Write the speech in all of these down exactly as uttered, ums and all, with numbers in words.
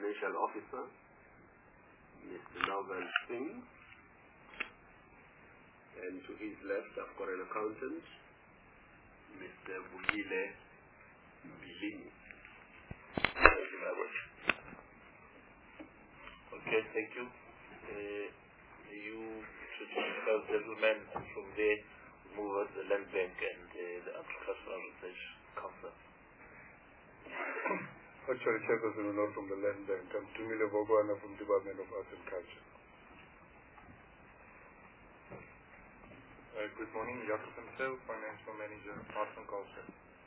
Financial Officer, Mister Novel Singh, and to his left I've got an accountant, Mister Bugile Bilini. Thank you very much. Okay, thank you. Uh, you should discuss gentlemen from there move on the Land Bank and uh, the Agricultural Research Council. Actually, Chairperson, we're not from the Land Bank. I'm Tumile Bogwana from Department of Arts and Culture. Uh, good morning, Jacob himself, Financial Manager, Arts and Culture.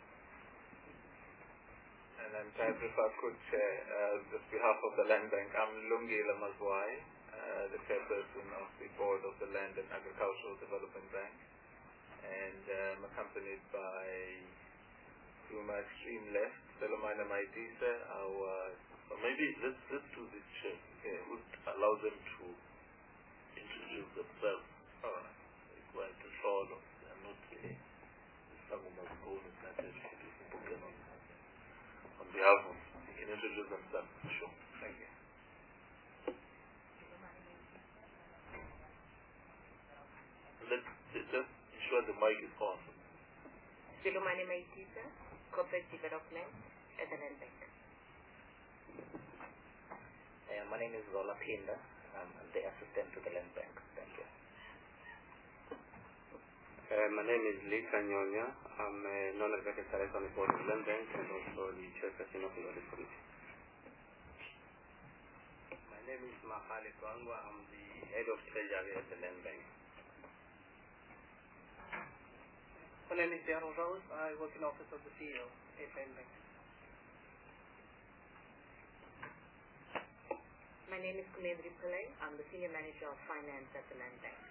And I'm Taibri Fakut, uh, on behalf of the Land Bank. I'm Lungi Lamazwai, uh, the chairperson of the board of the Land and Agricultural Development Bank, and um, accompanied by, to my extreme left, Selomana Maidisa, our... Or maybe let's, let's do this check. Okay, would allow them to introduce themselves. All right. Going to show them. They are not uh, some of my own message to be spoken on. On behalf of, you can introduce themselves. Sure. Thank you. Let's just ensure the mic is on. Silumani Maitisa, Corporate Development at the Land Bank. Uh, my name is Zola Pinda. I'm the assistant to the Land Bank. Thank you. Uh, my name is Lee Kanyonya. I'm a non-executive director on the board of the Land Bank and also the chairperson of the audit committee. My name is Mahali Kwangwa. I'm the head of treasury at the Land Bank. My name is Darryl Rose. I work in the office of the C E O at Land Bank. My name is Kunedri Pillai. I'm the Senior Manager of Finance at the Land Bank.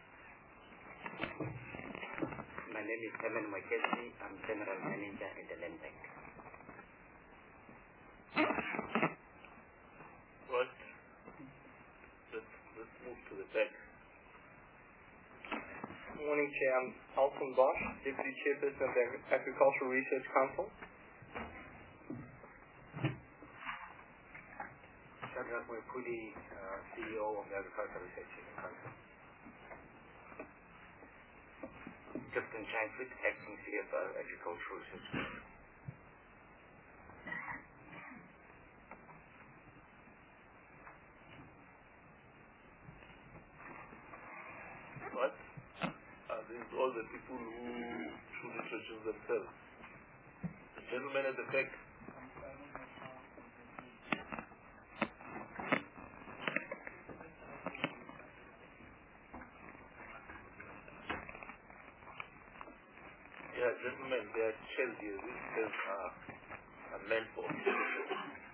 My name is Herman Mwakesi. I'm General Manager at the Land Bank. Right. Let's, let's move to the back. Good morning, Chair. I'm Alton Bosch, Deputy Chairperson of the Agricultural Research Council. Shadrach Mwepudi, uh, C E O of the Agricultural Research Council. Captain Chaifrit, Acting C F O, Agricultural Research Council. What? Are these all the people who should introduce themselves? The gentleman at the back. Yeah, gentlemen, they are chairs here. These chairs are, are meant for officials.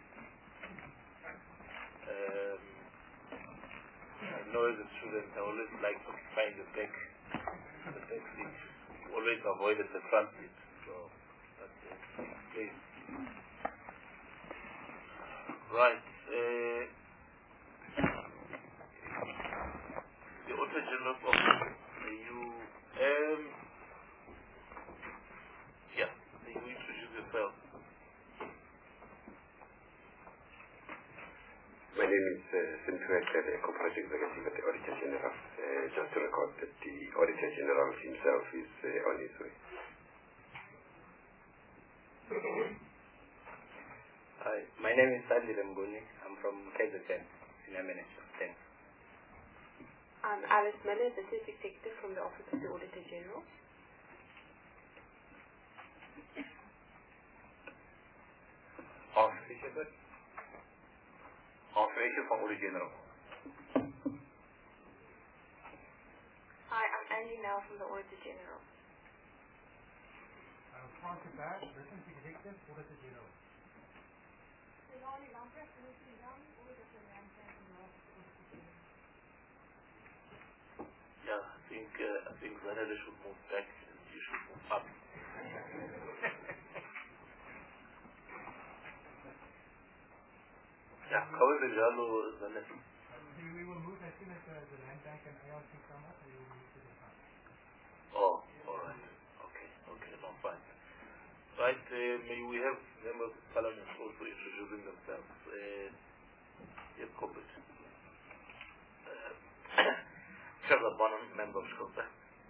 Um, I know as a student, I always like to find the back, the back seat. Always avoided the front seat. So, that's it. Please. Right. Uh, the Auditor General's Office, you, um, yeah, you introduce yourself. My name is uh, Sintuet, the Corporate Executive at the Auditor General. Uh, just to record that the Auditor General himself is uh, on his way. Hi, my name is Sandy Lemguni. I'm from K Z N, Senior Manager. Thanks. I'm Alice Miller, the Chief Executive from the Office of the Auditor General. Officer Officer from Auditor General. Hi, I'm Angie Nell from the Auditor General. I'm Francis Bash, Business Executive, Auditor General. Yeah, I think uh, I think Zanele should move back and you should move up. Yeah, however, Jalo Zanele. We will move as soon as uh, the Land Bank and A R C come up, we will move to the front. Oh, alright. Okay, okay, no, fine. Right, uh, may we have members of parliament also introducing themselves. Uh, member of Scopa.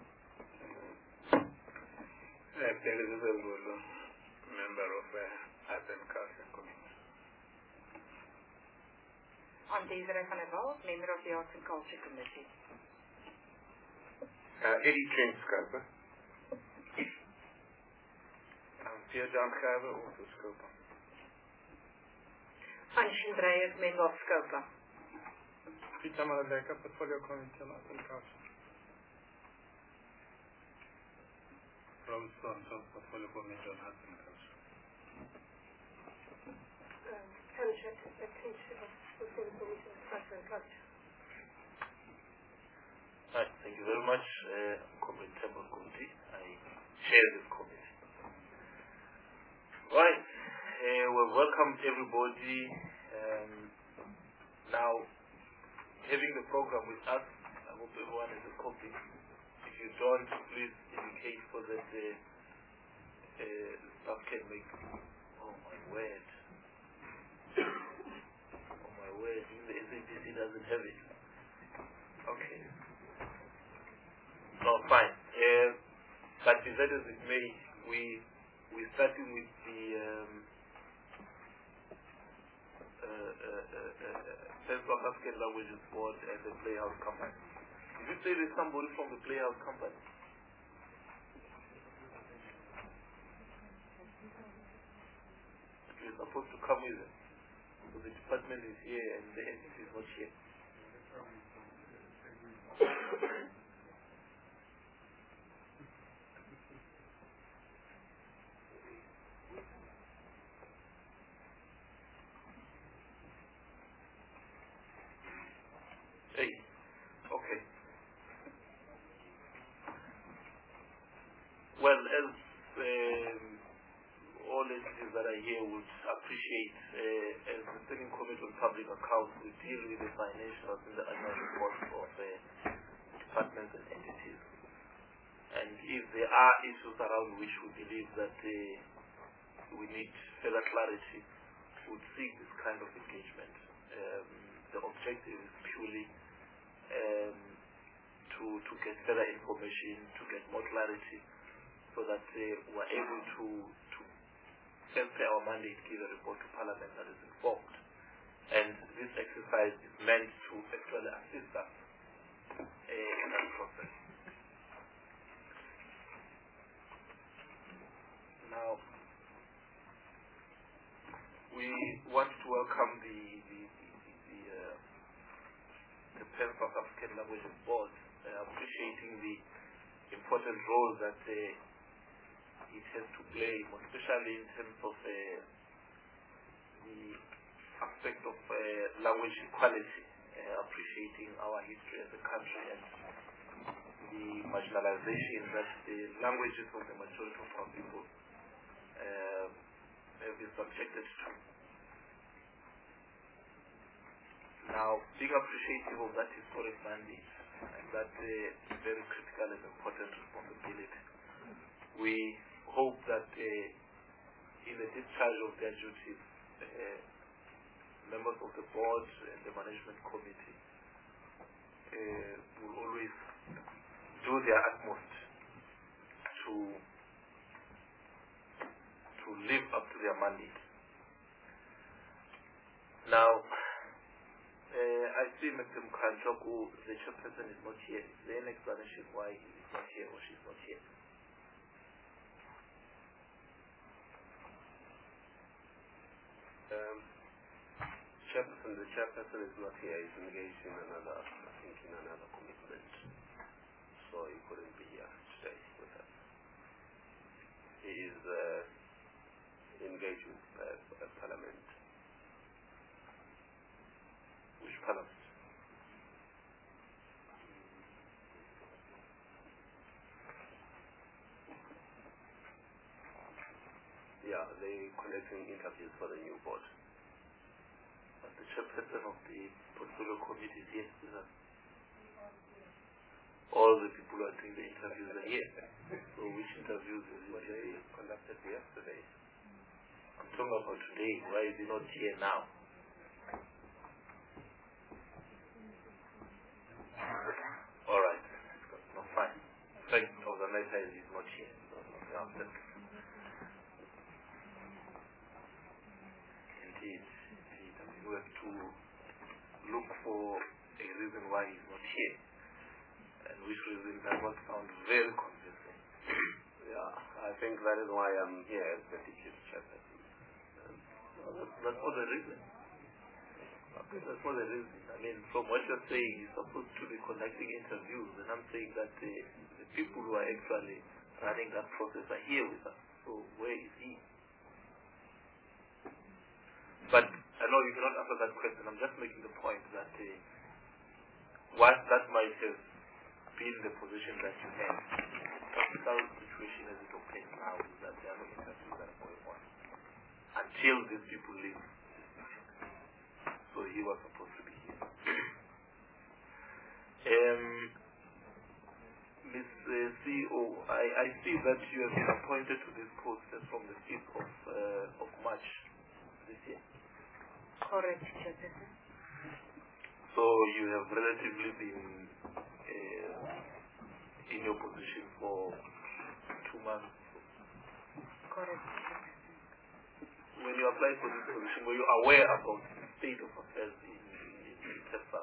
Elizabeth Bolo, member of uh, Arts and Culture Committee. I'm Desiree van der Walt, member of the Arts and Culture Committee. Uh, Eddie James Scopa. I'm Pierre John Gerber, also Scopa. Anshin Dreyers, member of Scopa. Peter Maladeka, Portfolio Committee on Arts and Culture. Robert Thornton, Portfolio Committee on Arts and Culture. Karen Shetty, Portfolio Committee on Arts and Culture. Right, thank you very much, uh, Comrade Temple Committee. I chair this committee. Right, uh, well, welcome everybody. Um, now, having the program with us, I hope everyone has a copy. If you don't, please indicate so that uh, uh, staff can make. Oh my word! Oh my word! Even the S A B C doesn't have it. Okay. Oh, fine. Uh, but be that as it may, we we starting with the um, uh, uh, uh, uh, South African Languages Board and the Playhouse Company. Did you say there's somebody from the Playhouse Company? You're supposed to come with them. So the department is here and the entity is not here. Hey, okay. Well, as um, all entities that are here would appreciate, uh, as the Standing Committee on Public Accounts, we deal with the financials in the annual reports of uh, departments and entities. And if there are issues around which we believe that uh, we need further clarity, we would seek this kind of engagement. Um, the objective is purely um, to, to get further information, to get more clarity, so that uh, we're able to, to answer our mandate, give a report to Parliament that is informed. And this exercise is meant to actually assist us uh, in that process. Now, we want to welcome the the the, the, uh, the Pan South African Languages Board, uh, appreciating the important role that uh, it has to play, especially in terms of uh, the aspect of uh, language equality, uh, appreciating our history as a country and the marginalization that the languages of the majority of our people uh, have been subjected to. Now, being appreciative of that historic mandate and that uh, very critical and important responsibility, we hope that uh, in the discharge of their duties, uh, members of the board and the management committee uh, will always do their utmost to to live up to their mandate. Now, uh, I see Mister Mkhanjoku, the chairperson, is not here. Is there an explanation why he is not here or she is not here? Um, chairperson, the chairperson is not here. He's engaged in another, I think, in another commitment, so he couldn't be here today with us. He is uh, engaged with uh, Parliament. Which Parliament? Yeah, they're conducting interviews for the new board. But the chairperson of the portfolio committee is here with us. All the people who are doing the interviews are here. So which interviews is it? They conducted yesterday. I'm talking about today. Why is he not here now? All right. No surprised he's not here. So, yeah, that's indeed, indeed. I mean, we have to look for a reason why he's not here, and which reason does not sound very convincing. Yeah, I think that is why I'm here as the deputy chairperson. Well, that's, that's not the reason. Okay, that's not the reason. I mean, from what you're saying, he's supposed to be conducting interviews, and I'm saying that the, the people who are actually running that process are here with us. So where is he? But I know you cannot answer that question. I'm just making the point that uh, what that might have been the position that you had. The current situation as it opens now is that there are no interviews that are going on until these people leave. So he was supposed to be here. um, Miz Uh, C E O, I, I see that you have been appointed to this post from the fifth of, uh, of March this year. Correct, Chairperson. So you have relatively been uh, in your position for two months. Correct. When you applied for this position, were you aware about the state of affairs in, in, in Texas?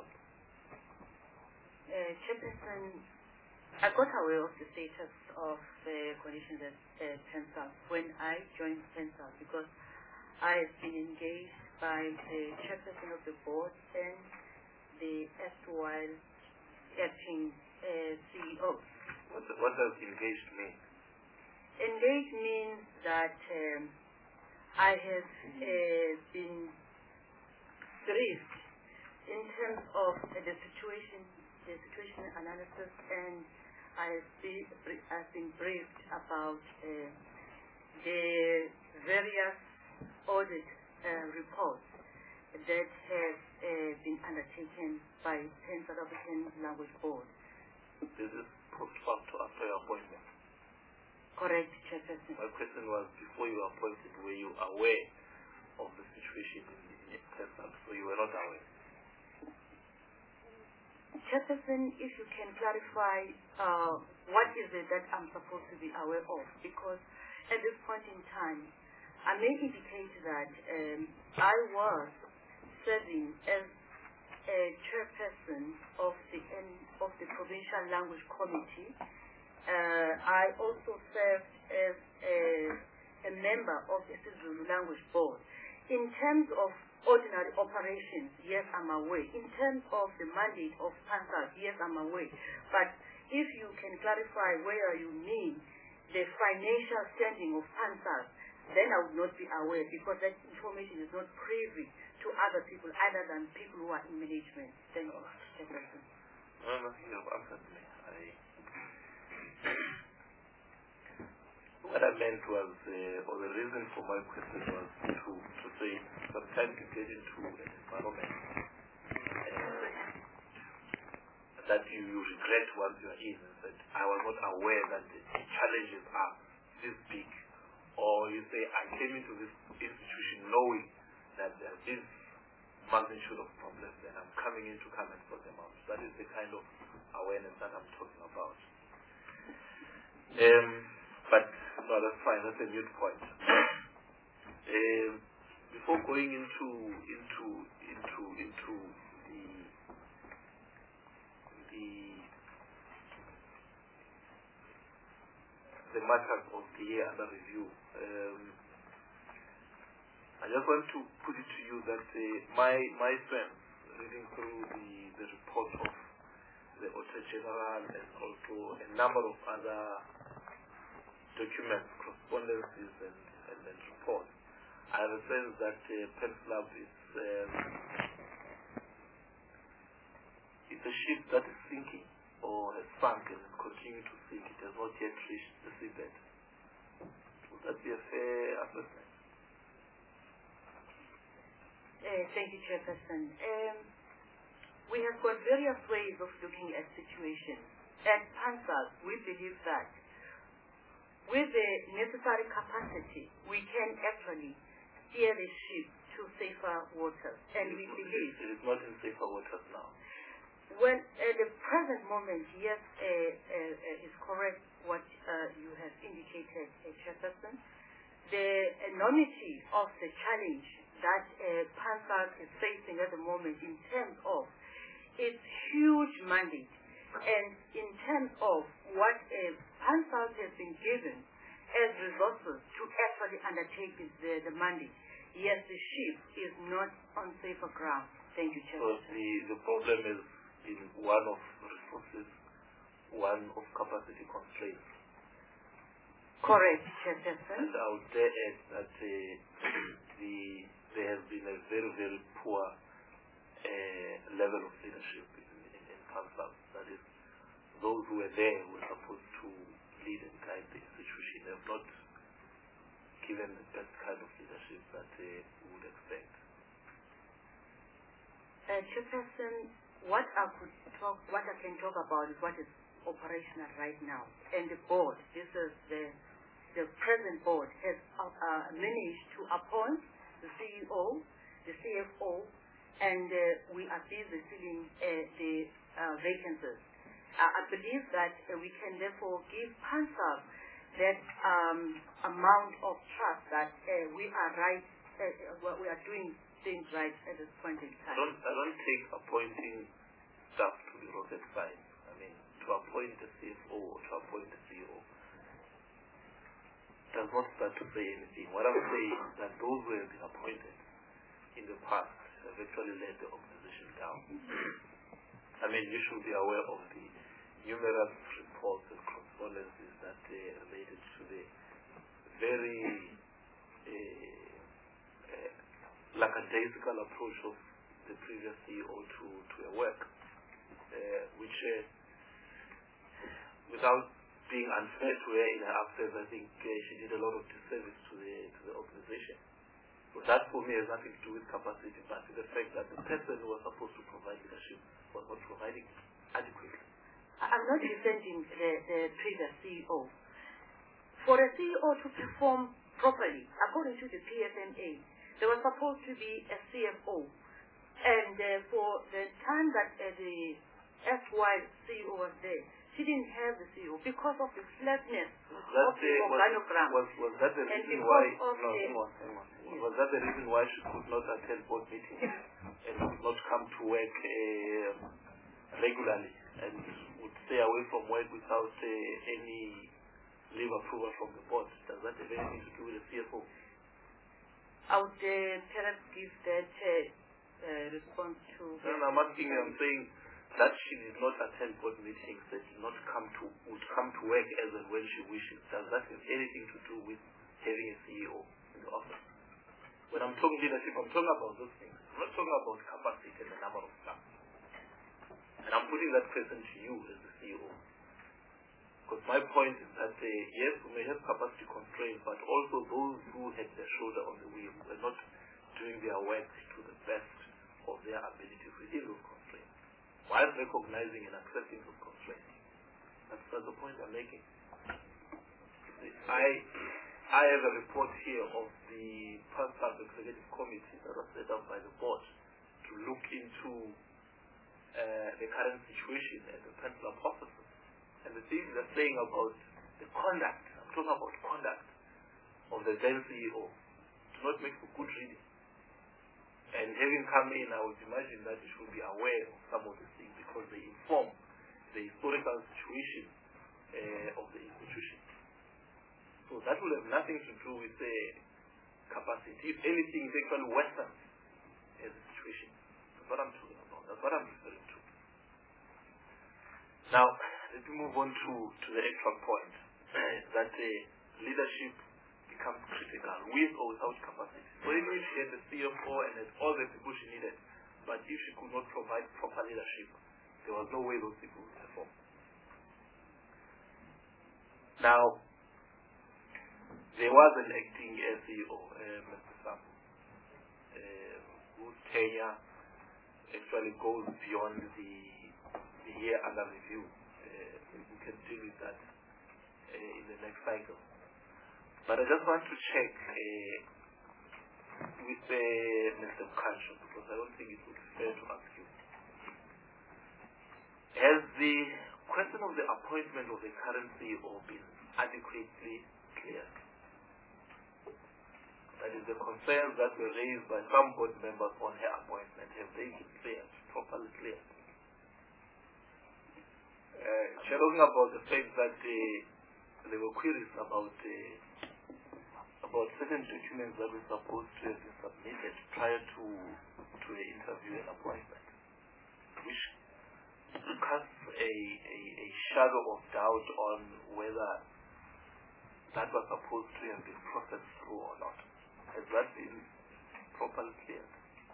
Uh, Chairperson, I got aware of the status of the uh, conditions at uh, Pensal when I joined Pensal, because I have been engaged by the chairperson of the board and the erstwhile acting uh, C E O. What, what does engaged mean? Engaged means that um, I have uh, been briefed in terms of uh, the situation, the situation analysis, and I have been, I've been briefed about uh, the various audit uh, reports that have uh, been undertaken by Pan South African Language Board. This is post facto after your appointment? Correct, Chairperson. My question was, before you were appointed, were you aware of the situation in Texas, so you were not aware? Chairperson, if you can clarify uh, what is it that I'm supposed to be aware of, because at this point in time, I may indicate that um, I was serving as a chairperson of the of the Provincial Language Committee. Uh, I also served as a, a member of the Zulu Language Board. In terms of ordinary operations, yes, I'm aware. In terms of the mandate of Pansal, yes, I'm aware. But if you can clarify where you mean the financial standing of Pansal, then I would not be aware, because that information is not privy to other people other than people who are in management. Thank you, Chairperson. No, no, you have answered me. I what I meant was, uh, or the reason for my question was to, to say, sometimes you get into an environment uh, that you, you regret once you are in, that I was not aware that the challenges are this big. Or you say, I came into this institution knowing that there's this magnitude of problems, and I'm coming in to come and sort them out. That is the kind of awareness that I'm talking about. Um, but no, that's fine. That's a mute point. um, before going into into into into the the the matters of the year under review, um, I just want to put it to you that uh, my my sense, reading through the the report of the Auditor General and also a number of other documents, correspondences, and, and, and reports, I have a sense that uh, PENSLAB is um, it's a ship that is sinking or has sunk and is continuing to sink. It has not yet reached the seabed. Would that be a fair assessment? Uh, thank you, Chairperson. Um, we have got various ways of looking at situations. At Pansal, we believe that with the necessary capacity, we can actually steer the ship to safer waters. And we believe it is not in safer waters now. Well, at the present moment, yes, uh, uh, uh, it's correct what uh, you have indicated, uh, Chairperson. The enormity of the challenge that uh, PANSAC is facing at the moment in terms of its huge mandate and in terms of what uh, PANSAC has been given as resources to actually undertake this, the, the mandate. Yes, the ship is not on safer ground. Thank you, Chairperson. So the, the problem is in one of resources, one of capacity constraints. Correct, Chairperson. And I would dare add that uh, the, there has been a very, very poor uh, level of leadership in, in, in PANSAC. That is, those who were there were supposed to lead and guide the institution. They have not given the best kind of leadership that uh, we would expect. Uh, Chairperson, what I could talk, what I can talk about is what is operational right now. And the board, this is the the present board, has uh, uh, managed to appoint the C E O, the C F O, and uh, we are busy filling uh, the uh, vacancies. Uh, I believe that uh, we can therefore give PANSAC that um, amount of trust that uh, we are right, uh, we are doing things right at this point in time. I don't, I don't think appointing staff to be rocket science. I mean, to appoint a C F O or to appoint a C E O does not start to say anything. What I'm saying is that those who have been appointed in the past have actually let the organization down. I mean, you should be aware of the numerous reports and correspondences that uh, related to the very uh, uh, lackadaisical approach of the previous C E O to, to her work, uh, which, uh, without being unfair to her in her absence, I think uh, she did a lot of disservice to the, to the organization. So that for me has nothing to do with capacity, but with the fact that the person who was supposed to provide leadership was not providing adequately. I'm not defending the, the previous C E O. For a C E O to perform properly, according to the P S M A, there was supposed to be a C F O. And uh, for the time that uh, the S Y C E O was there, she didn't have the C E O because of the slackness of the organogram. Was, was that the and reason why? Of no, the, hang on, hang on. Yes. Was that the reason why she could not attend board meetings and could not come to work uh, regularly and would stay away from work without uh, any leave approval from the board? Does that have anything to do with the C F O? I would uh, perhaps give that uh, uh, response to. No, no, I'm asking. I'm saying that she did not attend board meetings, that did not come to would come to work as and when she wishes. Does that have anything to do with having a C E O in the office? When I'm talking leadership, I'm talking about those things. I'm not talking about capacity and the number of staff. And I'm putting that question to you as the C E O. Because my point is that, uh, yes, we may have capacity constraints, but also those who had their shoulder on the wheel were not doing their work to the best of their abilities within those constraints, while recognizing and accepting those constraints. That's, that's the point I'm making. I I have a report here of the PANSAC Executive Committee that was set up by the board to look into uh, the current situation at the PANSAC offices. And the things they're saying about the conduct, I'm talking about conduct of the then C E O, do not make for good reading. And having come in, I would imagine that you should be aware of some of these things because they inform the historical situation uh, of the institution. So that will have nothing to do with the capacity. If anything, is actually worsened as a situation. That's what I'm talking about. That's what I'm referring to. Now, let me move on to, to the actual point that uh, leadership becomes critical with or without capacity. So even if she had the C F O and had all the people she needed, but if she could not provide proper leadership, there was no way those people would perform. Now, there was an acting C E O, uh, Mister Sam, uh, whose tenure actually goes beyond the, the year under review. Uh, we can deal with that uh, in the next cycle. But I just want to check uh, with uh, Mister Kansho, because I don't think it would be fair to ask you. the question of the appointment of the current C E O been adequately cleared? That is, the concerns that were raised by some board members on her appointment, have they been cleared, properly cleared? Uh, talking about the fact that uh, there were queries about uh, about certain documents that were supposed to have been submitted prior to to an interview and appointment, which casts a, a, a shadow of doubt on whether that was supposed to have been processed through or not. Has that been properly cleared?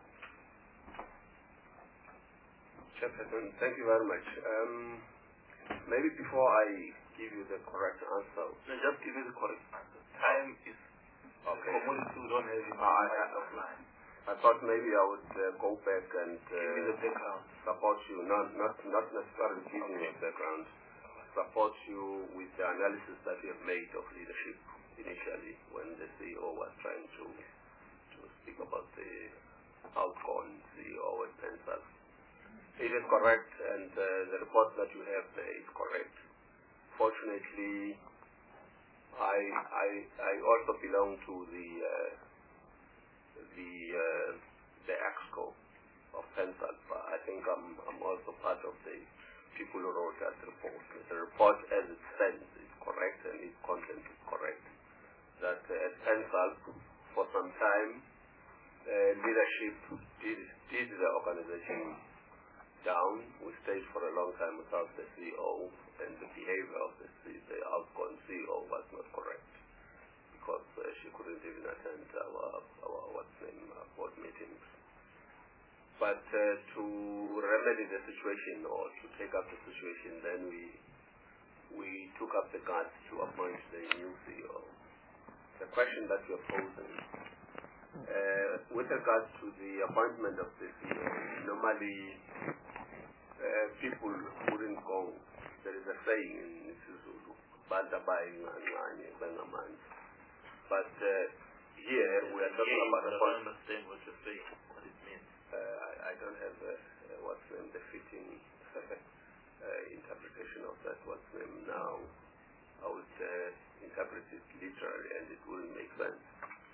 Chairperson, thank you very much. Um, maybe before I give you the correct answer. No, just give me the correct answer. Time is okay. Commodity we don't have in uh, I, I, I thought maybe I would uh, go back and uh, give me the background. Support you, not not not necessarily giving you a background, support you with the analysis that you have made of leadership initially when the C E O was trying to to speak about the outgoing C E O and Pensas. It is correct, and uh, the report that you have there is correct. Fortunately, I I I also belong to the uh, the uh, the EXCO of Pensas. I think I'm I'm also part of the people who wrote that report. The report as it stands is correct and its content is correct. That uh, at Pensas for some time uh, leadership did did the organization down. We stayed for a long time without the C E O, and the behavior of the, the outgoing C E O was not correct because uh, she couldn't even attend our our what's name uh, board meetings. But uh, to remedy the situation or to take up the situation, then we we took up the guts to appoint the new C E O. The question that you're posing, uh, with regards to the appointment of the C E O, normally uh, people wouldn't go. There is a saying in Zulu, "Banta buying ngani bengamanzi." But uh, here we are talking yeah, about. I don't understand what you're saying. What it means. Uh, I, I don't have uh, uh, what's name the fitting uh, interpretation of that what's name now. I would uh, interpret it literally, and it wouldn't make sense.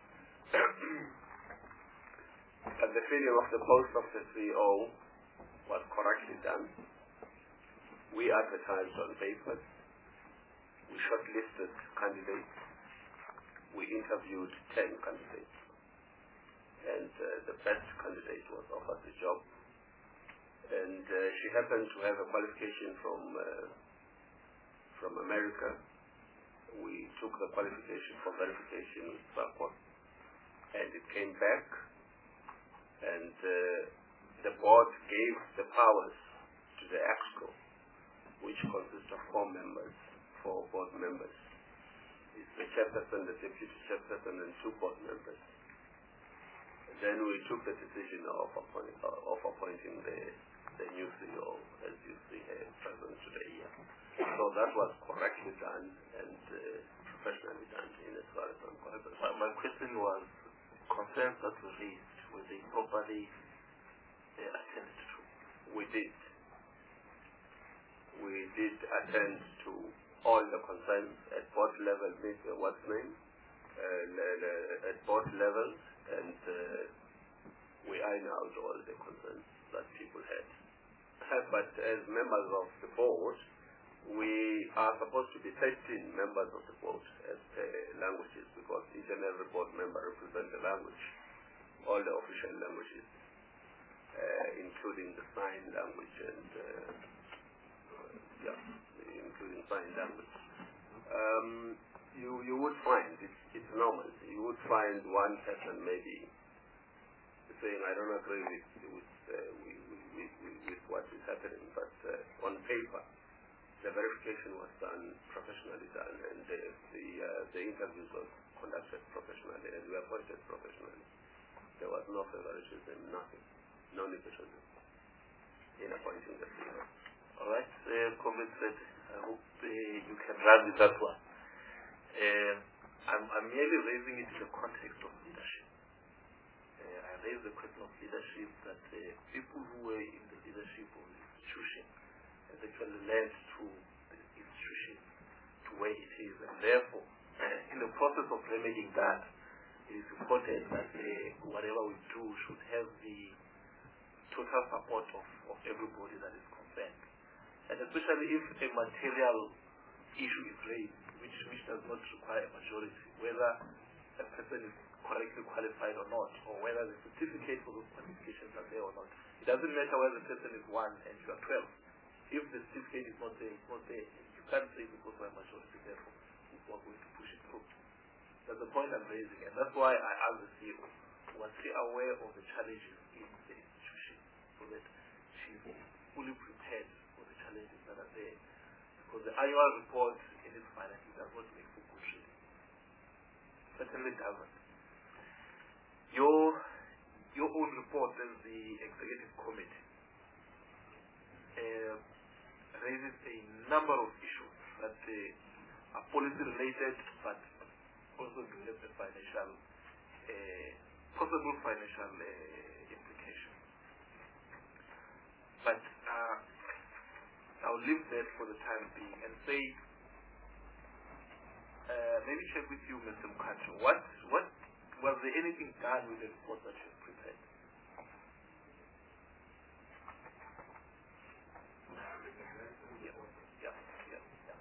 But the filling of the post of the C E O was correctly done. We advertised on papers. We shortlisted candidates. We interviewed ten candidates. And uh, the best candidate was offered the job. And uh, she happened to have a qualification from uh, from America. We took the qualification for verification with SACWA, and it came back. And uh, the board gave the powers to the EXCO, which consists of four members, four board members. It's the chairperson, the deputy chairperson, and two board members. Then we took the decision of, appoint, uh, of appointing the, the new C E O, as you see here present today here. So that was correctly done and uh, professionally done in as far as I'm concerned. My, my question was concerns that were raised, were they properly uh, attended to? We did. We did attend to all the concerns at board level, uh, what's name? Uh, at board levels. And uh, we iron out all the concerns that people had. But as members of the board, we are supposed to be thirteen members of the board as per languages, because each and every board member represents a language, all the official languages, uh, including the sign language and uh, yeah, including sign language. Um, You, you would find, it's, it's normal, you would find one person maybe saying, I don't agree with, with, uh, with, with, with, with what is happening, but uh, on paper, the verification was done, professionally done, and the, the, uh, the interviews were conducted professionally, and we appointed professionally. There was no favoritism, nothing, no nepotism in appointing the C E O. All right, uh, comment said, I hope uh, you can run with that one. Uh, I'm, I'm merely raising it in the context of leadership. Uh, I raise the question of leadership that uh, people who were in the leadership of the institution has actually remedying that, it is important that uh, whatever we do should have the total support of, of everybody that is concerned. And especially if a material issue is raised, which, which does not require a majority, whether a person is correctly qualified or not, or whether the certificate for those qualifications are there or not. It doesn't matter whether the person is one and you are twelve. If the certificate is not there, it's not there. You can't say because we're majority, therefore we are going to push it through. That's the point I'm raising, and that's why I asked the C E O, was she aware of the challenges in the institution, so that she's fully prepared for the challenges that are there. Because the annual report in its finances does not make for good reading. Certainly doesn't. Your your own report as the executive committee uh, raises a number of issues that uh, are policy related, but also do have a financial, uh, possible financial uh, implications. But uh, I'll leave that for the time being and say, uh, maybe check with you, Mister Mkhatshwa, what what was there anything done with the report that you prepared? Yeah, yeah, yeah, yeah.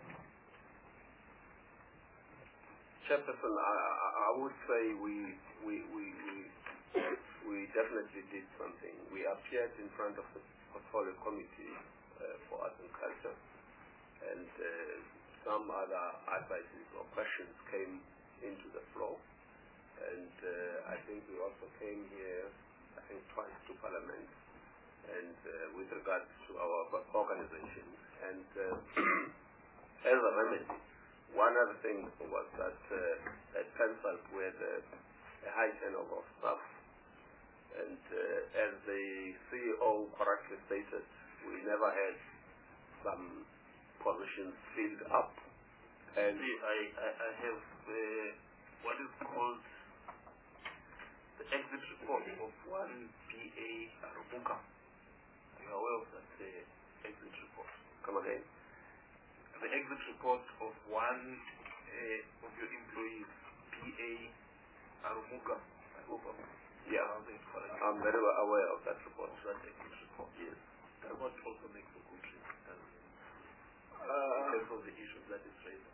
Chairperson, I, I, I would say we, we, we, we, we definitely did something. We appeared in front of the portfolio committee uh, for arts and culture, and uh, some other advices or questions came into the floor. And uh, I think we also came here, I think twice to Parliament, and uh, with regards to our organization. And uh, as a remedy, one other thing was that uh, at Pensalt we had a, a high turnover of staff. And uh, as the C E O correctly stated, we never had some positions filled up. And See, I, I, I have uh, what is called the exit report of one B A Arumuka. Are you aware of that uh, exit report? Come again. The exit report of one uh, of your employees, B A Arumuka. I hope I'm yeah. I'm very well aware of that report. That exit report. Yes. Does not also make for good reason, does it? Uh, in terms of the issues that is raised.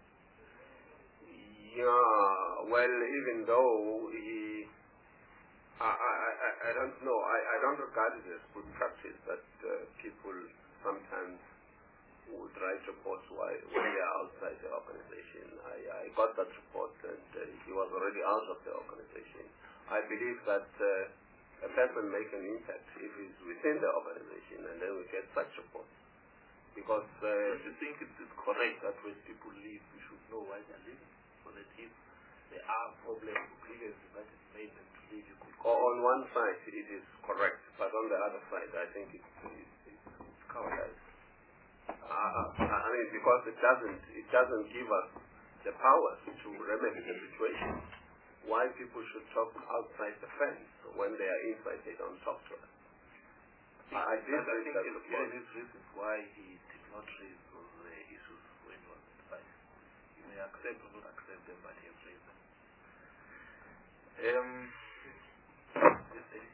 Yeah, well, even though he, I, I, I, I don't know, I, I don't regard it as good practice that uh, people sometimes would write reports while, when they are outside the organization. I, I got that report and uh, he was already out of the organization. I believe that uh, a person makes an impact if he's within the organization, and then we get such reports. Because uh, do you think it is correct that when people leave, we should know why they're leaving? So that if there are problems previously that is made them to leave, you could... On one side, it is correct, but on the other side, I think it's, it's, it's cowardice. Uh, I mean, because it doesn't, it doesn't give us the powers to remedy the situation. Why people should talk outside the fence when they are inside, they don't talk to us. I, I did I think that it's one of these reasons why he did not raise those uh, issues when he was advised. You may accept or not accept them, but he has raised them. Um, yes, Eddie?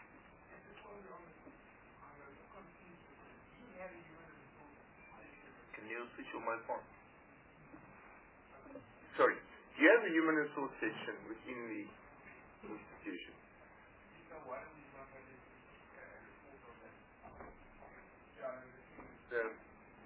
Can you switch your mic on? Sorry. Do you have a human resource section within the institution? The,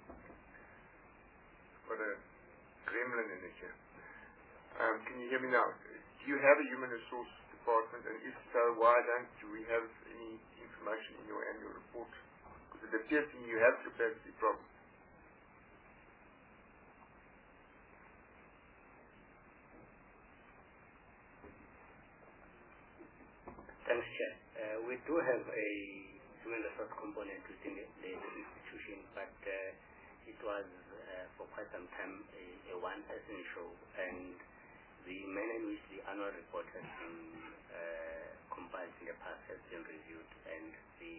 got a gremlin in it here. Um, can you hear me now? Do you have a human resource department, and if so, why don't we have any information in your annual report? Because it appears to me you have capacity problems. Thanks, Chair. Uh, we do have a human resource component within the, the, the institution, but uh, it was uh, for quite some time a, a one-person show, and the manner in which the annual report has been uh, compiled in the past has been reviewed, and the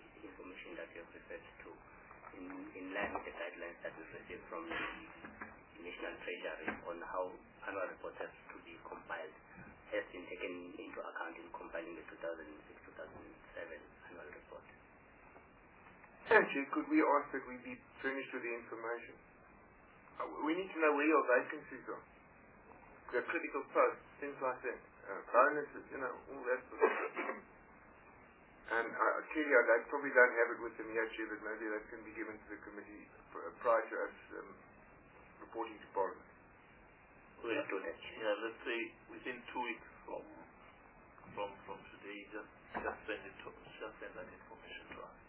information that you have referred to in, in line with the guidelines that we received from the National Treasury on how annual reports have to be compiled has been taken into account in compiling the two thousand six to two thousand seven annual report. Actually, could we ask that we be finished with the information? Uh, we need to know where your vacancies are. The critical posts, things like that. Uh, bonuses, you know, all that sort of stuff. And uh, clearly, I, I probably don't have it with them yet, Chair, but maybe that can be given to the committee pr- prior to us um, reporting to Parliament. We'll do that. Yeah, let's say within two weeks from from from today, just just send it to just send that information to us.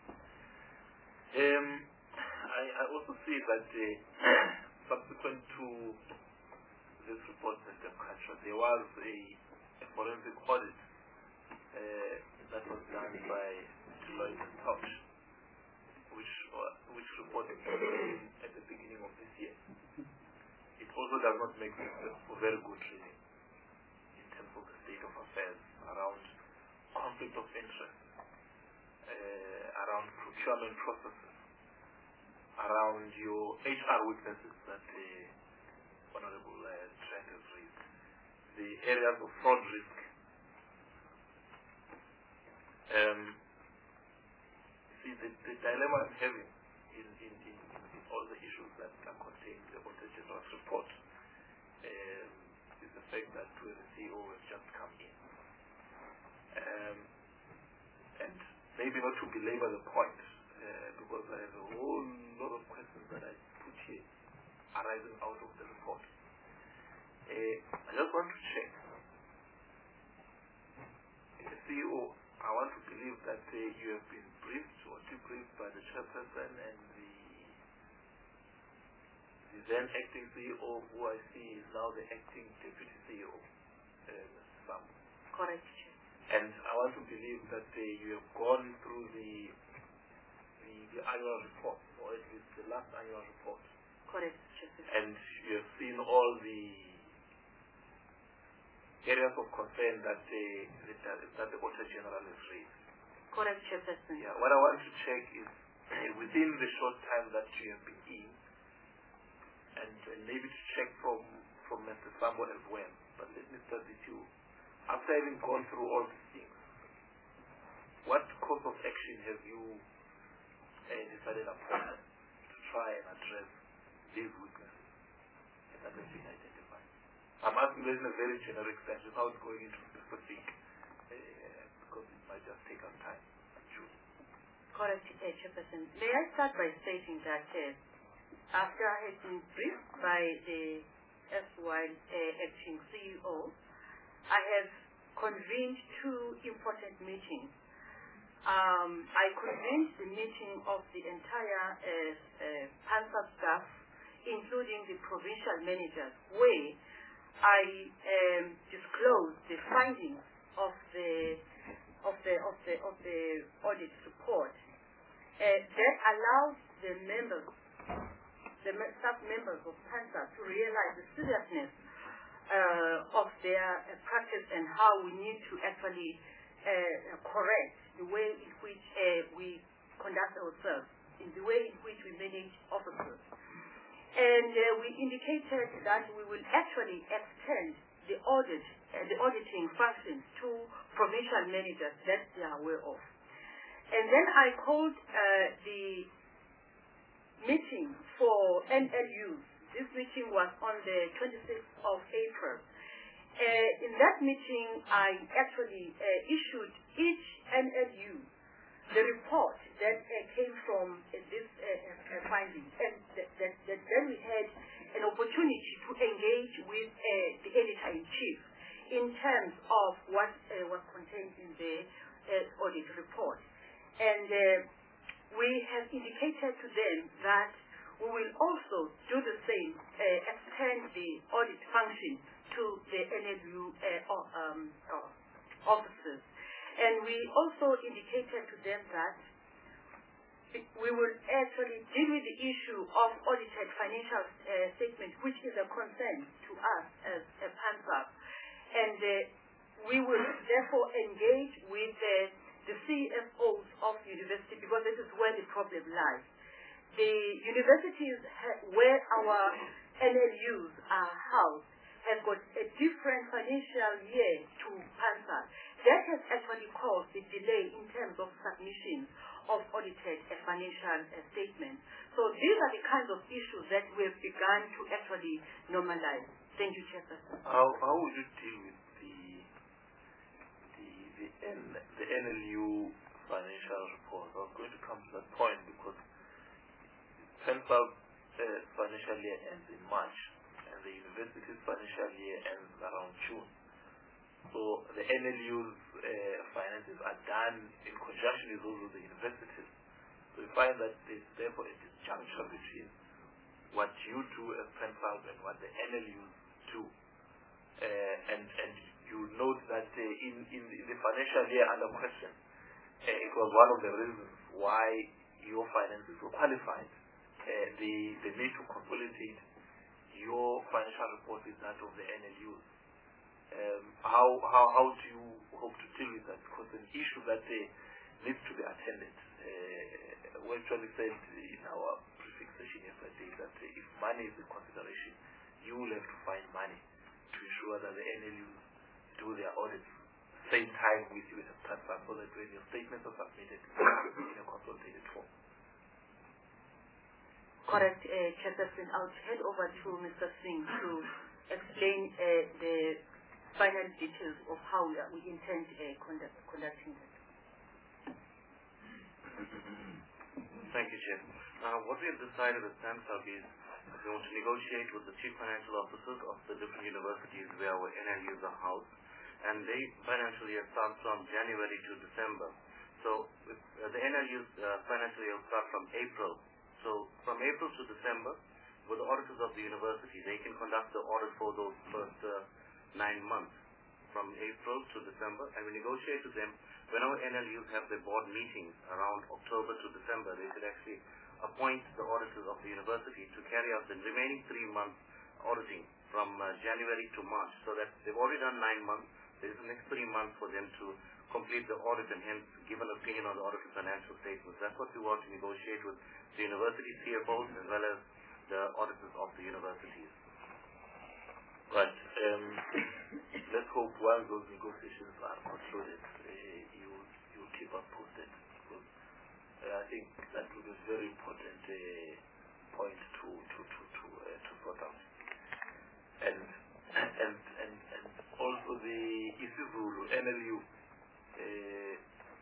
Um, I, I also see that uh, subsequent to this report, Mister Crenshaw, there was a, a forensic audit uh, that was done by Deloitte and Touch, which uh, which reported at the beginning of this year. It also does not make sense for very good reason in terms of the state of affairs around conflict of interest, uh, around procurement processes, around your H R witnesses that the Honorable uh, Trent has raised, the areas of fraud risk. Um, see, the, the dilemma I'm having in, in, in, in all the issues that are contained in the Auditor General's report um, is the fact that the C E O has just come in. Um, and maybe not to belabor the point, uh, because there is a whole lot of questions that I put here arising out of the report. Uh, I just want to check. The C E O, I want to believe that uh, you have been briefed or debriefed by the chairperson and the, the then acting C E O, who I see is now the acting deputy C E O, uh, Mister Sam. Correct. And I want to believe that uh, you have gone through the, the the annual report, or at least the last annual report. Correct. And you have seen all the areas of concern that the that, that the Auditor General has raised. Correct, Chairperson. Yeah. What I want to check is within the short time that you have been in, and, and maybe to check from from Mister Sambo as well. But let me start with you. After having gone through all these things, what course of action have you uh, decided upon to try and address these weaknesses that have been identified? I'm asking this in a very generic sense without going into specific, uh, because it might just take us time. Sure. Correct, uh, Chairperson. May I start by stating that uh, after I had been briefed by the S Y uh, acting C E O, I have convened two important meetings. Um, I convened the meeting of the entire uh, uh, PANSA staff, including the provincial managers, where I um, disclosed the findings of the of the of the of the audit report. Uh, that allowed the members, the staff members of PANSA, to realize the seriousness uh, of their uh, practice and how we need to actually uh, correct the way in which uh, we conduct ourselves, in the way in which we manage officers. And uh, we indicated that we will actually extend the audit, uh, the auditing functions to provincial managers that they are aware of. And then I called uh, the meeting for N L Us. This meeting was on the twenty-sixth of April. Uh, in that meeting, I actually uh, issued each N L U the report that uh, came from uh, this uh, uh, finding, and that, that, that then we had an opportunity to engage with uh, the editor-in-chief in terms of what uh, was contained in the uh, audit report. And uh, we have indicated to them that we will also do the same, uh, extend the audit function to the N L U uh, um, uh, officers. And we also indicated to them that we will actually deal with the issue of audited financial uh, statement, which is a concern to us as a PANSA. And uh, we will therefore engage with uh, the C F Os of university, because this is where the problem lies. The universities where our uh, N L Us are housed have got a different financial year to PANSAL. That has actually caused the delay in terms of submission of audited uh, financial uh, statements. So these are the kinds of issues that we have begun to actually normalize. Thank you, Chairperson. How, how would you deal with the the the, N, the N L U financial report? I was going to come to that point because PANSAL uh, financial year ends in March and the university's financial year ends around June. So the N L U's uh, finances are done in conjunction with those of the universities. So we find that there's therefore a disjunction between what you do as PANSAL and what the N L Us do. Uh, and, and you note that uh, in, in the financial year under question, uh, it was one of the reasons why your finances were qualified. Uh, the, the need to consolidate your financial report with that of the N L Us. Um, how, how, how do you hope to deal with that? Because an issue that uh, needs to be attended. Uh, we actually said in our prefix session yesterday that uh, if money is a consideration, you will have to find money to ensure that the N L Us do their audits same time with you as PANSAL so that when your statements are submitted in a consolidated form. Correct, uh, Chairperson. I'll hand over to Mister Singh to explain uh, the final details of how uh, we intend uh, conduct, conducting that. Thank you, Chair. Uh, what we have decided at PANSAL is we want to negotiate with the chief financial officers of the different universities where our N L Us are housed, and they financial year starts from January to December. So with, uh, the N L Us uh, financial year will start from April. So from April to December, with the auditors of the university, they can conduct the audit for those first uh, nine months, from April to December, and we negotiate with them. When our N L Us have their board meetings around October to December, they should actually appoint the auditors of the university to carry out the remaining three months auditing from uh, January to March, so that they've already done nine months. There's the next three months for them to complete the audit and hence give an opinion on the audited financial statements. That's what we want to negotiate with the university C F Os as well as the auditors of the universities. Right. Um, let's hope once those negotiations are concluded, uh, you you keep us posted. Because, uh, I think that will be a very important uh, point to to to to, uh, to sort out. And and and and also the isiZulu N L U. Uh,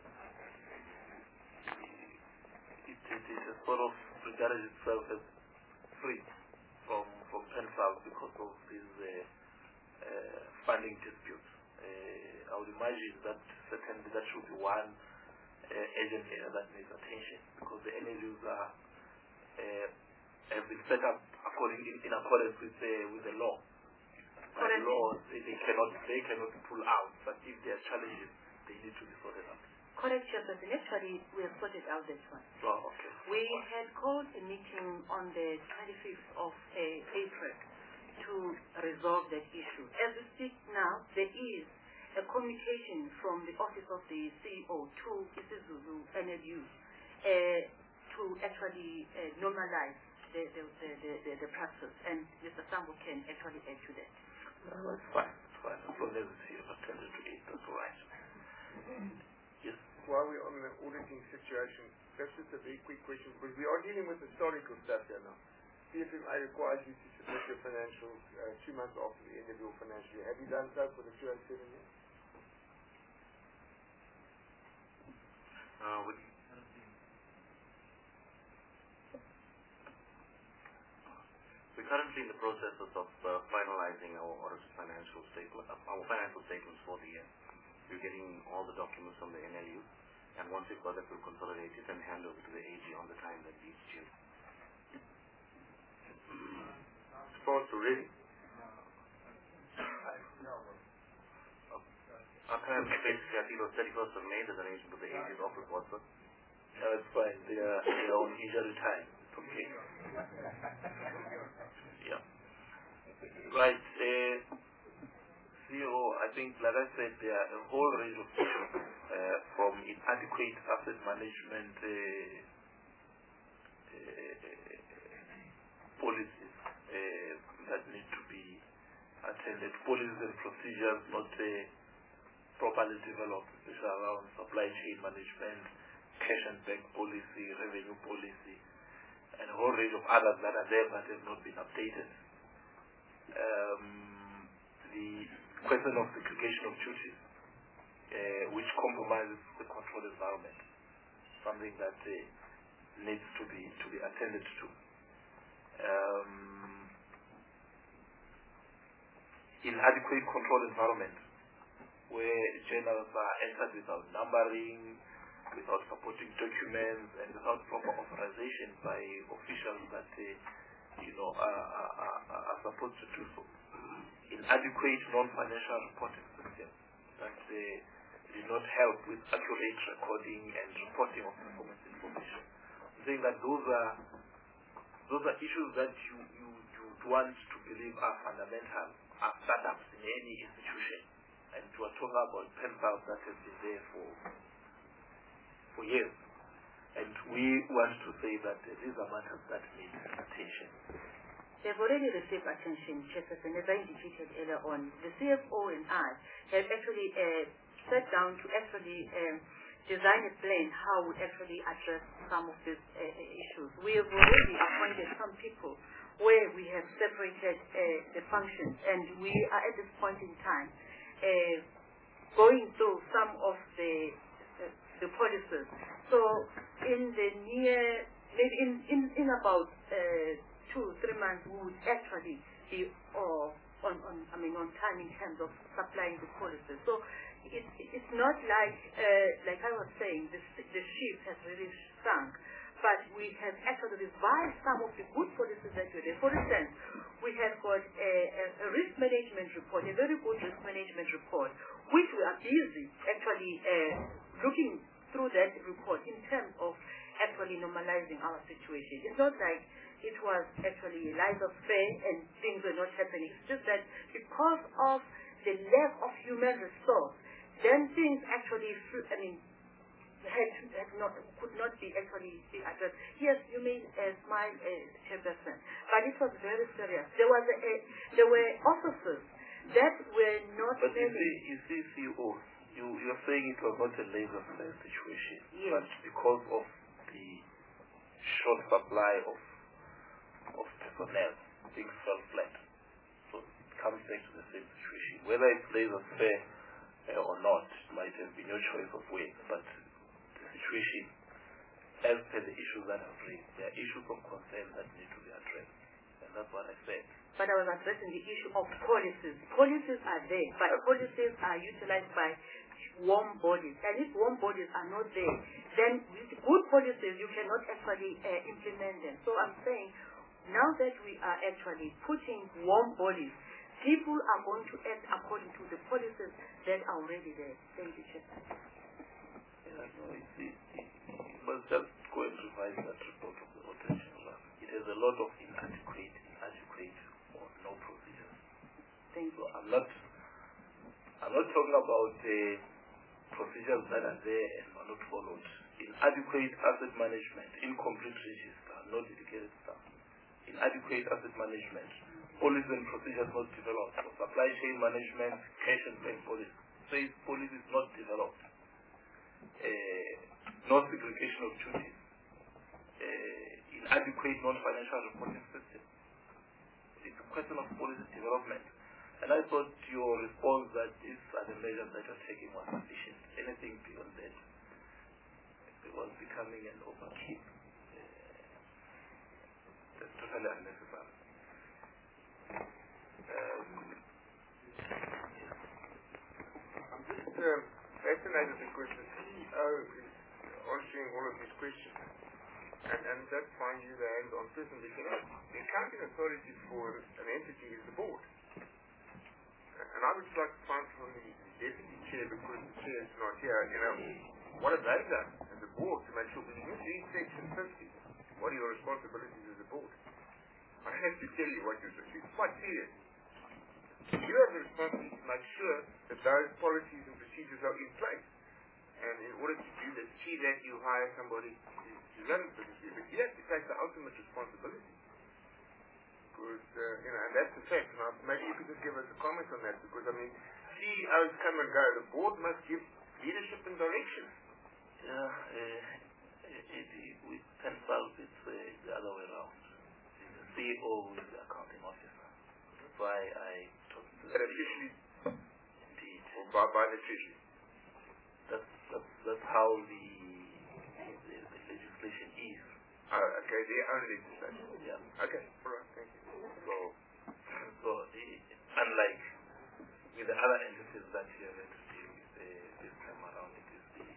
it, it is a sort of regarded itself as free from from PANSAL because of these uh, uh, funding disputes. Uh, I would imagine that certainly that should be one uh, agent area that needs attention because the N L Us are uh, have been set up according in, in accordance with the with the law. By the law, they, they cannot they cannot pull out, but if there are challenges, they need to be sorted out. Correct, Chairperson. Actually, we have sorted out that one. Oh, okay. We had called a meeting on the twenty-fifth of uh, April to resolve that issue. As we speak now, there is a communication from the Office of the C E O to isiZulu N L U uh, to actually uh, normalize the, the, the, the, the, the process, and Mister Sambo can actually add to that. No, that's fine. That's fine. As long as it's here attended to it, that's all right. Yes. While we're on the auditing situation, that's just a very quick question, because we are dealing with historical stuff here now. C F M I requires you to submit your financials uh, two months after the end of your financial year. Have you done so for the two thousand seven year? Uh, we, we're currently in the process of uh, finalizing our audited financial statement, uh, our financial statements for the year. We're getting all the documents from the N L U, and once we've got that, we'll consolidate it and hand over to the A G on the time that it's due. Sponsor ready? Our time basically, I think it was thirty-first of May, there's an arrangement with the A G's office, what's that? No, it's fine. They are, they are on injury time. Okay. Yeah. Right. Uh, C E O, I think, like I said, there are a whole range of issues uh, from inadequate asset management uh, uh, policies, uh, policies and procedures not uh, properly developed, especially around supply chain management, cash and bank policy, revenue policy, and a whole range of others that are there but have not been updated. Um, the question of segregation of duties, uh, which compromises the control environment, something that uh, needs to be to be attended to. Um, inadequate control environment, where journals are entered without numbering, without supporting documents, and without proper authorization by officials that uh, you know are, are, are, are supposed to do so. Inadequate non-financial reporting system that uh, did not help with accurate recording and reporting of performance information. I think that those are those are issues that you you, you want to believe are fundamental, are startups in any institution, and we are talking about pen pals that have been there for for years. And we want to say that uh, these are matters that need attention. They've already received attention, Chairperson. As I indicated earlier on, the C F O and I have actually uh, sat down to actually um, design a plan how we actually address some of these uh, issues. We have already appointed some people where we have separated uh, the functions, and we are at this point in time uh, going through some of the uh, the policies. So in the near, maybe in, in, in about uh, two, three months, we would actually be uh, on, on, I mean, on time in terms of supplying the policies. So it, it's not like, uh, like I was saying, the, the ship has really sunk, but we have actually revised some of the good policies that were there. For instance, we have got a, a, a risk management report, a very good risk management report, which we are busy actually uh, looking through that report in terms of actually normalizing our situation. It's not like it was actually laissez-faire and things were not happening. It's just that because of the lack of human resource, then things actually, I mean, had, had not, could not be actually be addressed. Yes, you may uh, smile, uh, Chairperson, but it was very serious. There was a, a there were officers that were not. But you see, you see, C E O, you you're saying it was not a laissez-faire situation, yes. But because of the short supply of of personnel, things fell flat. So it comes back to the same situation. Whether it's laissez-faire uh, or not, it might have been your choice of way, but the situation, as per the issues that I've raised, there are issues of concern that need to be addressed. And that's what I said. But I was addressing the issue of policies. Policies are there, but policies are utilized by warm bodies. And if warm bodies are not there, then with good policies, you cannot actually uh, implement them. So I'm saying, now that we are actually putting warm bodies, people are going to act according to the policies that are already there. Thank you, Chair. Yeah, no, it's, it, it, it must just go and revise that report of the rotation plan. It has a lot of inadequate, inadequate or no procedures. Thank you. So I'm not, I'm not talking about the uh, procedures that are there and are not followed. Inadequate asset management, incomplete register, no dedicated staff. Inadequate asset management, policies and procedures not developed. For supply chain management, cash and bank policy, says policy is not developed. Uh, no segregation of duties. Uh, inadequate non-financial reporting system. It's a question of policy development. And I thought your response that these are the measures that you're taking was sufficient. Anything beyond that, it was becoming an overkill. That's totally unnecessary. Um, I'm just um, fascinated because the C E O is answering all of these questions. And, and that's fine, you the hands-on person. But you know, the accounting authority for an entity is the board. And I would like to find from the deputy chair, because the chair is not here, you know, what have they done as a board to make sure, because you read section fifty, what are your responsibilities as a board? I don't have to tell you what you're doing. It's quite serious. You have the responsibility to make sure that those policies and procedures are in place. And in order to do that, see that you hire somebody to run the business, but you have to take the ultimate responsibility. because, uh, you know, and that's the fact. Now, maybe you could just give us a comment on that, because, I mean, C E Os come and go. The board must give leadership and direction. Yeah, uh, it, it, it, with Penfolds, it's uh, the other way around. It's the C E O who is the accounting officer. That's why I took the That officially, indeed. Or by, by the treasury. That's, that's, that's how the, the, the legislation is. Oh, okay, their own legislation. Yeah. Okay, all right, thank you. So, so the, unlike with the other entities that you have to deal with uh, this time around, it is the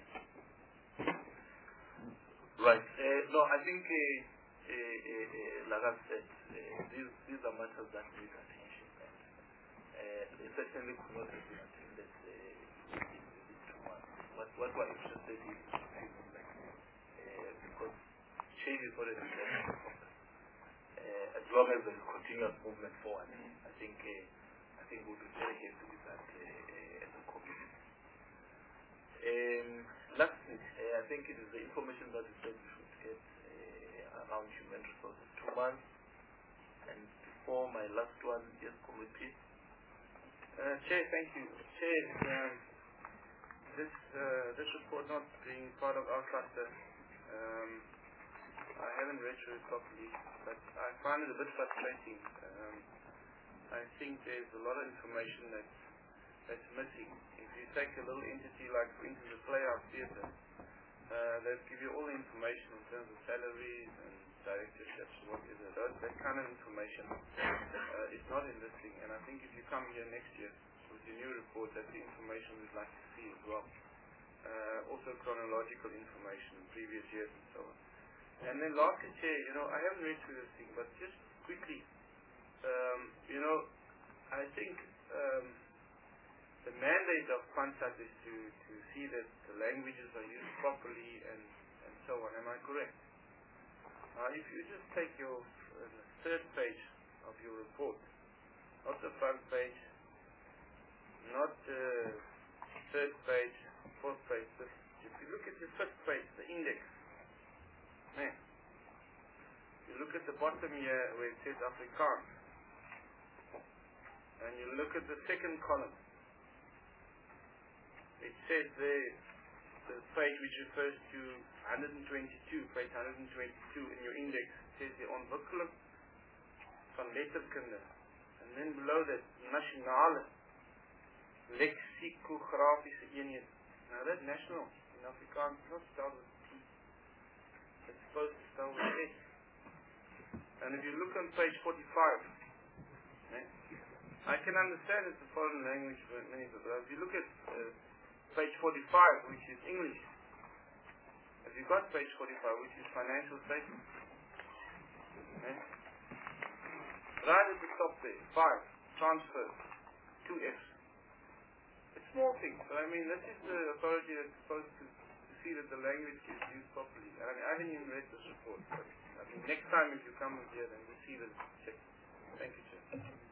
right. Uh, no, I think, uh, uh, uh, uh, like I said, uh, these these are matters that need attention, and uh, they certainly could not have been attended uh, within, within two months. But what we're interested in is like, uh, because change is not a determined process. Uh, as long as there is continuous movement forward, I think uh, I think we'll be very happy with that uh, uh, as a community. Um, lastly, uh, I think it is the information that we said we should get uh, around human resources two months. And before my last one, yes, committee. Uh, Chair, thank you. Chair, um, this uh, this report not being part of our cluster, um, I haven't read through it properly, but I find it a bit frustrating. Um, I think there's a lot of information that's, that's missing. If you take a little entity like, for instance, the Playhouse Theatre, uh, they'll give you all the information in terms of salaries and directorships, what is it. That, that kind of information uh, is not in this thing. And I think if you come here next year with your new report, that's the information we'd like to see as well. Uh, also chronological information, previous years and so on. And then lastly, Chair, you know, I haven't read through this thing, but just quickly, um, you know, I think um, the mandate of FANSAT is to, to see that the languages are used properly and, and so on. Am I correct? Now, if you just take your uh, third page of your report, not the front page, not the third page, fourth page, but if you look at the fifth page, the index, man, you look at the bottom here where it says Afrikaans, and you look at the second column, it says there, the page which refers to one twenty-two, page one twenty-two in your index, says the ontwikkeling van letterkunde, and then below that, nationale lexicographische eenheid. Now that national in Afrikaans is not spelled with T, it's supposed to spell with S. And if you look on page forty-five, eh, I can understand it's a foreign language for many people, but if you look at uh, page forty-five, which is English, have you got page forty-five, which is financial statements? Eh? Right at the top there, five, transfer, two F's. It's small things, but I mean, this is the authority that's supposed to, to see that the language is used properly. I mean, I haven't even read this report, but I mean, next time if you come here, then we'll see that it's checked. Thank you, Chair.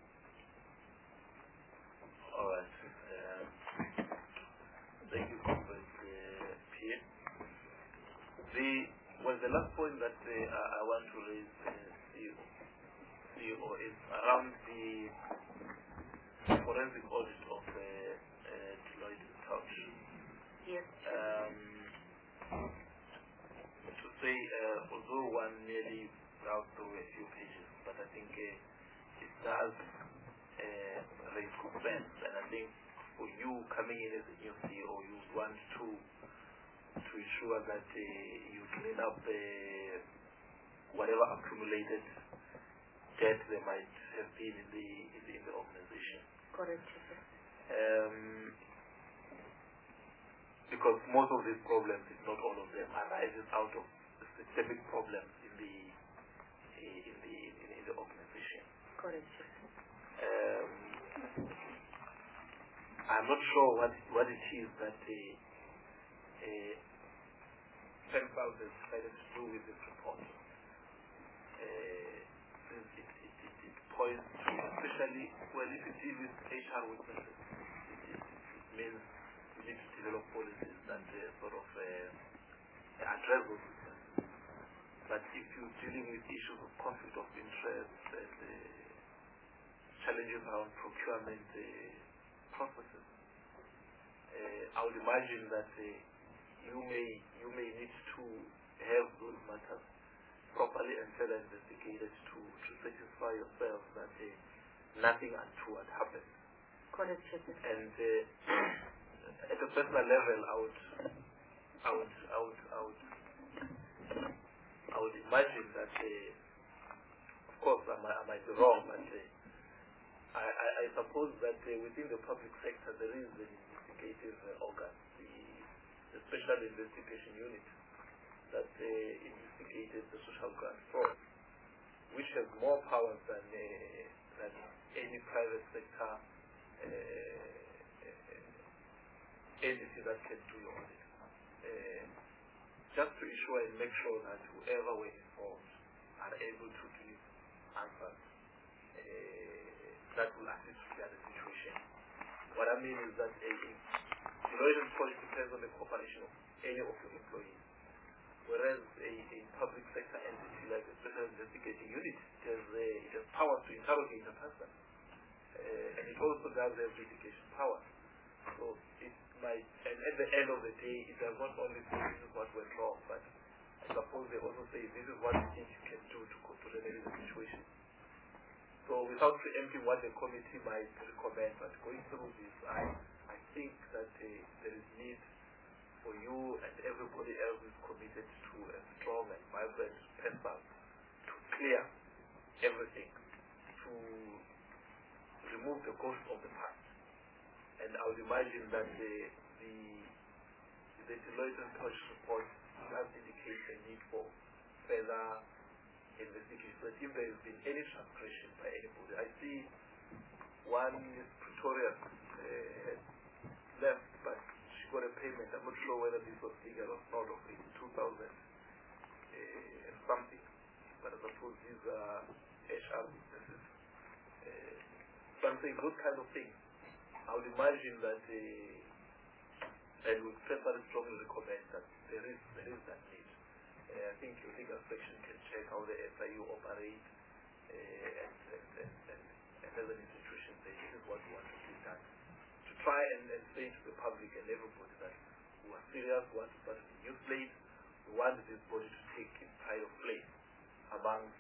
All right. Uh, thank you, Comrade uh, Pierre. The well, the last point that uh, I want to raise, uh, C E O, is around the forensic audit of uh, uh, Deloitte Touch. Yes. Um, to say, uh, although one nearly browsed through a few pages, but I think uh, it does uh, raise concerns, and I think for you coming in as a new C E O, you want to to ensure that uh, you clean up uh, whatever accumulated debt there might have been in the in the, in the organization. Correct. Um, because most of these problems, if not all of them, arises out of systemic problems in the in the in, in the organization. Correct. Um, I'm not sure what what it is that uh, uh, Penfolds has decided to do with this report. Uh, since it, it, it, it points to, especially, well, if you deal with H R witnesses, it, it, it means you need to develop policies that uh, sort of uh, address those witnesses. So But if you're dealing with issues of conflict of interest and uh, challenges around procurement uh, processes, uh, I would imagine that uh, you may you may need to have those matters properly and further investigated to, to satisfy yourself that uh, nothing untoward happens. Correct. And uh, at a personal level, I would, I would, I would, I would, I would imagine that, uh, of course, I might, I might be wrong, but uh, I, I, I suppose that uh, within the public sector there is an investigative uh, organ, the, the Special Investigation Unit, that uh, investigated the social grant fraud, which has more powers than, uh, than any private sector uh, agency that can do your audit. Uh, just to ensure and make sure that whoever were involved are able to give answers uh, that will assist to clear the situation. What I mean is that uh, the Deloitte policy depends on the cooperation of any of your employees. Whereas a, a public sector entity like the Special Investigating Unit has, uh, it has powers to interrogate a person. Uh, and it also does have litigation power. So it might, and at the end of the day, it does not only say this is what went wrong, but I suppose they also say this is what you think you can do to, to remedy the situation. So without preempting what the committee might recommend, but going through this, I, I think that uh, there is need for you and everybody else who is committed to a strong and vibrant PESPAL to clear everything, to remove the ghost of the past. And I would imagine that the the, the Deloitte and Touch report does indicate a need for further investigation. But if there has been any transgression by anybody, I see one Miss Pretoria uh, left, but she got a payment. I'm not sure whether this was legal or not, of two thousand uh, something. But I suppose these are H R businesses. Uh, so I'm saying those kind of things. I would imagine that, uh, and would personally strongly recommend that there is there is that need. Uh, I think your legal section can check how the S I U operate, uh, and, and, and, and, and as an institution say this is what we want to see done. To try and, and say to the public and everybody that we are serious, we want to start a new slate, we want this body to take its pride of place amongst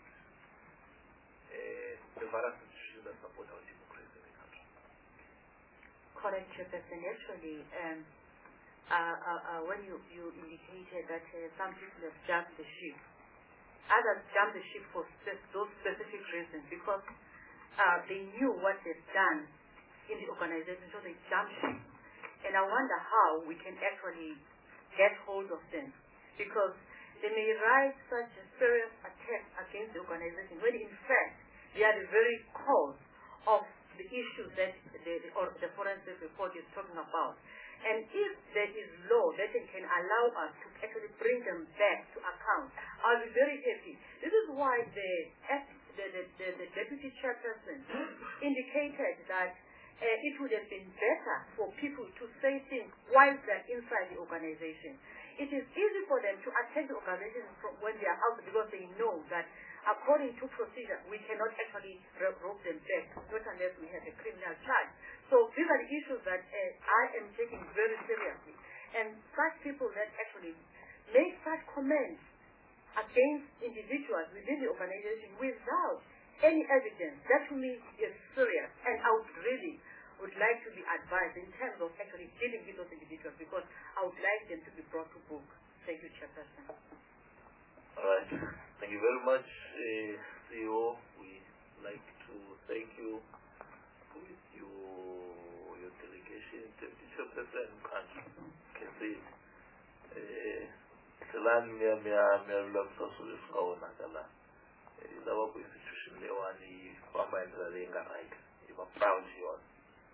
uh, the various institutions that support our democracy in the country. Correct, Chairperson. Actually, um, uh, uh, uh, when you, you indicated that uh, some people have jumped the ship, others jumped the ship for spe- those specific reasons because uh, they knew what they've done in the organization, so they jumped ship. And I wonder how we can actually get hold of them, because they may rise such a serious attack against the organization when in fact they are the very cause of the issues that the, the, or the forensic report is talking about. And if there is law that can allow us to actually bring them back to account, I'll be very happy. This is why the, the, the, the, the deputy chairperson indicated that uh, it would have been better for people to say things while they're inside the organization. It is easy for them to attack the organization from when they are out because they know that according to procedure, we cannot actually rope them back, not unless we have a criminal charge. So these are the issues that uh, I am taking very seriously. And such people that actually make such comments against individuals within the organization without any evidence, that to me is serious. And I would really would like to be advised in terms of actually dealing with those individuals, because I would like them to be brought to book. Thank you, Chairperson. All right. Thank you very much, uh, C E O. We like to thank you with your your delegation, Deputy Chairperson, country. Can say, Selan mia mia mia love social school na kala. Ila wako institution lewa ni kwamba endelea right. You are proud you are.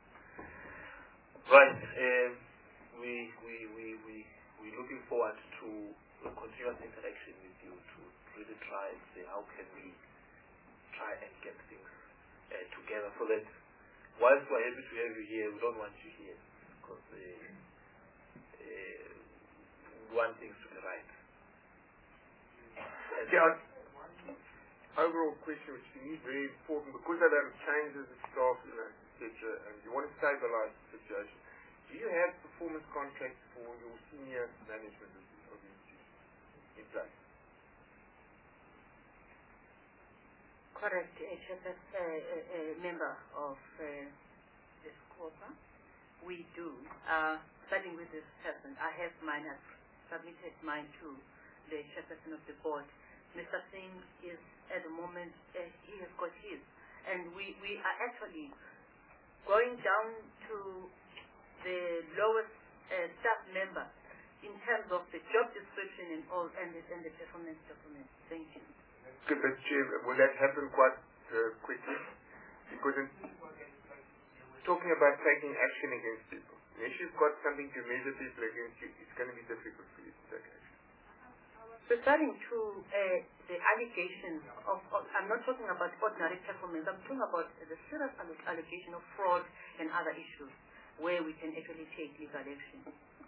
Right. Um, we we we we we looking forward to a continuous interaction with you to really try and say how can we try and get things uh, together so that whilst we're happy to have you here, we don't want you here because uh, uh, we want things to be right. Yeah. Overall question, which to me is very important, because of them changes of staff, you know, et cetera, and you want to stabilize the situation. Do you have performance contracts for your senior management of the, of the institution in place? Correct, H F S, uh, uh, uh, member of uh, this quarter. We do. Uh, starting with this person, I have mine, I've submitted mine to the chairperson of the board. Mister Singh is at the moment, uh, he has got his. And we, we are actually going down to the lowest uh, staff member in terms of the job description and all, and the, and the performance document. Thank you. Good, but Chair, will that happen quite uh, quickly? Because in talking about taking action against people, if you've got something to measure people against you, it's going to be difficult for you to take action. Referring to uh, the allegations of, of, I'm not talking about ordinary performance, I'm talking about the serious allegation of fraud and other issues where we can actually take legal action.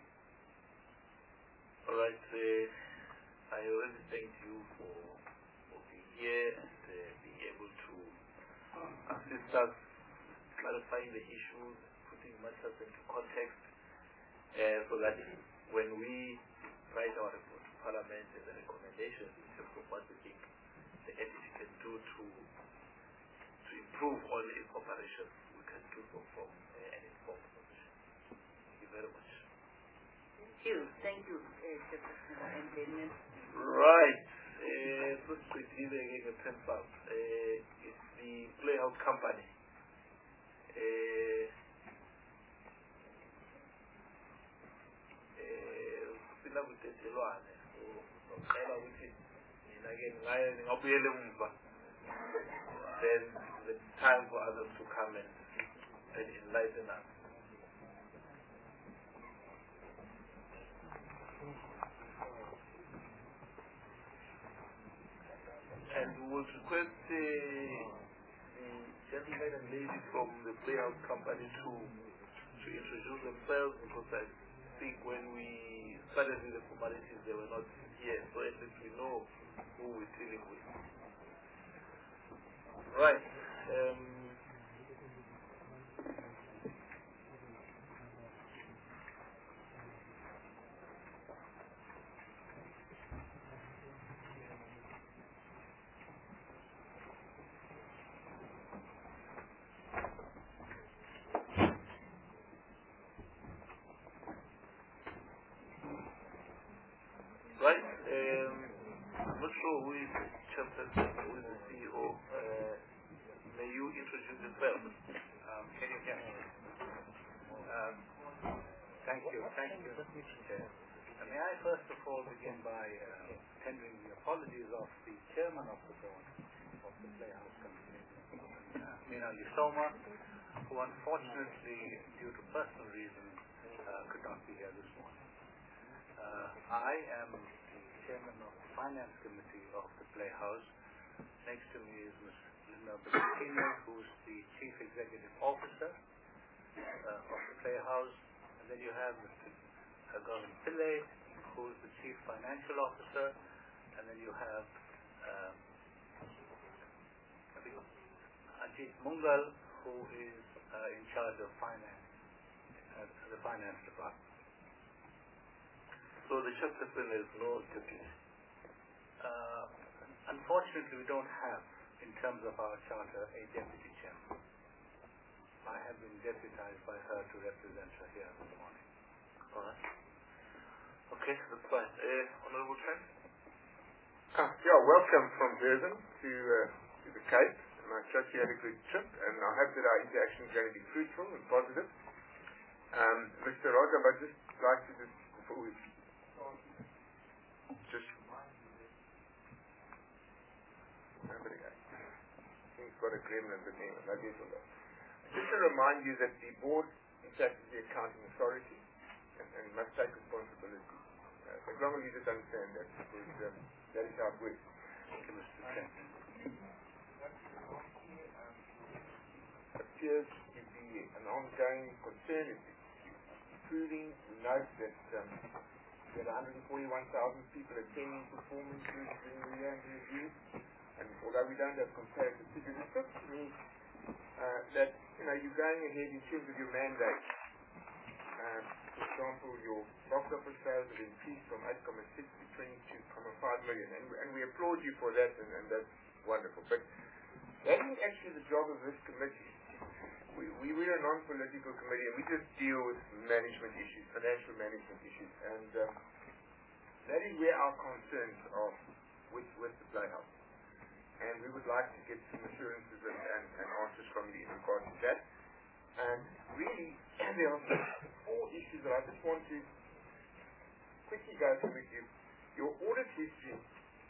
All right, uh, I already thank you for, for being here and uh, being able to assist us clarifying the issues, putting matters into context, uh, so that when we write our report to Parliament and the recommendations in terms of what we think the entity can do to to improve on its operations, we can do so from uh, an informed position. Thank you very much. Thank you. Thank you, uh, Chairperson and Chairman. Right. Uh, let's proceed again with ten past. Uh, it's the Playhouse Company. Uh, sina kutethelwane so ngicela ukuthi mina ke ngaye ngingabuyela emuva, then the time for others to come and, and enlighten us. And we would request uh, the gentlemen and ladies from the Playhouse Company to to introduce themselves, because I think when we started with the formalities they were not here, so at least we know who we're dealing with. Right. Um, Right, um, I'm not sure who is the chairperson, who is the C E O. Uh, may you introduce yourself? Um, can you hear me? Um, thank you, thank you, Mister Chair. Uh, may I first of all begin by uh, tendering the apologies of the chairman of the board of the Playhouse Company, uh, Meena Lisoma, who unfortunately, due to personal reasons, uh, could not be here this morning. Uh, I am the chairman of the finance committee of the Playhouse. Next to me is Miz Linda Bellantini, who's the chief executive officer uh, of the Playhouse. And then you have Mister Govind Pillai, who's the chief financial officer. And then you have um, Ajit Mungal, who is uh, in charge of finance, uh, the finance department. So the chairperson is no deputy? Uh, unfortunately, we don't have, in terms of our charter, a deputy chairman. I have been deputized by her to represent her here this morning. All right. Okay, that's fine. Uh, Honorable Trent? Ah, yeah, welcome from Durban to, uh, to the Cape. And I trust you had a good trip, and I hope that our interaction is going to be fruitful and positive. Um, Mister Rajab, I'd just like to just, before we just nobody he's got a gremlin, but anyway, I guess we'll go. Just to remind you that the board, in fact, is the accounting authority and, and must take responsibility. Uh, as long as you just understand that, because um, that is how it works. Thank you, Mister Trent. Appears to be an ongoing concern, including we note that um, we had one hundred forty-one thousand people attending performances during the year under review. And although we don't have comparative figures, it looks to me uh, that, you know, you're going ahead in terms of your mandate. Uh, for example, your box office sales have increased from eight point six to twenty-two point five million, and, and we applaud you for that, and, and that's wonderful. But that isn't actually the job of this committee. We, we, we're a non-political committee, and we just deal with management issues, financial management issues, and um, that is where our concerns are with, with the Playhouse. And we would like to get some assurances and, and, and answers from you in regard to that. And really, there are four issues that I just want to quickly go through with you. Your audit history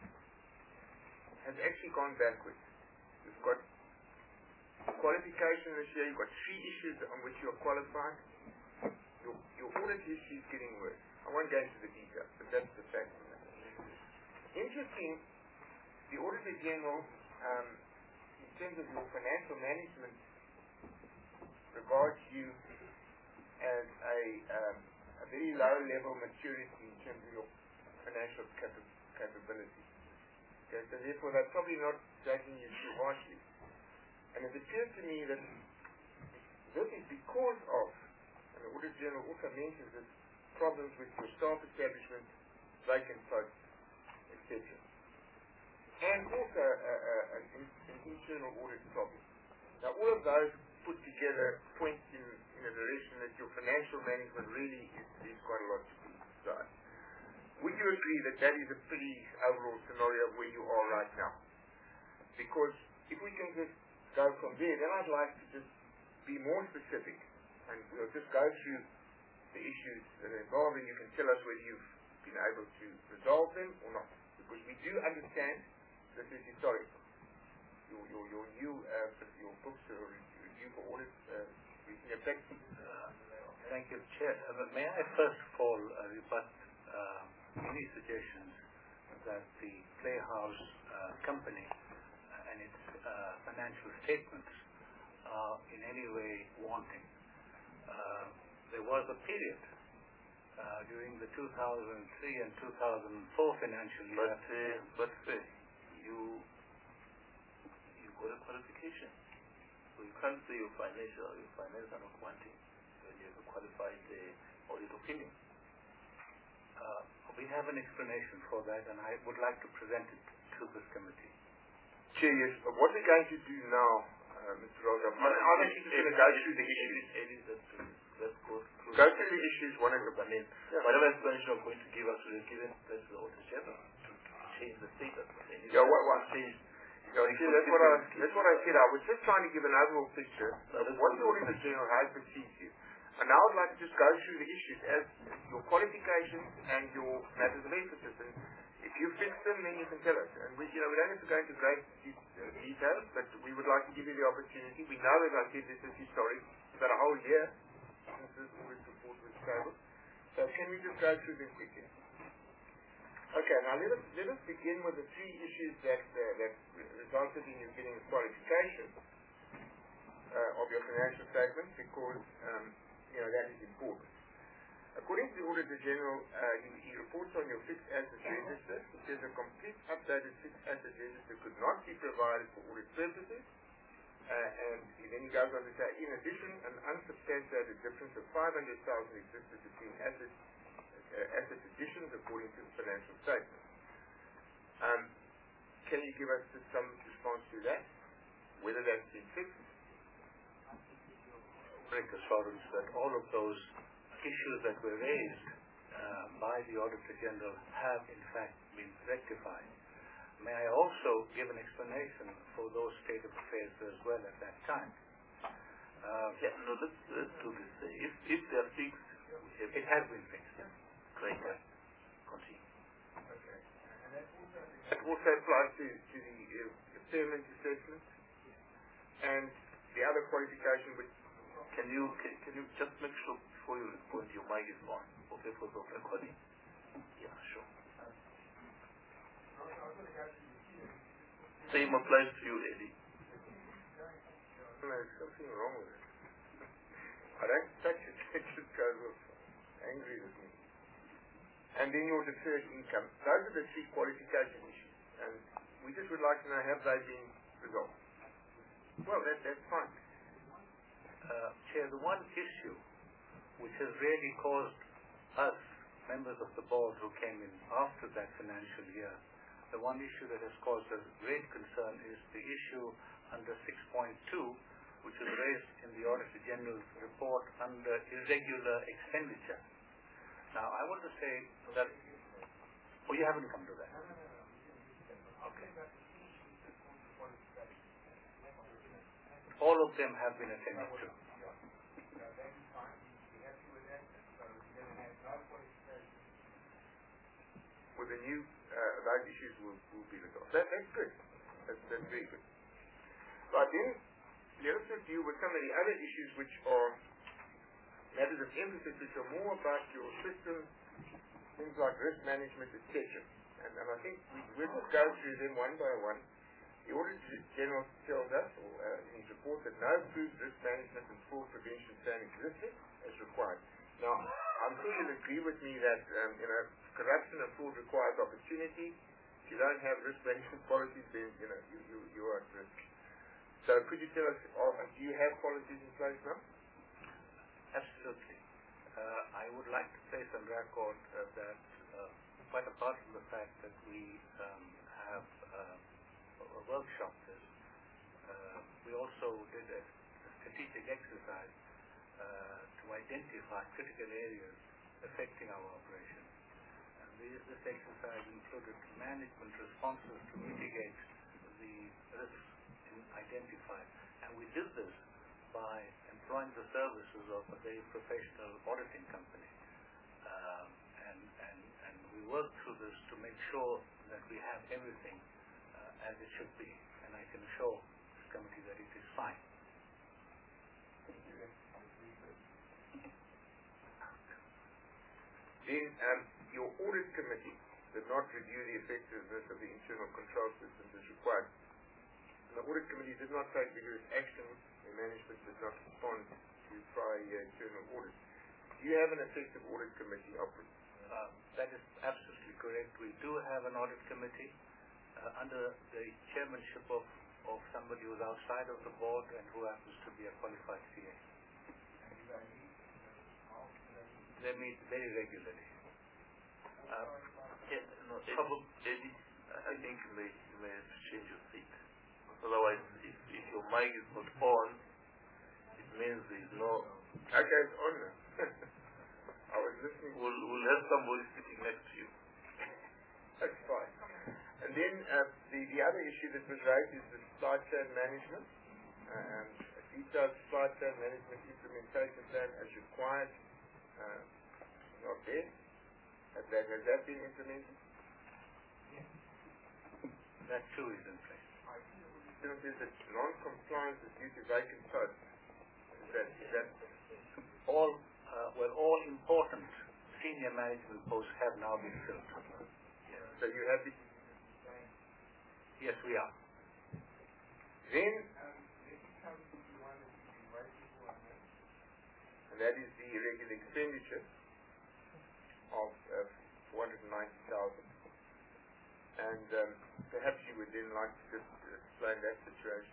has actually gone backwards. You've got qualification this year, you've got three issues on which you are qualified. Your, your audit history is getting worse. I won't go into the details, but that's the fact. Interesting, the Auditor General, um, in terms of your financial management, regards you as a, um, a very low level maturity in terms of your financial cap- capability. Okay, so therefore they're probably not judging you too harshly. And it appears to me that this is because of, and the Auditor General also mentions this, problems with your staff establishment, vacant posts, et cetera. And also uh, uh, an, an internal audit problem. Now all of those put together point in, in a direction that your financial management really is, is quite a lot to be desired. Would you agree that that is a pretty overall scenario of where you are right now? Because if we can just go from there, then I'd like to just be more specific, and we'll just go through the issues that are involved, and you can tell us whether you've been able to resolve them or not. Because we do understand this is historical. Your, your, your new uh, your books are review for audit uh, recently effective. Uh, thank you, Chair. Uh, may I first of all uh, rebut uh, any suggestions that the Playhouse uh, company uh, and its uh, financial statements are in any way wanting. Uh, there was a period uh, during the two thousand three and two thousand four financial year. But, uh, but uh, you you got a qualification, so you can't say your financial your finance are not wanting when you have a qualified uh, audit opinion. Uh, we have an explanation for that, and I would like to present it to this committee. Chair, yes. What we're going to do now, uh, Mister Rosa, I'm actually just going to go through the issues. Let's go through, go through the issues one at a time. I mean, yeah. Whatever explanation you're going to give us, we'll give it to the Auditor General to change the status. Yeah, what, what? Change. Yeah, see, that's what I that's what I said. I was just trying to give an overall picture of what the Auditor General has perceived you. And now I'd like to just go through the issues as your qualifications and your matters of emphasis. And if you fix them, then you can tell us. And we, you know, we don't have to go into great de- uh, details, but we would like to give you the opportunity. We know, as I said, this is historic. It's about a whole year since this audit report was tabled. So can we just go through them quickly? Okay, now let us let us begin with the three issues that uh, that resulted in you getting a qualification uh, of your financial statements, because um, you know that is important. According to the Auditor General, uh, he, he reports on your fixed assets register. It says a complete updated fixed asset register could not be provided for audit purposes. Uh, and then he goes on to say, in addition, an unsubstantiated difference of five hundred thousand existed between assets, uh, asset additions according to the financial statement. Um, can you give us just some response to that? Whether that's been fixed? Correct assurance that all of those issues that were raised uh, by the Auditor General have in fact been rectified. May I also give an explanation for those state of affairs as well at that time? Uh, yeah, no, let's, let's do this. Uh, if, if they are fixed, it has been fixed. Yeah. Great. Right. Continue. Okay. And that also, that also applies to, to the uh, impairment assessment and the other qualification which Can you can, can you just make sure before you respond your mic is on for purpose of recording? Yeah, sure. Same applies to you, Eddie. There's something wrong with it. I don't touch it. It just goes off angry with me. and then your deferred income. Those are the three qualification issues. And we just would like to know, have they been resolved? Well, that, that's fine. Uh, Chair, the one issue which has really caused us, members of the board who came in after that financial year, the one issue that has caused us great concern is the issue under six point two, which was raised in the Auditor General's report under irregular expenditure. Now, I want to say that, oh, you haven't come to that. Okay. All of them have been attended to. With the new, uh, those issues will, will be resolved. That, that's good. That's, that's very good. Right, then, let us deal with some of the other issues which are matters of emphasis, which are more about your system, things like risk management, et cetera. And, and I think we, we'll just go through them one by one. The Auditor General tells us, or uh, in his report, that no approved risk management and fraud prevention plan existed as required. Now, I'm sure you'll agree with me that um, you know, corruption and fraud requires opportunity. If you don't have risk management policies, then you know you, you, you are at risk. So, could you tell us, uh, do you have policies in place now? Absolutely. Uh, I would like to place on record uh, that, uh, quite apart from the fact that we um, have uh, a workshop this, uh, we also did a strategic exercise uh, to identify critical areas affecting our operation. And this, this exercise included management responses to mitigate the risks identified. And we did this by employing the services of a very professional auditing company. Um, and, and, and we worked through this to make sure that we have everything uh, as it should be. And I can assure this committee that it is fine. Then um, your audit committee did not review the effectiveness of the internal control systems as required. The audit committee did not take vigorous action. The management did not respond to prior year internal audit. Do you have an effective audit committee operating? Uh, that is absolutely correct. We do have an audit committee uh, under the chairmanship of, of somebody who is outside of the board and who happens to be a qualified C A. They meet very regularly. Uh, yeah, no, Eddie, Eddie, I think you may, you may have to change your seat. Otherwise, if, if your mic is not on, it means there is no... Okay, it's on now. I was listening. We'll, we'll have somebody sitting next to you. That's fine. And then uh, the, the other issue that was raised is the supply chain management. Um, a detailed supply chain management implementation plan as required. Uh, not there. Has that, has that been implemented? That too is in place. It says that non-compliance is due to vacant posts. Is that, is that all, uh, well, all important senior management posts have now been filled. Yeah. So you have the... Yes, we are. Then, and that is the irregular expenditure of uh, four hundred ninety thousand. And um, perhaps you would then like to just explain that situation.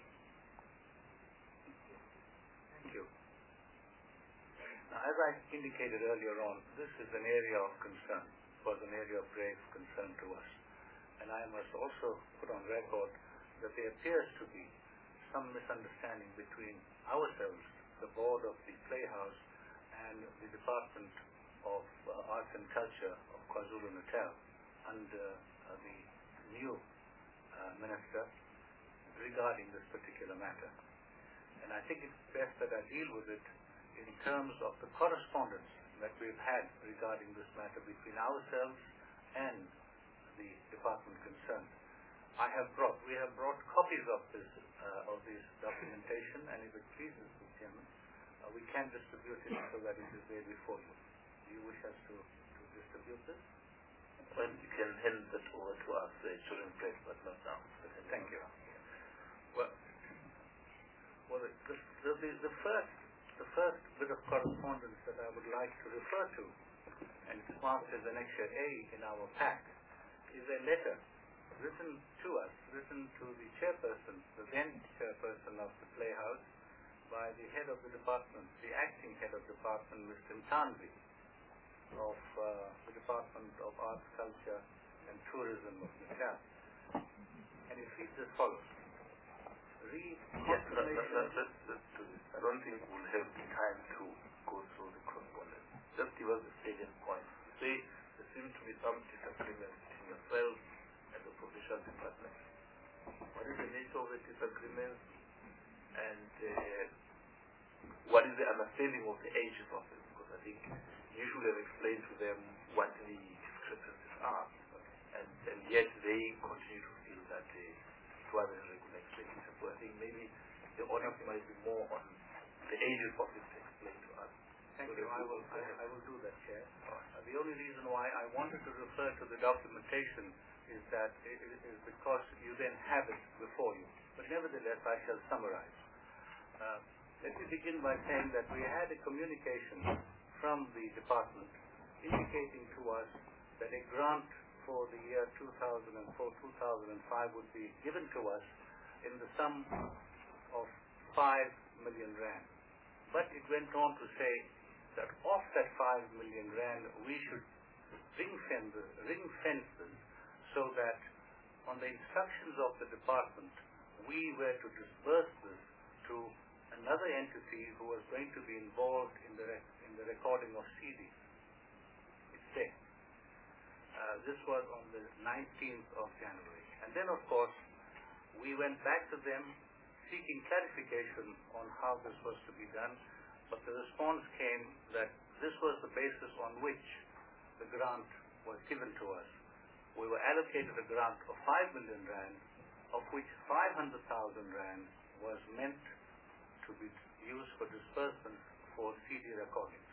Thank you. Now, as I indicated earlier on, this is an area of concern, was an area of grave concern to us. And I must also put on record that there appears to be some misunderstanding between ourselves, the board of the Playhouse, and the Department of uh, Arts and Culture of KwaZulu-Natal under uh, the new uh, minister regarding this particular matter. And I think it's best that I deal with it in terms of the correspondence that we've had regarding this matter between ourselves and the department concerned. I have brought, we have brought copies of this, uh, of this documentation, and if it pleases the Chairman, uh, we can distribute it so that it is there before you. Do you wish us to, to distribute this? Well, you can hand that over to us, the children's place, but not now. Thank you. Well, well the, the, the, the first the first bit of correspondence that I would like to refer to and it's marked as Annexure A in our pack, is a letter written to us, written to the chairperson, the then chairperson of the Playhouse, by the head of the department, the acting head of the department, Mister Mtanzi, of uh, the Department of Arts, Culture and Tourism of Natal. And it reads as follows. Read yes, let, let, let, let's, let's do this. I don't think we'll have the time to go through the correspondence. Just give us the salient points. Say there seems to be some disagreement between yourself and the provincial department. What is the nature of the disagreement, and uh, what is the understanding of the ages of it? Because I think you should have explained to them what the discrepancies are, and, and yet they continue to feel that uh, it wasn't a regular expenditure. So I think maybe the onus might be more on the ages of it to explain to us. Thank you. I will, I, I will do that, Chair. Uh, the only reason why I wanted to refer to the documentation is that it is because you then have it before you. But nevertheless, I shall summarize. Uh, let me begin by saying that we had a communication from the department indicating to us that a grant for the year two thousand four to two thousand five would be given to us in the sum of five million rand. But it went on to say that of that five million rand, we should ring fence, ring fences so that on the instructions of the department, we were to disburse this to another entity who was going to be involved in the rec in the recording of C Ds. It's there. Uh, this was on the nineteenth of January. And then, of course, we went back to them seeking clarification on how this was to be done, but the response came that this was the basis on which the grant was given to us. We were allocated a grant of five million rand, of which five hundred thousand rand was meant to be used for disbursement for C D recordings.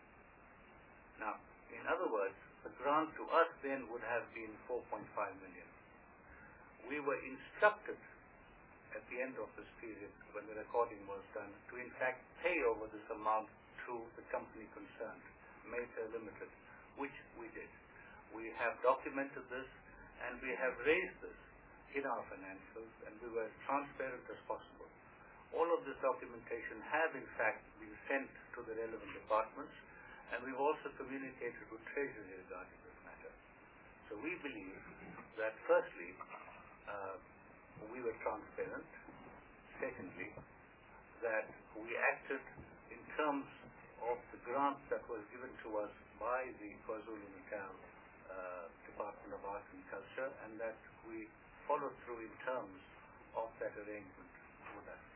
Now, in other words, the grant to us then would have been four point five million. We were instructed at the end of this period, when the recording was done, to in fact pay over this amount to the company concerned, Mayfair Limited, which we did. We have documented this, and we have raised this in our financials, and we were as transparent as possible. All of this documentation have in fact been sent to the relevant departments, and we've also communicated with Treasury regarding this matter. So we believe that firstly, uh, we were transparent. Secondly, that we acted in terms of the grant that was given to us by the KwaZulu-Natal uh, Department of Arts and Culture, and that we followed through in terms of that arrangement with us.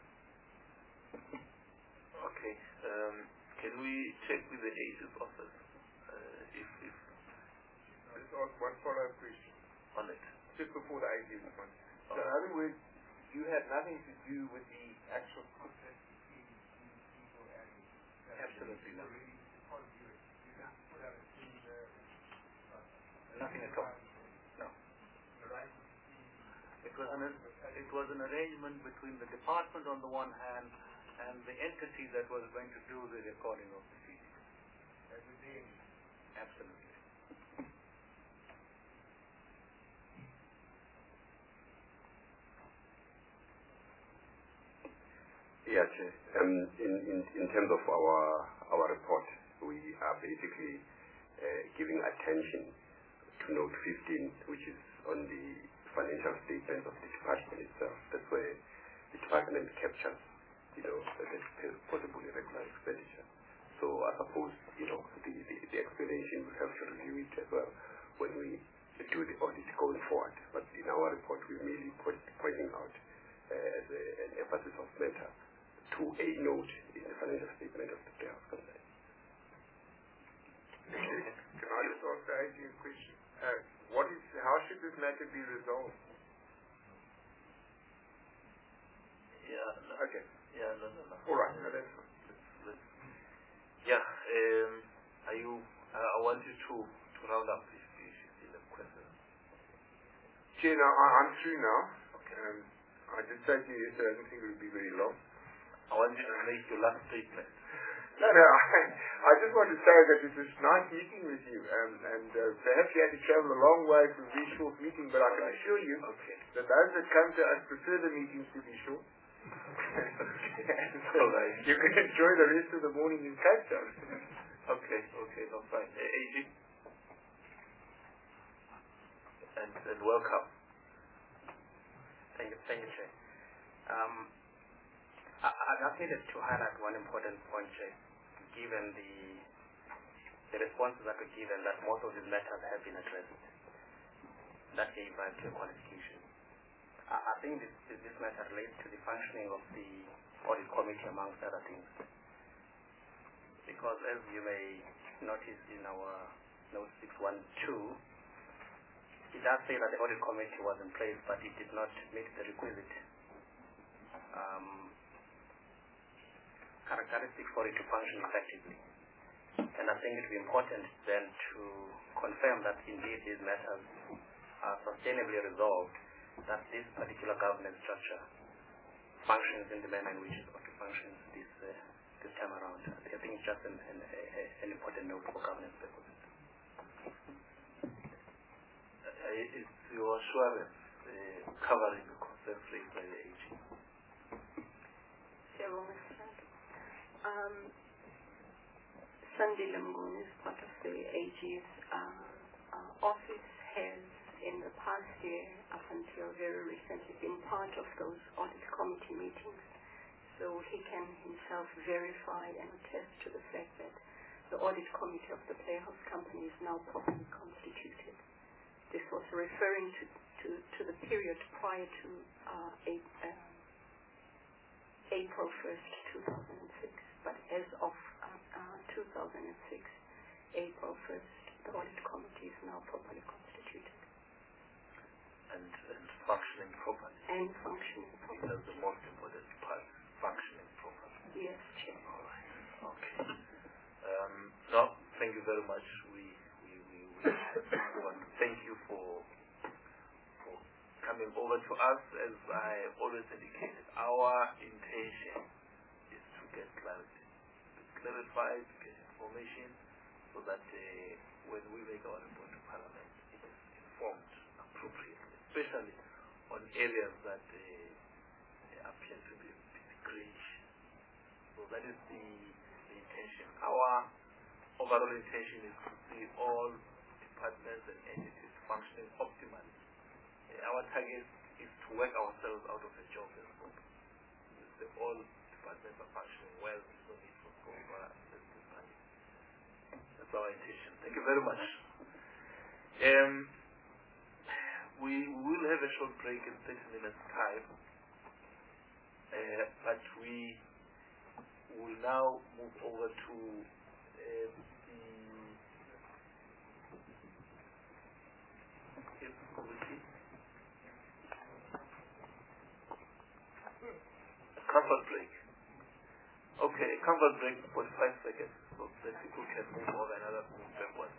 Okay. Um, can we check with the agent's office uh, if, if I'll just ask one follow-up question on it? Just before the agent's one. So Oh. in other words, you had nothing to do with the actual Absolutely not. Nothing at all. No. It was an it was an arrangement between the department on the one hand and the entity that was going to do the recording of the C D. Absolutely. Yeah, Chair. Um, in, in, in terms of our our report, we are basically uh, giving attention to note fifteen, which is on the financial statements of the department itself. That's where the department captures, you know, the, the possible irregular expenditure. So I suppose, you know, the, the, the explanation we have to review it as well when we do the audit going forward. But in our report, we're merely point, pointing out uh, as a, an emphasis of matter to a note in the financial statement of the Playhouse concern. Can I just ask the agent a question? Uh, what is, how should this matter be resolved? Yeah. No. Okay. Yeah. No. No. No. All right. No, that's fine. Let's, let's, yeah. Um, are you? Uh, I want you to to round up if you still have questions. Chair, now I, I'm through now. Okay. Um, I did say to you yesterday I didn't think it would be very long. I want you to make your last statement. No, no, I, I just want to say that it was nice meeting with you, um, and uh, perhaps you had to travel a long way for a very short meeting, but I can assure you okay. that those that come to us prefer the meetings to be short. So right. you can enjoy the rest of the morning in Cape Town. Okay, okay, no, fine. Uh, A G? And, and welcome. Thank you, thank you, Chair. Um, I, I just needed to highlight one important point, Chair, given the the responses that were given that most of these matters have been addressed. That gave rise to a qualification. I, I think this, this, this matter relates to the functioning of the audit committee, amongst other things. Because as you may notice in our note six one two, it does say that the audit committee was in place, but it did not meet the requisite um, characteristics for it to function effectively. And I think it would be important then to confirm that indeed these matters are sustainably resolved, that this particular governance structure functions in the manner in which it ought to function this, uh, this time around. I think it's just an, an, a, an important note for governance purposes. It's your assurance uh, covering the concerns raised by the A G. Um, Sandy Lamgun is part of the A G's uh, uh, office, has in the past year up until very recently been part of those audit committee meetings. So he can himself verify and attest to the fact that the audit committee of the Playhouse Company is now properly constituted. This was referring to, to, to the period prior to uh, April, uh, April first, two thousand six. But as of uh, uh, two thousand six, April first, the audit committee is now properly constituted. And, and functioning properly. And functioning properly. That's the most important part, functioning properly. Yes, Chair. All right. Okay. Um, no, thank you very much. We we, we, we want to thank you for for coming over to us. As I always indicated, our intention is to get clarity, to clarify, to get information, so that uh, when we make our report to Parliament, it is informed appropriately, especially on areas that uh, appear to be a bit grayish. So that is the, the intention. Our overall intention is to see all departments and entities functioning optimally. Uh, our target is to work ourselves out of a job as well. The all departments are functioning well, there's no need for scope for this department. That's our intention. Thank you very much. Um, we will have a short break in thirty minutes time, uh, but we will now move over to uh, the yes, committee. Comfort break. Okay, comfort break for five seconds so that people can move on another move backwards.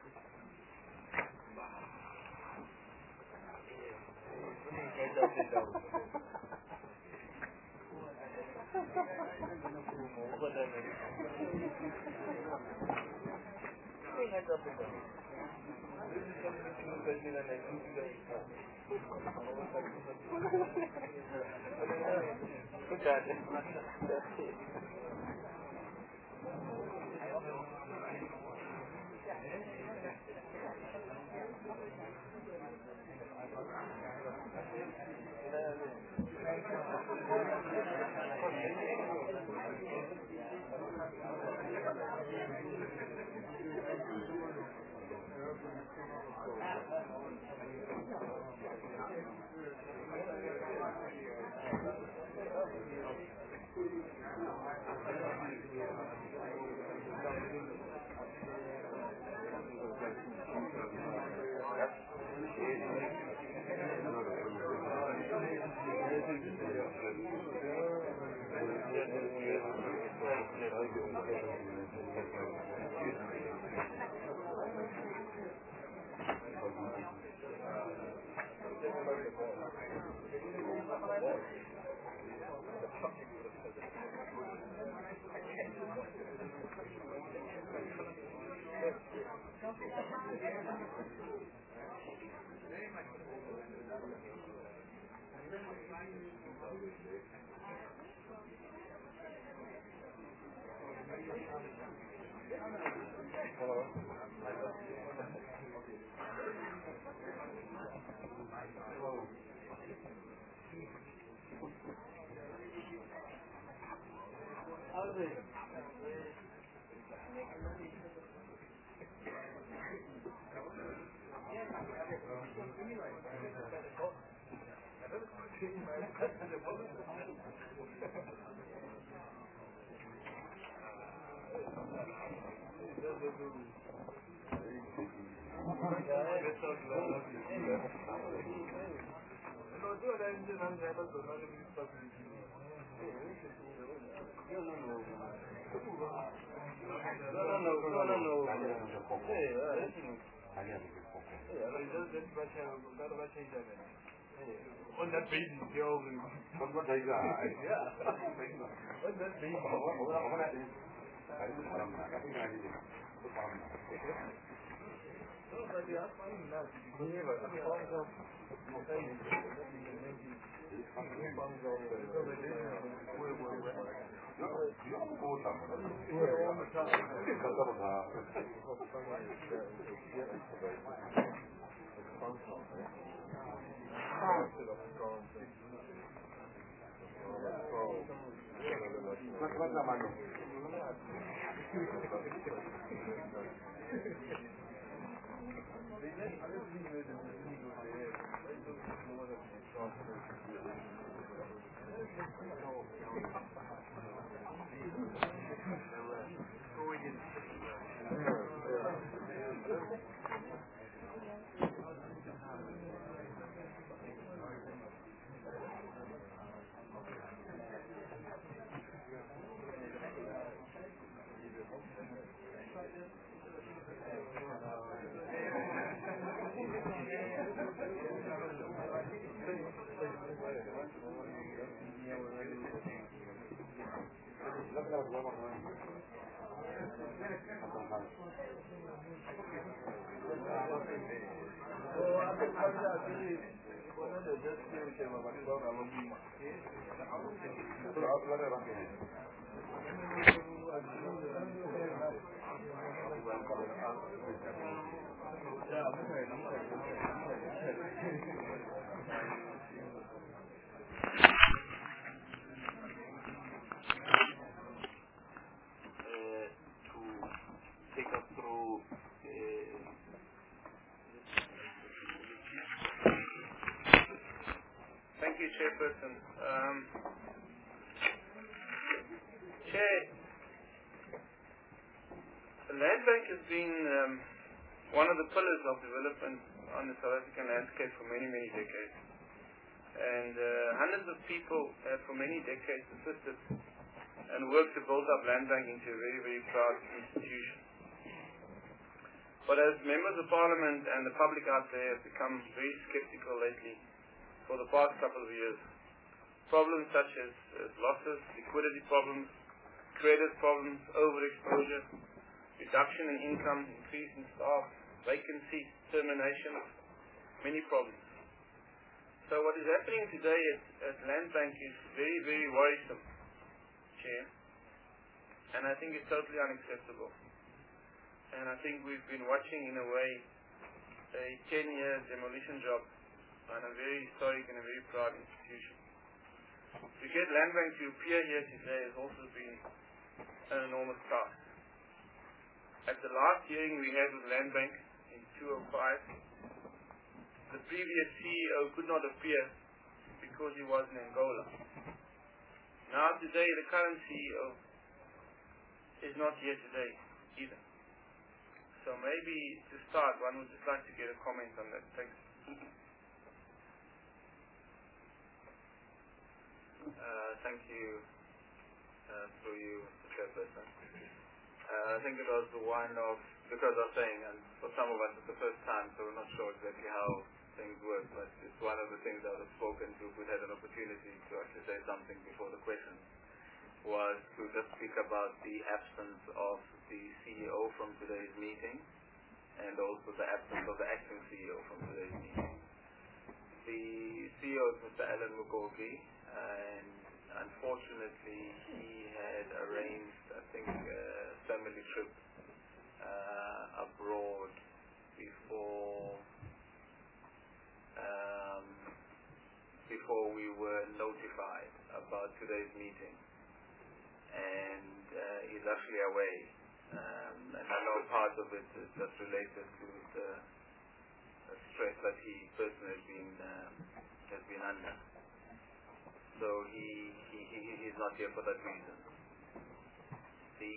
On that basis, you're What was I got? Yeah. On that basis. What's the matter? Chairperson. Um, Chair, the Land Bank has been um, one of the pillars of development on the South African landscape for many, many decades. And uh, hundreds of people have for many decades assisted and worked to build up Land Bank into a very, very proud institution. But as members of Parliament and the public out there have become very skeptical lately for the past couple of years, problems such as, as losses, liquidity problems, credit problems, overexposure, reduction in income, increase in staff, vacancy, terminations, many problems. So what is happening today at, at Land Bank is very, very worrisome, Chair, and I think it's totally unacceptable. And I think we've been watching, in a way, a ten-year demolition job on a very historic and a very proud institution. To get Land Bank to appear here today has also been an enormous task. At the last hearing we had with Land Bank in two thousand five, the previous C E O could not appear because he was in Angola. Now today the current C E O is not here today either. So maybe to start, one would just like to get a comment on that. Thanks. Uh, thank you, uh, through you, Mister Chairperson. Uh, I think it was one of, because I was saying, and for some of us it's the first time, so we're not sure exactly how things work, but it's one of the things that was spoken to if we had an opportunity to actually say something before the questions, was to just speak about the absence of the C E O from today's meeting and also the absence of the acting C E O from today's meeting. the C E O is Mister Alan Mugogi, and unfortunately he had arranged, I think, a family trip uh, abroad before um, before we were notified about today's meeting, and uh, he's actually away. Um, and I know part of it is just related to the, the stress that he personally has been um, has been under. So he, he, he he's not here for that reason. The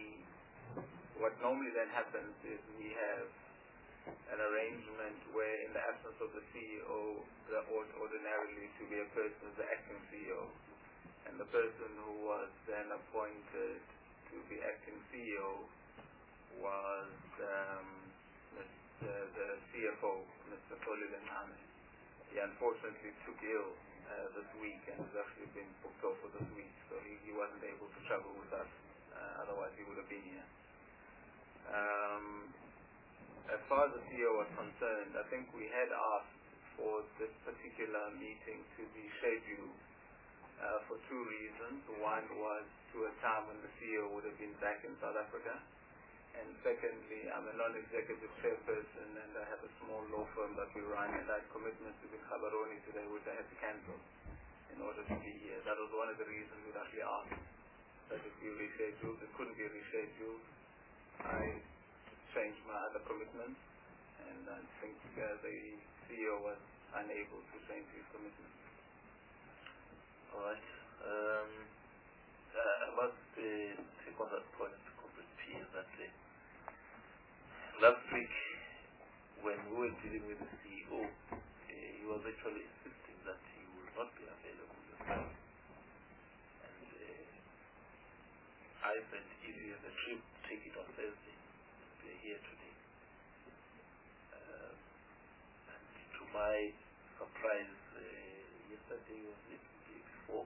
what normally then happens is we have an arrangement where, in the absence of the C E O, there ought ordinarily to be a person as the acting C E O, and the person who was then appointed to be acting C E O was um, Mister the C F O, Mister Solilan Ahmed. He unfortunately took ill uh, this week and has actually been booked off for this week, so he, he wasn't able to travel with us. Uh, otherwise, he would have been here. Um, as far as the C E O was concerned, I think we had asked for this particular meeting to be scheduled uh, for two reasons. One was to a time when the C E O would have been back in South Africa. And secondly, I'm a non-executive chairperson and I have a small law firm that we run, and I had commitments to the Khabaroni today which I had to cancel in order to be here. That was one of the reasons we actually asked that it be rescheduled. It couldn't be rescheduled. I changed my other commitments, and I think uh, the C E O was unable to change his commitments. All right. Um, uh, I must uh, take on that point to complete P that uh, last week when we were dealing with the C E O, uh, he was actually insisting that he will not be available this time. And uh, I said, if he has a trip, take it on Thursday. We are here today. Uh, and to my surprise, uh, yesterday was it the day before,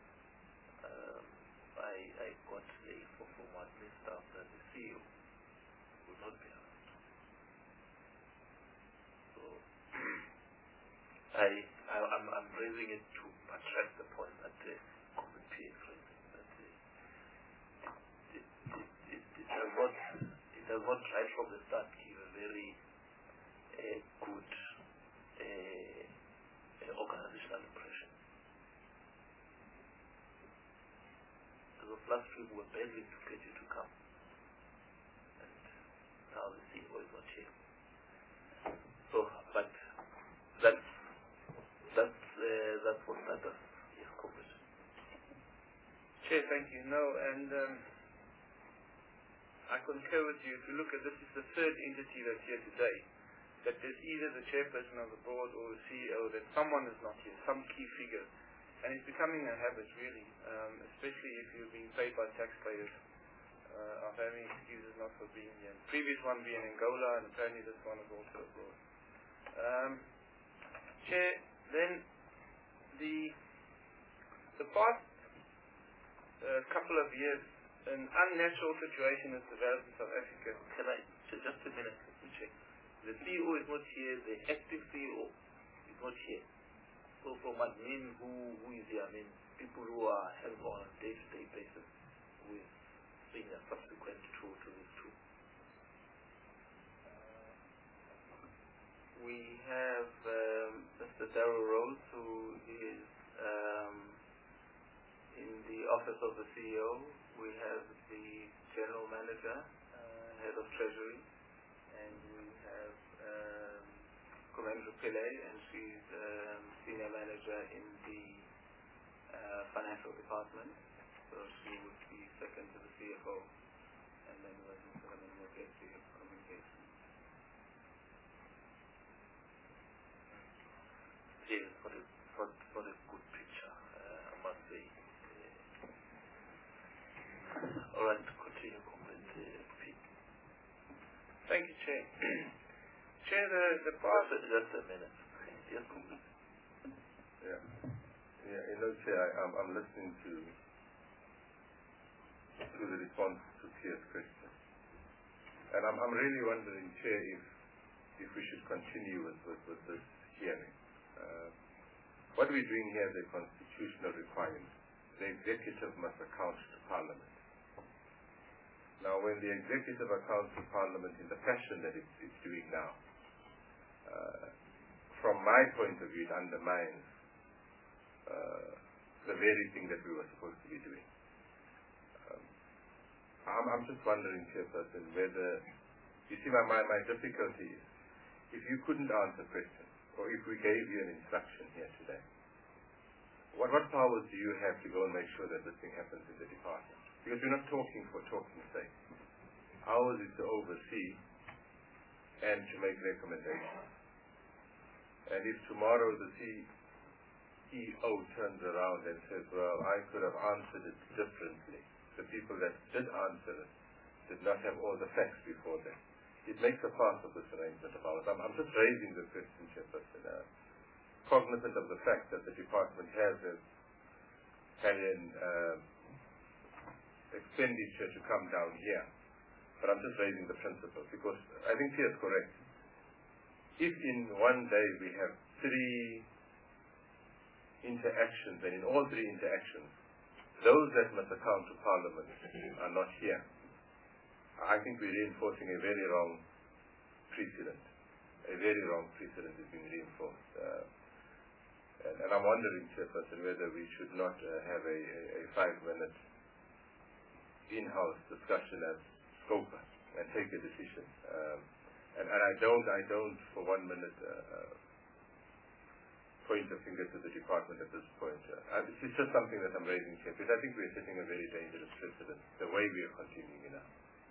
um, I, I got a info from one minister that the C E O will not be around. So I, I I'm, I'm raising it to address the point that the uh, committee is raising, that uh, it, it, it, it does not it does not right from the start give a very uh, good uh, uh, organizational impression. As of last week, we were begging to get you to come, and now the C E O is not here. So, but that's that's uh, that's what matters. Yes, comrade. Chair, thank you. No, and um, I concur with you. If you look at this, is the third entity that's here today. That there's either the chairperson of the board or the C E O, that someone is not here, some key figure. And it's becoming a habit, really, um, especially if you're being paid by taxpayers, uh, of having excuses not for being here. The previous one being Angola, and apparently this one is also abroad. Um, Chair, then the the past uh, couple of years, an unnatural situation has developed in South Africa. Can I, just a minute, let me check. The C E O is not here, the active C E O is not here. So from admin, who, who is here? I mean, people who are help on a day-to-day basis with being a subsequent to, to this too. We have um, Mister Darrell Rose, who is um, in the office of the C E O. We have the general manager, uh, head of treasury, and we have um, Commander Pillay, and she's um, senior manager in the uh, financial department. So she would be second to the C F O, and then we have Mister Mugogi of communication. Yes, for the for, for the good picture, uh, I must say. Uh, all right, continue, comment, uh, Pete. Thank you, Chair. Chair, the the part just, just a minute. Yes, comment. Yeah, yeah. You know, Chair, I, I'm I'm listening to to the response to Pierre's question, and I'm I'm really wondering, Chair, if if we should continue with with, with this hearing. Uh, what we're doing here is a constitutional requirement. The executive must account to Parliament. Now, when the executive accounts to Parliament in the fashion that it's, it's doing now, uh, from my point of view, it undermines uh, the very thing that we were supposed to be doing. Um, I'm, I'm just wondering, Chairperson, whether, you see, my, my, my difficulty is, if you couldn't answer questions, or if we gave you an instruction here today, what, what powers do you have to go and make sure that this thing happens in the department? Because we're not talking for talking's sake. Ours is to oversee and to make recommendations. And if tomorrow the C E O turns around and says, well, I could have answered it differently, the people that did answer it did not have all the facts before them, it makes a part of this arrangement of ours. I'm, I'm just raising the question, Chairperson, uh, cognizant of the fact that the department has a, had an uh, expenditure to come down here. But I'm just raising the principle because I think he is correct. If in one day we have three interactions, and in all three interactions, those that must account to Parliament are not here, I think we're reinforcing a very wrong precedent. A very wrong precedent is being reinforced. Uh, and, and I'm wondering, Chairperson, whether we should not uh, have a, a, a five-minute in-house discussion as scoper and take a decision. Um, and, and I don't, I don't for one minute uh, uh, point a finger to the department at this point. Uh, it's just something that I'm raising here, because I think we're setting a very dangerous precedent the way we are continuing now.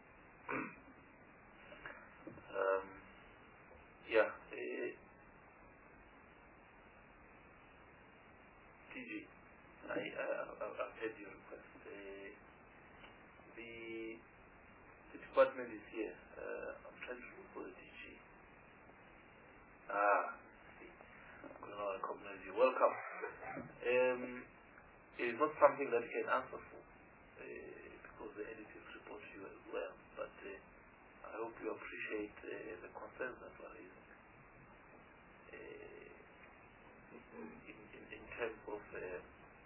um, yeah. Uh, T G, I, uh, I've heard your request. Uh, the, the department is here. Uh, I'm trying to look for the D G. Ah, see. I recognize you. Welcome. Um, it is not something that you can answer for, uh, because the editors report to you as well, but uh, I hope you appreciate uh, the concerns that were raised uh, in, in, in terms of uh,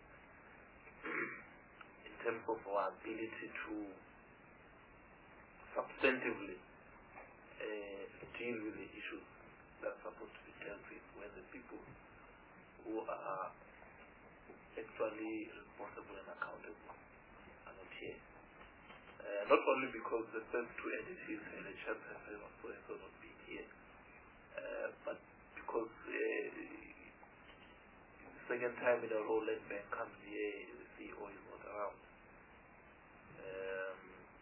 in terms of our ability to substantively uh, deal with the issues that are supposed to be dealt with when the people who are actually responsible and accountable are not here. Uh, not only because the first two entities, N H S and so on, so and so not being here, uh, but because uh, the second time in a row Land Bank comes here, the C E O is not around. Um,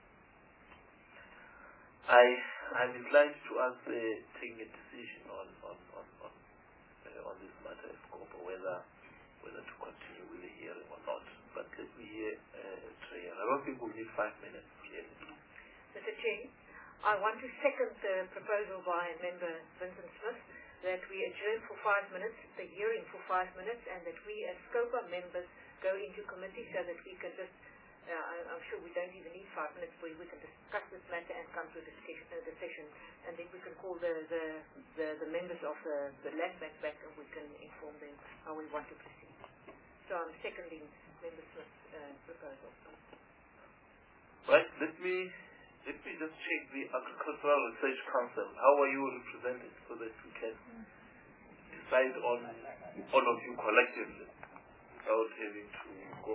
I, I'm inclined to us uh, taking a decision on on on on, uh, on this matter of scope, or whether whether to continue with the hearing or not. But let me hear uh, Trey. I don't think we'll need five minutes. Clearly. Mister Chair, I want to second the proposal by Member Vincent Smith that we adjourn for five minutes, the hearing for five minutes, and that we as SCOPA members go into committee so that we can just, uh, I'm sure we don't even need five minutes, where we can discuss this matter and come to a decision, uh, decision and then we can call the, the, the, the members of the, the Land Bank back, and we can inform them how we want to proceed. So I'm seconding Member Smith's uh, proposal. Right, let me let me just check the Agricultural Research Council. How are you represented so that we can decide on all of you collectively without having to go?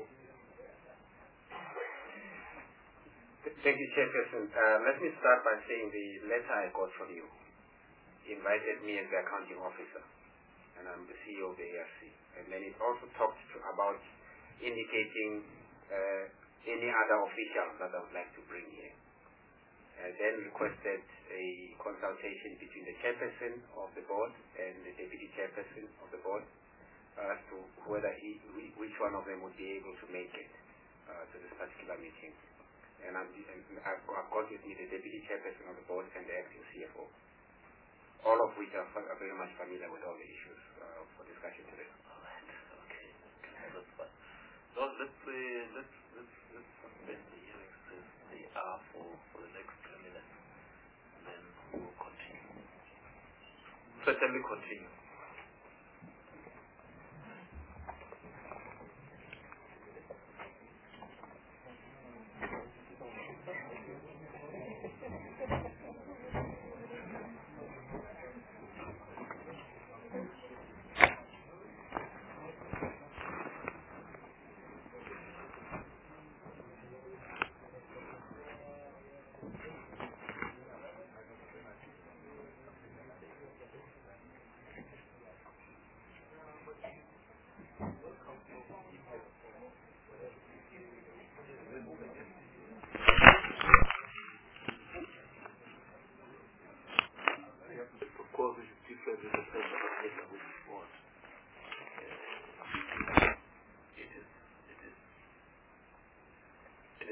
Thank you, Chairperson. Uh, let me start by saying the letter I got from you invited me as the accounting officer, and I'm the C E O of the A R C. And then it also talked to, about indicating uh, any other officials that I would like to bring here. I then requested a consultation between the chairperson of the board and the deputy chairperson of the board as to whether he, which one of them would be able to make it uh, to this particular meeting. And, I'm, and I've, I've got with me the deputy chairperson of the board and the acting C F O, all of which are, are very much familiar with all the issues uh, for discussion today. All right. Okay. Okay. That's fine. So let's uh, let's let's let's suspend the hearings as they are for for the next ten minutes, and then we will continue. Certainly continue.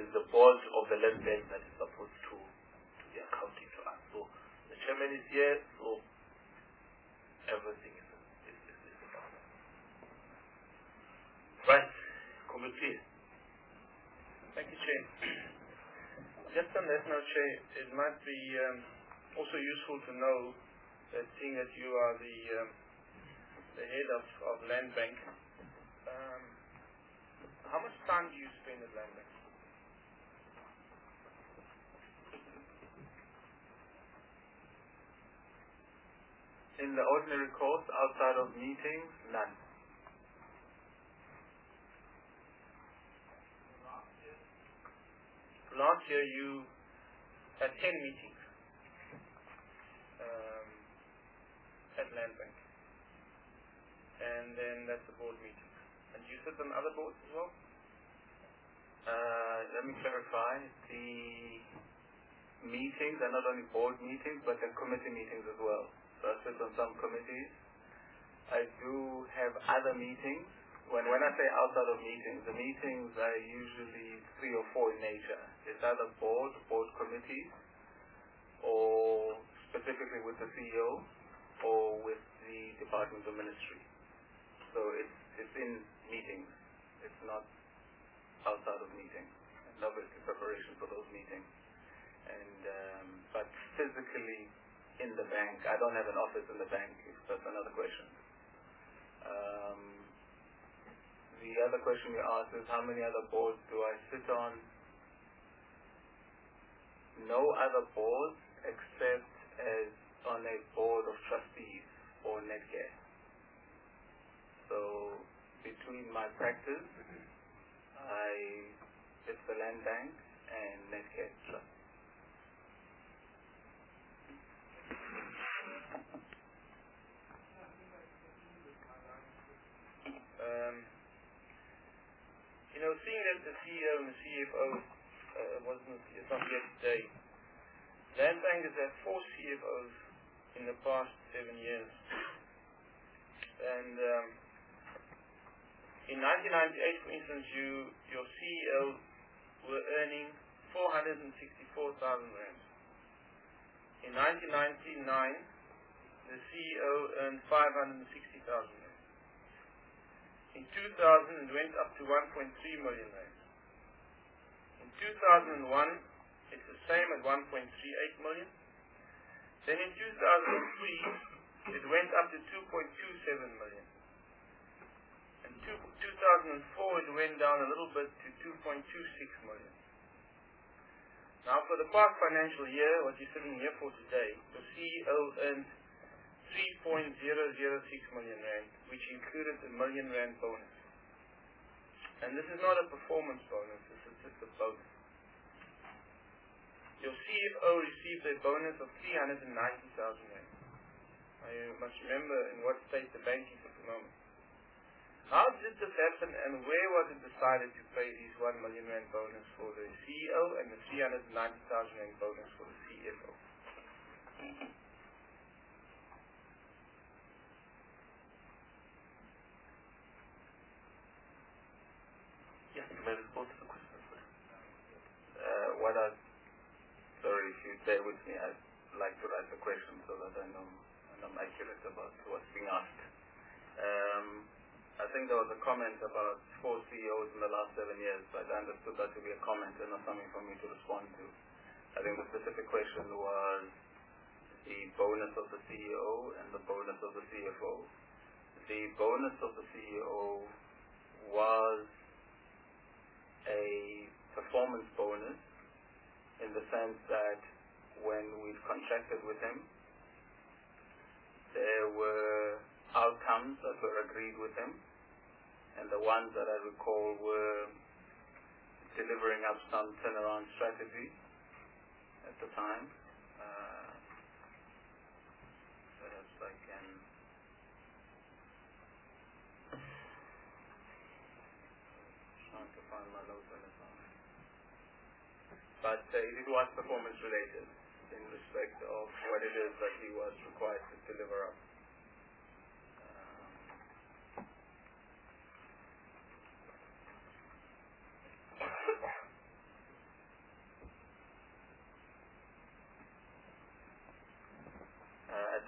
is the board of the land bank that is supposed to, to be accounting to us. So the chairman is here, so everything is, is, is, is about that. Right, Committee. Thank you, Chair. Just on that note, Chair, it might be um, also useful to know that seeing that you are the um, the head of, of Land Bank, um, how much time do you spend at Land Bank? In the ordinary course, outside of meetings, none. Last year you had ten meetings um, at Land Bank. And then that's the board meeting. And do you sit on other boards as well? Uh, let me clarify. The meetings are not only board meetings, but they're committee meetings as well. So I sit on some committees. I do have other meetings. When when I say outside of meetings, the meetings are usually three or four in nature. It's either board, board committees, or specifically with the C E O, or with the Department of Ministry. So it's it's in meetings. It's not outside of meetings. And obviously preparation for those meetings. And um, but physically in the bank, I don't have an office in the bank. If that's another question. Um, the other question you asked is how many other boards do I sit on? No other boards except as on a board of trustees for Netcare. So between my practice, I it's the Land Bank and Netcare Trust. Um, you know, seeing that the C E O and the C F O uh, wasn't it's not here today, Land Bank has had four C F Os in the past seven years, and um, in nineteen ninety-eight, for instance, you your C E O were earning four hundred sixty-four thousand rand. In nineteen ninety-nine, the C E O earned five hundred sixty thousand rand. In two thousand, it went up to one point three million rand. In two thousand one, it's the same at one point three eight million. Then in two thousand three, it went up to two point two seven million. In two, two thousand four, it went down a little bit to two point two six million. Now, for the past financial year, what you're sitting here for today, the C E O earned three point zero zero six million rand, which included a million rand bonus. And this is not a performance bonus, this is just a bonus. Your C F O received a bonus of three hundred ninety thousand rand. Now you must remember in what state the bank is at the moment. How did this happen, and where was it decided to pay these one million rand bonus for the C E O and the three hundred ninety thousand rand bonus for the C F O? Yes, you may respond to the question first. Uh, what I, sorry if you bear with me, I'd like to write the question so that I know and I'm accurate about what's being asked. Um, I think there was a comment about four C E Os in the last seven years, but I understood that to be a comment and not something for me to respond to. I think the specific question was the bonus of the C E O and the bonus of the C F O. The bonus of the C E O was a performance bonus in the sense that when we contracted with him, there were outcomes that were agreed with him, and the ones that I recall were delivering up some turnaround strategy at the time. Uh, perhaps I can trying to find my notes on it now. But uh, it was performance related in respect of what it is that he was required to deliver up.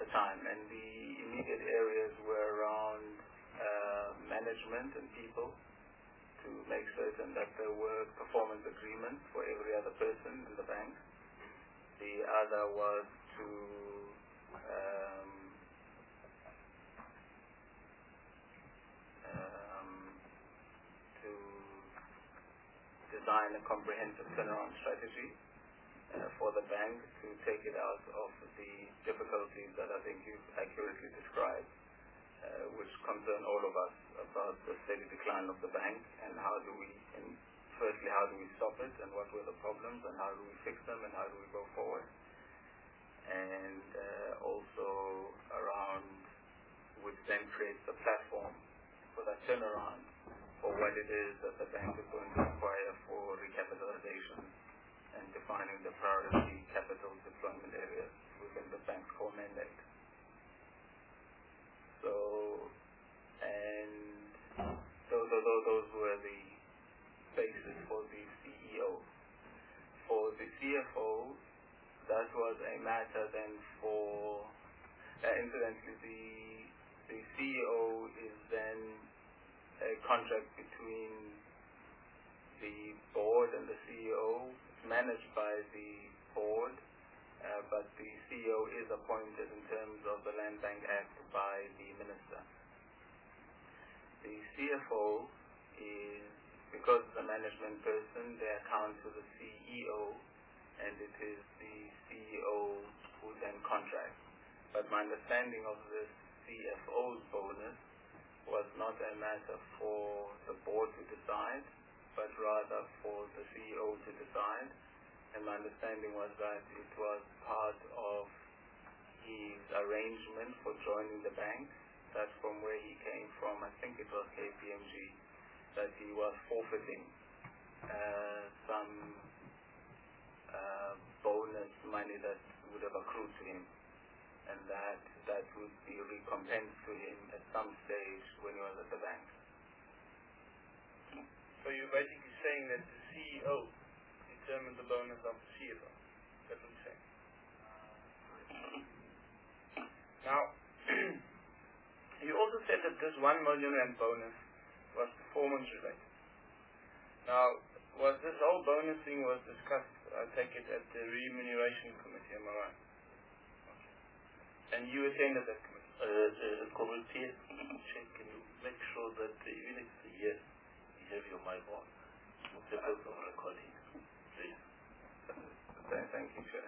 time, and the immediate areas were around uh, management and people, to make certain that there were performance agreements for every other person in the bank. The other was to um, um, to design a comprehensive turnaround strategy uh, for the bank to take it out of the difficulties that I think you've accurately described, uh, which concern all of us about the steady decline of the bank, and how do we, and firstly, how do we stop it, and what were the problems, and how do we fix them, and how do we go forward. And uh, also around, which then creates the platform for that turnaround for what it is that the bank is going to require for recapitalization and defining the priority capital deployment areas within the bank's core mandate. So, and those, those, those were the basis for the C E O. For the C F O, that was a matter then for, uh, incidentally, the, the C E O is then a contract between the board and the C E O. It's managed by the board, uh, but the C E O is appointed in terms of the Land Bank Act by the minister. The C F O is, because it's a management person, they account to the C E O, and it is the C E O who then contracts. But my understanding of the C F O's bonus was not a matter for the board to decide, but rather for the C E O to decide. And my understanding was that it was part of his arrangement for joining the bank, that from where he came from, I think it was K P M G, that he was forfeiting uh, some uh, bonus money that would have accrued to him, and that that would be recompensed to him at some stage when he was at the bank. So you're basically saying that the C E O determined the bonus of the C F O. That's what you're saying. Now, you also said that this one million rand bonus was performance related. Now, was this whole bonus thing was discussed, I take it, at the remuneration committee, am I right? Okay. And you attended that committee? Uh, the committee, can you make sure that even if it's a yes, you have your mic on? The purpose of recording, please. Thank you, Chair.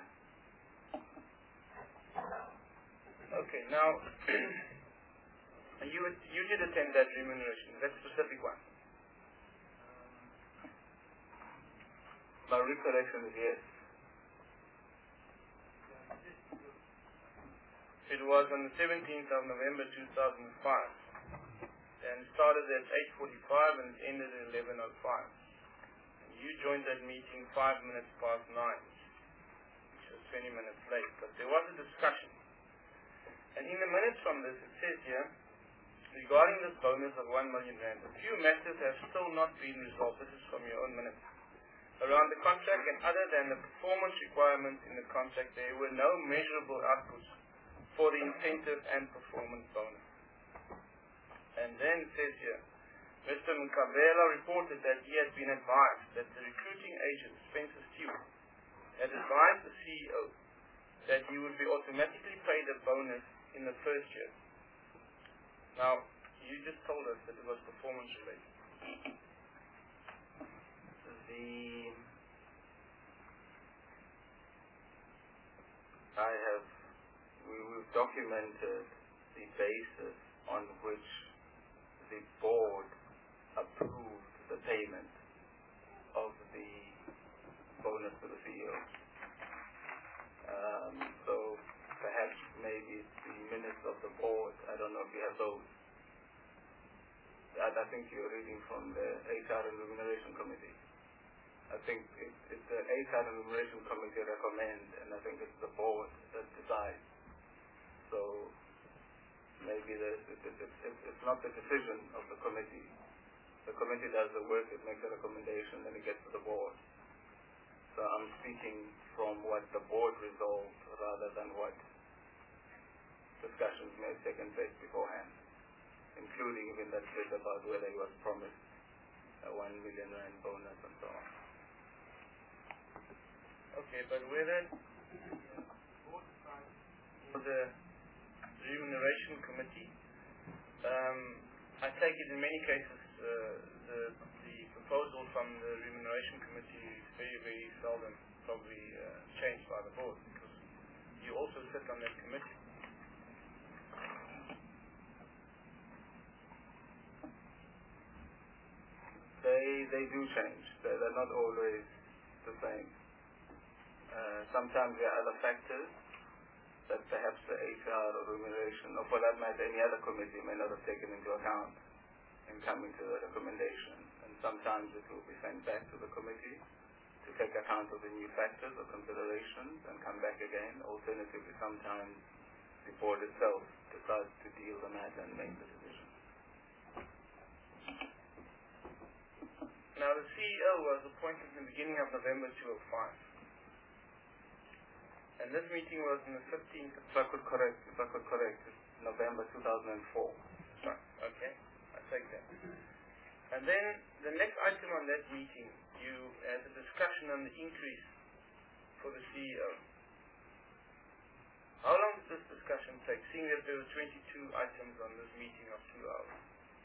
Okay, now, you you did attend that remuneration, that specific one? My recollection is yes. It was on the seventeenth of November two thousand five, and started at eight forty-five and ended at eleven oh five. You joined that meeting five minutes past nine, which was twenty minutes late, but there was a discussion. And in the minutes from this, it says here, regarding this bonus of one million rand, a few matters have still not been resolved. This is from your own minutes. Around the contract, and other than the performance requirements in the contract, there were no measurable outputs for the incentive and performance bonus. And then it says here, Mister Mkabela reported that he had been advised that the recruiting agent, Spencer Stewart, had advised the C E O that he would be automatically paid a bonus in the first year. Now, you just told us that it was performance related. The I have we, we've documented the basis on which the board approved the payment of the bonus to the C E O. Um, so perhaps maybe it's the minutes of the board. I don't know if you have those. I, I think you're reading from the H R and Remuneration Committee. I think it, it's the H R and Remuneration Committee recommend, and I think it's the board that decides. So maybe the, it, it, it, it, it's not the decision of the committee. The committee does the work, it makes a recommendation, then it gets to the board. So I'm speaking from what the board resolved rather than what discussions may have taken place beforehand, including even that bit about whether he was promised a one million rand bonus and so on. Okay, but whether for the remuneration committee, um, I take it in many cases uh, the, the proposal from the remuneration committee is very, very seldom probably uh, changed by the board, because you also sit on that committee. They they do change. They're, they're not always the same. Uh, sometimes there are other factors that perhaps the H R or remuneration, or for that matter any other committee, may not have taken into account in coming to the recommendation. And sometimes it will be sent back to the committee to take account of the new factors or considerations and come back again. Alternatively, sometimes the board itself decides to deal the matter and make the decision. Now, the C E O was appointed in the beginning of November two thousand five. And this meeting was on the fifteenth. If I could correct, if I could correct, it's November two thousand four. Right, okay, I take that. And then the next item on that meeting, you had a discussion on the increase for the C E O. How long did this discussion take, seeing that there were twenty-two items on this meeting of two hours?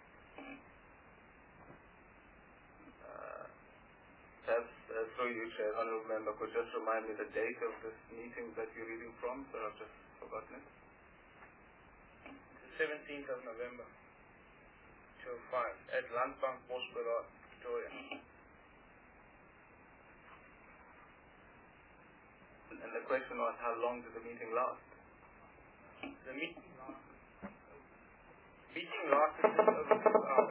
Perhaps uh, through you, Chair, Honourable Member, could just remind me the date of this meeting that you're reading from, so I've just forgotten it. The seventeenth of November, two thousand five, at Landbank, Bosbera, Pretoria. And the question was, how long did the meeting last? The meeting meeting lasted just over two hours.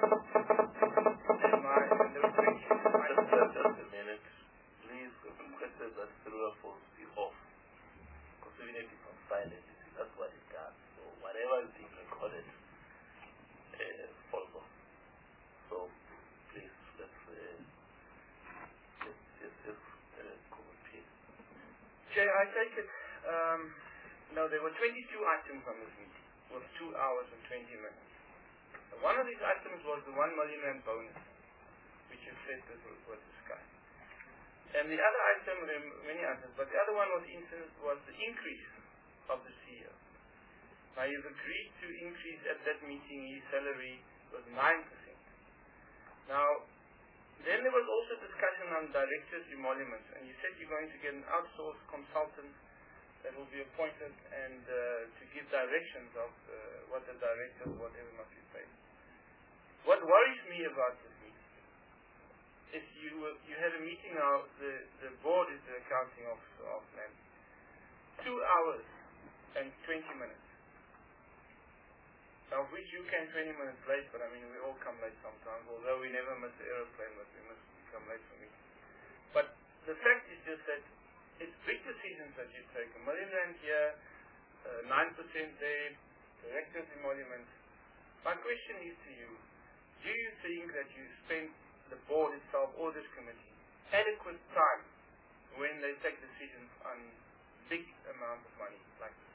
And my, and there were twenty-two items. Just, just a minute. Please, the requesters are still supposed to be off. Because even if it's on silent, you see, that's what it does. So whatever is being recorded uh, falls off. So please, let's uh, let's just, just uh, communicate. Jay, I take it, um, no, there were twenty-two items on this meeting, with two hours and twenty minutes. One of these items was the one million rand bonus, which you said this was, was discussed. And the other item, there are many items, but the other one was, was the increase of the C E O. Now, you've agreed to increase at that meeting his salary was nine percent. Now, then there was also discussion on directors' emoluments, and you said you're going to get an outsourced consultant that will be appointed and uh, to give directions of uh, what the directors, whatever must be paid. What worries me about this meeting is you uh, you had a meeting now, the, the board is the accounting officer of land. Two hours and twenty minutes. Now, of which you came twenty minutes late, but I mean, we all come late sometimes, although we never miss the aeroplane, but we must come late for meetings. But the fact is just that it's big decisions that you take. A million rand here, uh, nine percent there, directors' emoluments. My question is to you, do you think that you spend, the board itself or this committee, adequate time when they take decisions on big amounts of money like this?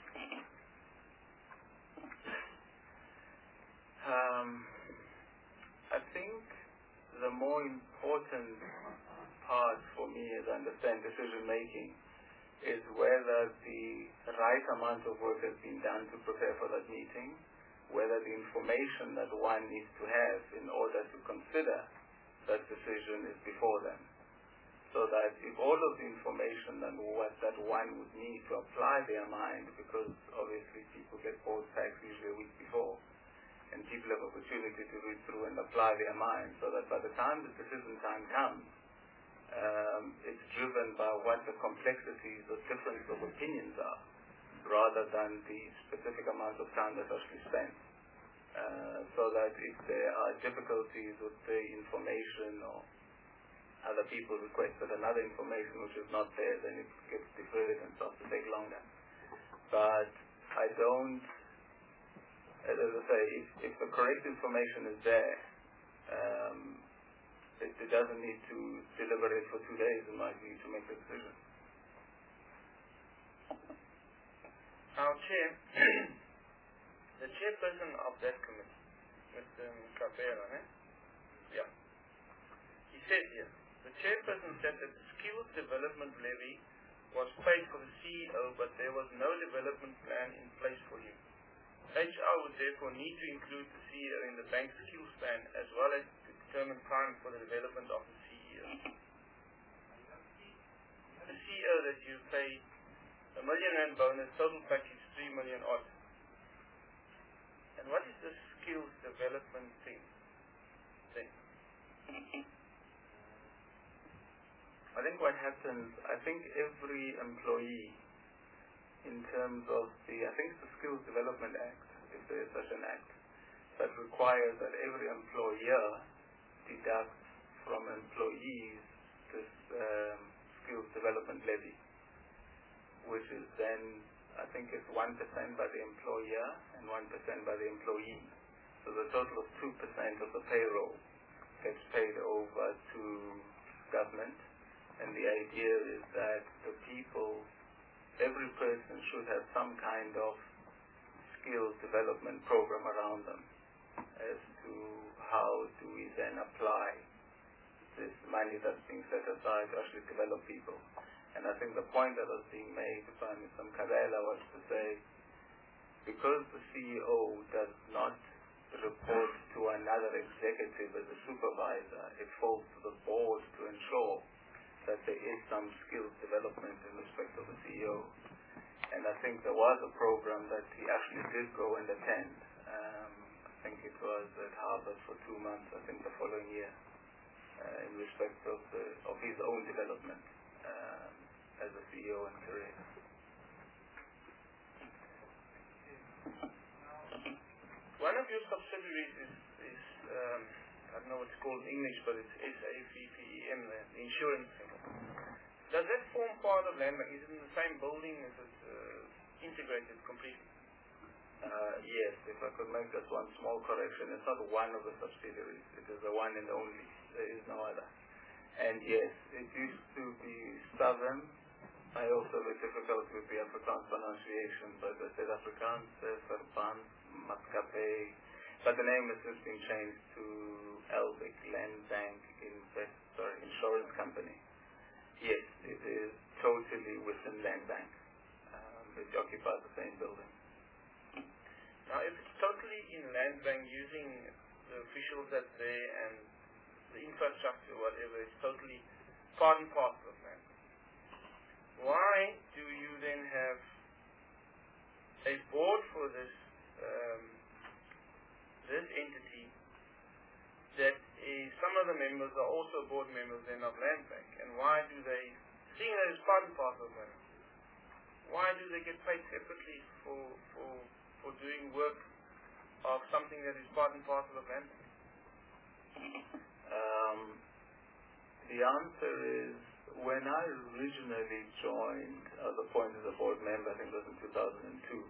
Um, I think the more important part for me as I understand decision making is whether the right amount of work has been done to prepare for that meeting, whether the information that one needs to have in order to consider that decision is before them. So that if all of the information and what that one would need to apply their mind, because obviously people get board packs usually a week before, and people have opportunity to read through and apply their mind, so that by the time the decision time comes, um, it's driven by what the complexities or difference of opinions are, rather than the specific amount of time that's actually spent. Uh, so that if there are difficulties with the information or other people requested another information which is not there, then it gets deferred and starts to take longer. But I don't, as I say, if, if the correct information is there, um, it, it doesn't need to deliberate for two days, in my view, to make a decision. Our chair, the chairperson of that committee, Mister Capera, eh? Yeah. He said here, the chairperson said that the skills development levy was paid for the C E O, but there was no development plan in place for him. H R would therefore need to include the C E O in the bank's skills plan as well as to determine time for the development of the C E O. The C E O that you pay a million rand bonus, total package three million odd. And what is the skills development thing? thing? I think what happens, I think every employee, in terms of the, I think it's the Skills Development Act, if there is such an act, that requires that every employer deducts from employees this um, Skills Development Levy, which is then, I think it's one percent by the employer and one percent by the employee. So the total of two percent of the payroll gets paid over to government. And the idea is that the people, every person should have some kind of skills development program around them as to how do we then apply this money that's being set aside to actually develop people. And I think the point that was being made by Mister Mkabela was to say, because the C E O does not report to another executive as a supervisor, it falls to the board to ensure that there is some skills development in respect of the C E O. And I think there was a program that he actually did go and attend. Um, I think it was at Harvard for two months, I think the following year, uh, in respect of, the, of his own development um, as a C E O and career. One of your subsidiaries is, is um, I don't know what it's called in English, but it's S A V P E M, the insurance thing. Does that form part of Landbank? Is it in the same building? Is it uh, integrated completely? Uh, yes, if I could make just one small correction. It's not one of the subsidiaries. It is the one and only. There is no other. And yes, it used to be Southern. I also have a difficulty with the Afrikaans pronunciation, but the South Afrikaans, uh, Verband, Maatskappy. But the name has just been changed to Elbic Landbank Investor Insurance Company. Yes, it is totally within Landbank. Um, it occupies the same building. Now, if it's totally in Landbank using the officials that's there and the infrastructure, whatever, it's totally part and parcel of Landbank, why do you then have a board for this um, this entity that is, some of the members are also board members then of Landbank, and why do they, seeing that it's part and parcel of Landbank, why do they get paid separately for for for doing work of something that is part and parcel of Landbank? Um, the answer is, when I originally joined as appointed as a board member, I think it was in two thousand two,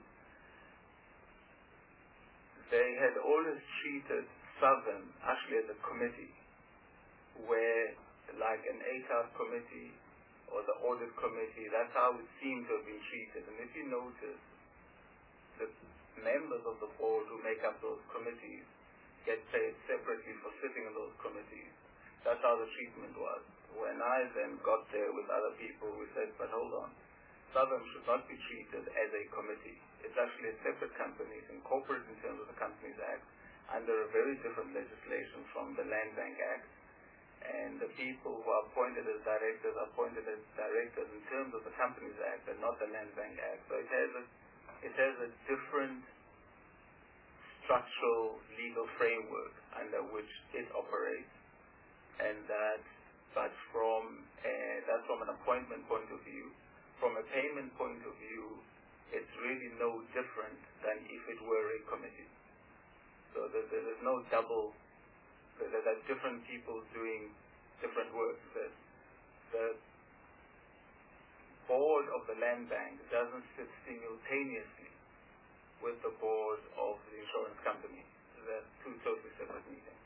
they had always treated Southern actually as a committee, where like an A T A R committee or the audit committee, that's how it seemed to have been treated. And if you notice, the members of the board who make up those committees get paid separately for sitting in those committees. That's how the treatment was. When I then got there with other people, we said, but hold on, Southern should not be treated as a committee. It's actually a separate company. It's incorporated in terms of the Companies Act under a very different legislation from the Land Bank Act. And the people who are appointed as directors are appointed as directors in terms of the Companies Act and not the Land Bank Act. So it has a, it has a different structural legal framework under which it operates. And that, but from a, that's from an appointment point of view. From a payment point of view, it's really no different than if it were a committee. So there, there is no double, there, there are different people doing different work. The, the board of the Land Bank doesn't sit simultaneously with the board of the insurance company. They're two totally separate meetings.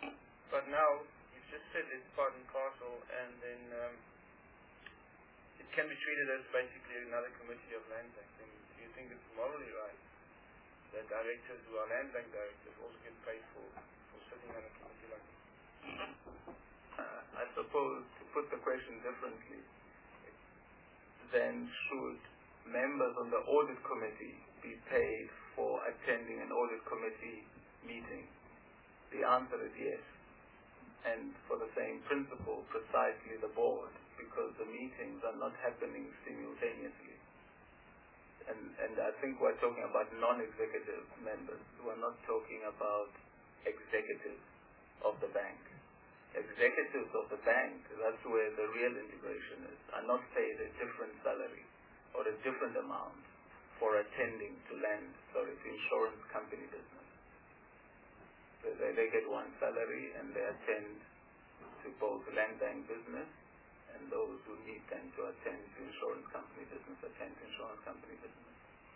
But now, you've just said it's part and parcel, and then um, it can be treated as basically another committee of Land Bank. And do you think it's morally right that directors who are Land Bank directors also get paid for, for sitting on a committee like this? Uh, I suppose, to put the question differently, then should members on the audit committee be paid for attending an audit committee meeting? The answer is yes. And for the same principle, precisely the board, because the meetings are not happening simultaneously. And, and I think we're talking about non-executive members. We're not talking about executives of the bank. Executives of the bank, that's where the real integration is, are not paid a different salary or a different amount for attending to land, sorry, to insurance company business. So they, they get one salary and they attend to both land bank business, and those who need them to attend to insurance company business attend to insurance company business.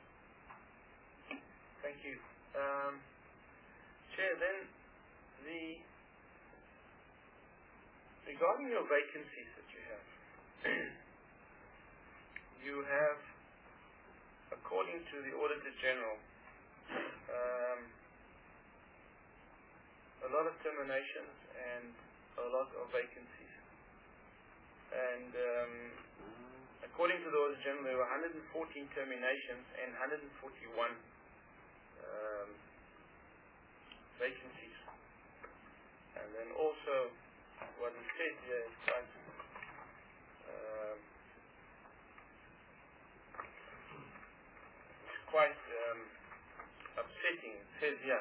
Thank you. Um, Chair, then the regarding your vacancies that you have, you have, according to the Auditor General, um, a lot of terminations and a lot of vacancies. And um, according to the Auditor General, there were one hundred fourteen terminations and one hundred forty-one um, vacancies. And then also, what it said here is quite, uh, it's quite um, upsetting. It says here,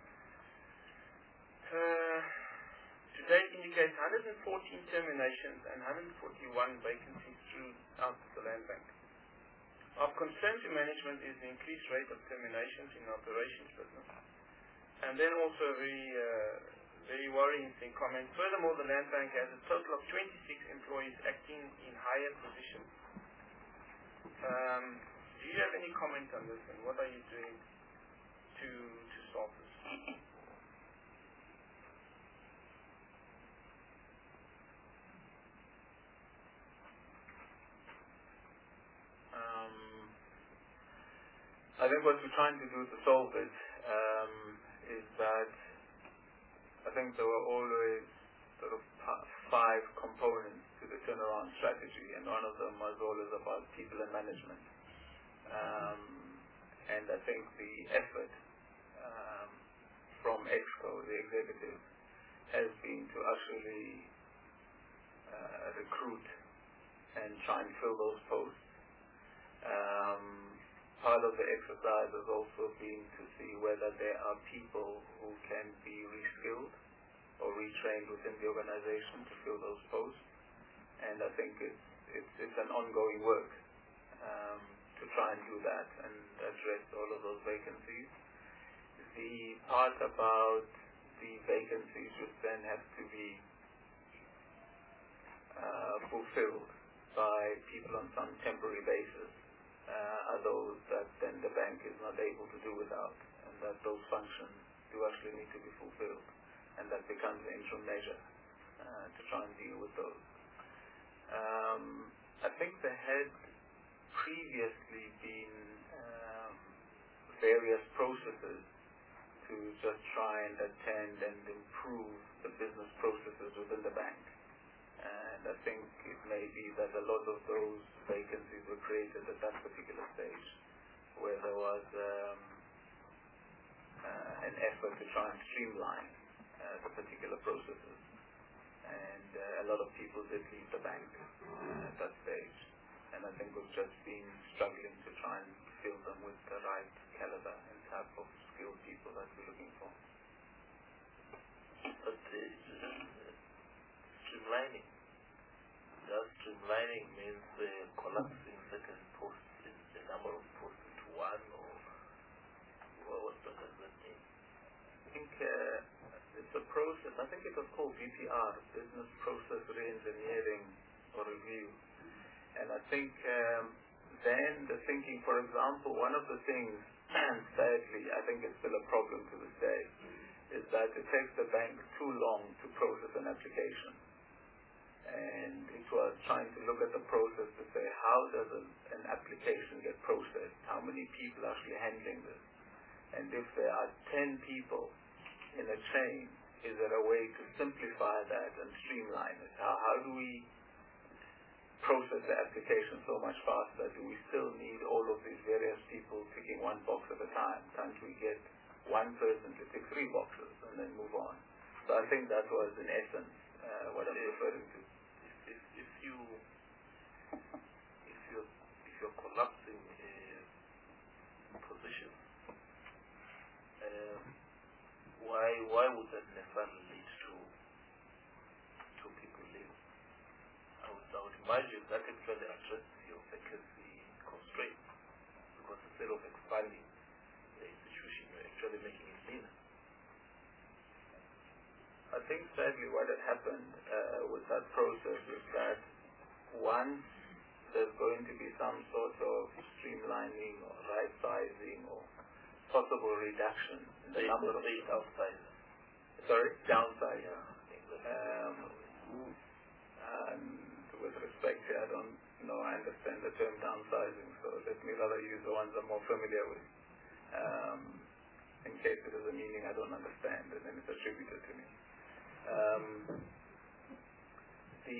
uh, to date indicates one hundred fourteen terminations and one hundred forty-one vacancies throughout the land bank. Of concern to management is the increased rate of terminations in operations business. And then also very uh, very worrying thing comment. Furthermore, the land bank has a total of twenty-six employees acting in higher positions. Um, do you have any comment on this, and what are you doing to to solve this? Um, I think what we're trying to do to solve it um, is that I think there were always sort of five components to the turnaround strategy, and one of them was always about people and management. Um, and I think the effort um, from Exco, the executive, has been to actually uh, recruit and try and fill those posts. Um, part of the exercise has also been to see whether there are people who can be reskilled or retrained within the organization to fill those posts. And I think it's, it's, it's an ongoing work um, to try and do that and address all of those vacancies. The part about the vacancies which then have to be uh, fulfilled by people on some temporary basis Uh, are those that then the bank is not able to do without, and that those functions do actually need to be fulfilled, and that becomes an interim measure uh, to try and deal with those. Um, I think there had previously been um, various processes to just try and attend and improve the business processes within the bank. And I think it may be that a lot of those vacancies were created at that particular stage, where there was um, uh, an effort to try and streamline uh, the particular processes. And uh, a lot of people did leave the bank uh, at that stage. And I think we've just been struggling to try and fill them with the right caliber and type of skilled people that we're looking for. But uh, streamlining. Just streamlining means uh, collapsing certain posts, in the number of posts into one, or what does that mean? I think uh, it's a process. I think it was called B P R, Business Process Reengineering or Review. And I think um, then the thinking, for example, one of the things, and sadly, I think it's still a problem to this day, is that it takes the bank too long to process an application. and it was trying to look at the process to say, how does a, an application get processed? How many people are actually handling this? And if there are ten people in a chain, is there a way to simplify that and streamline it? How, how do we process the application so much faster? Do we still need all of these various people ticking one box at a time? Can't we get one person to tick three boxes and then move on? So I think that was in essence uh, what I'm referring to. If, if, if you if you're if you're collapsing a position, um, why why would that necessarily lead to to people leaving? I would, I would imagine that actually addresses your vacancy constraint, because instead of expanding the institution, you're actually making it leaner. I think sadly what had happened uh, with that process is that once there's going to be some sort of streamlining or right sizing or possible reduction in the They number of say downsizing. sorry downsizing. Yeah. Um, and with respect here, I don't know, I understand the term downsizing, so let me rather use the ones I'm more familiar with. Um, in case it is a meaning I don't understand and then it's attributed to me. Um, the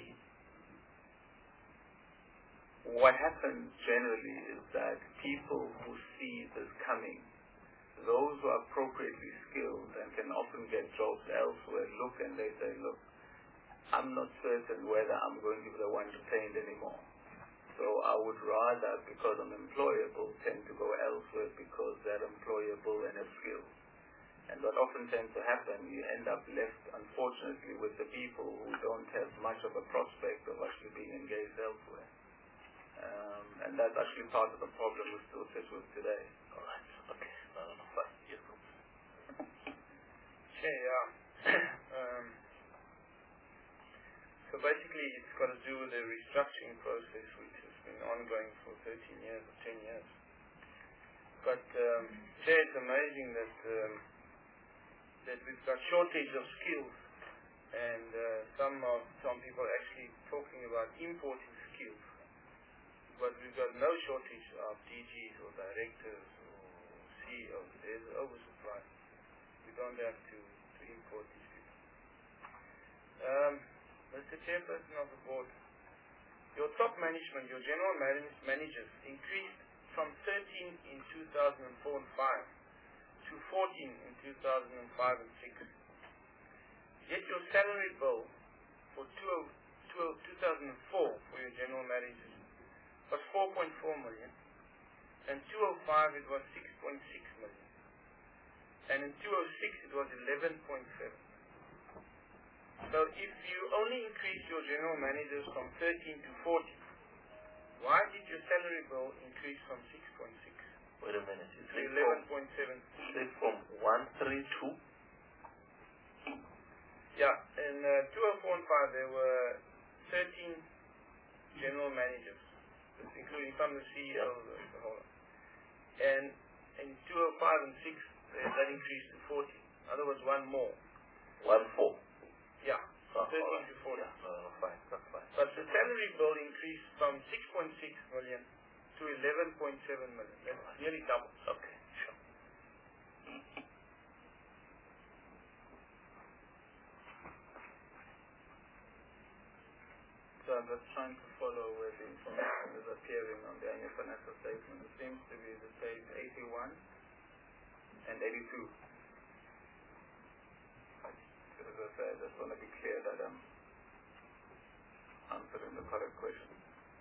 what happens generally is that people who see this coming, those who are appropriately skilled and can often get jobs elsewhere, look and they say, look, I'm not certain whether I'm going to be the one retained anymore. So I would rather, because I'm employable, tend to go elsewhere because they're employable and have skills. And what often tends to happen, you end up left, unfortunately, with the people who don't have much of a prospect of actually being engaged elsewhere. Um, and that's actually part of the problem we still sit with today. All right. Okay. No, no, no. Fine. Yes, Okay, yeah. um, so basically, it's got to do with the restructuring process, which has been ongoing for thirteen years or ten years. But, um, Chair, it's amazing that um, that we've got shortage of skills, and uh, some of some people are actually talking about importing skills. But we've got no shortage of D Gs or directors or C E Os. There's an oversupply. We don't have to, to import these people. Um, Mister Chairperson of the Board, your top management, your general man- managers increased from thirteen in two thousand four and five to fourteen in two thousand five and six. Yet your salary bill for two thousand four for your general managers was four point four million, and two thousand five it was six point six million, and in two thousand six it was eleven point seven. So if you only increase your general managers from thirteen to fourteen, why did your salary bill increase from six point six? Wait a minute. You say eleven point seven. You say from one three two? Yeah, in uh, two thousand four and five there were thirteen general managers, including some of the C E Os yeah. and the whole. And in two thousand five and six that increased to fourteen. In other words, one more. One four. Yeah, oh, thirteen right. to fourteen. Yeah, no, no, fine, that's fine. But the salary bill increased from six point six million to eleven point seven million. That's right. Nearly double. Okay, sure. So I'm just trying to follow where the information is appearing on the annual financial statement. It seems to be the page eighty-one and eighty-two. As I said, I just want to be clear that I'm answering the correct question.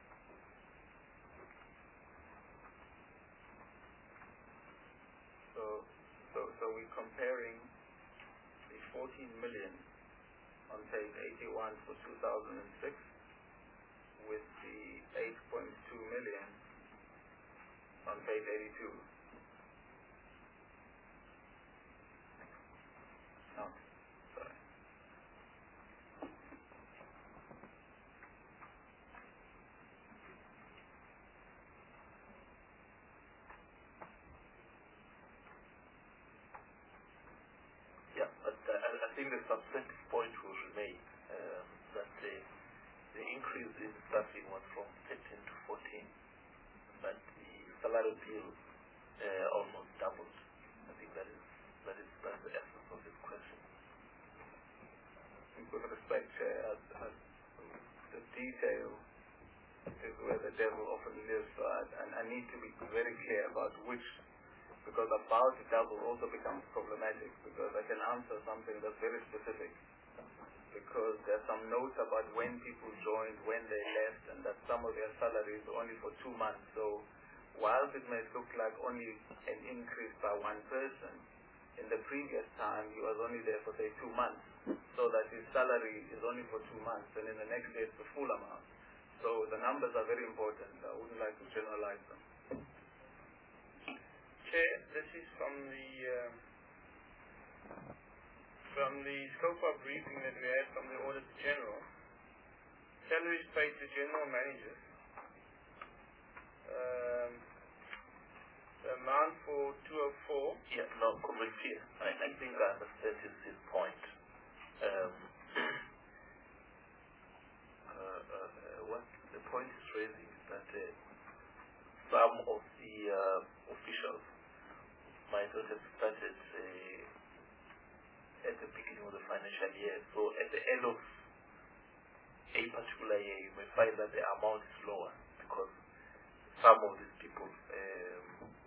So, so, so we're comparing the fourteen million on page eighty-one for two thousand six with the eight point two million on page eighty-two. No, sorry. Yeah, but uh, I, I think the substantive point will remain um, that uh, entire bill uh, almost doubled. I think that is that is that's the essence of this question. With respect, uh, as, as the detail is where the devil often lives, so I, and I need to be very clear about which, because about to double also becomes problematic, because I can answer something that's very specific, because there's some notes about when people joined, when they left, and that some of their salaries are only for two months. So whilst it may look like only an increase by one person, in the previous time he was only there for say two months, so that his salary is only for two months, and in the next year it's the full amount. So the numbers are very important. I wouldn't like to generalize them. Chair, this is from the uh, from the SCOPA briefing that we had from the Auditor General. Salaries paid to general managers. Um, the amount for two oh four. Yeah, no, Comrade Fear, I, I think I understand his, his point. Um, uh, uh, what the point is raising is that uh, some of the uh, officials might not have started uh, at the beginning of the financial year. So at the end of a particular year, you may find that the amount is lower because some of these people um,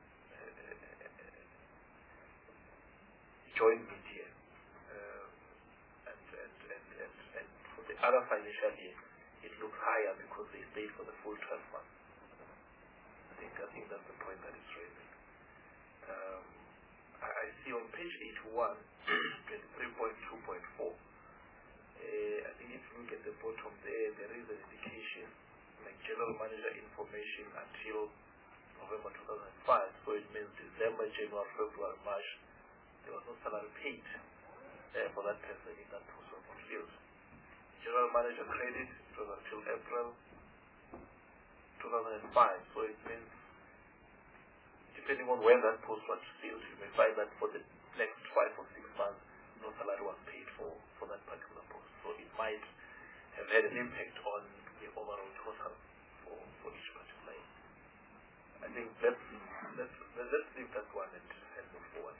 joined mid-year. Uh, and, and, and, and, and for the other financial year, it looks higher because they stayed for the full twelve months. I think, I think that's the point that it's raising. Um, I, I see on page eighty-one, twenty-three point two point four, uh, I think if you look at the bottom there, there is an indication like general manager information until November two thousand five, so it means December, January, February, March, there was no salary paid uh, for that person in that post was fulfilled. General manager credit, it was until April two thousand five, so it means depending on when that post was filled, you may find that for the next five or six months, no salary was paid for, for that particular post. So it might have had an impact on the overall total for, for each particular year. I think let's, let's, let's leave that one and, and move forward.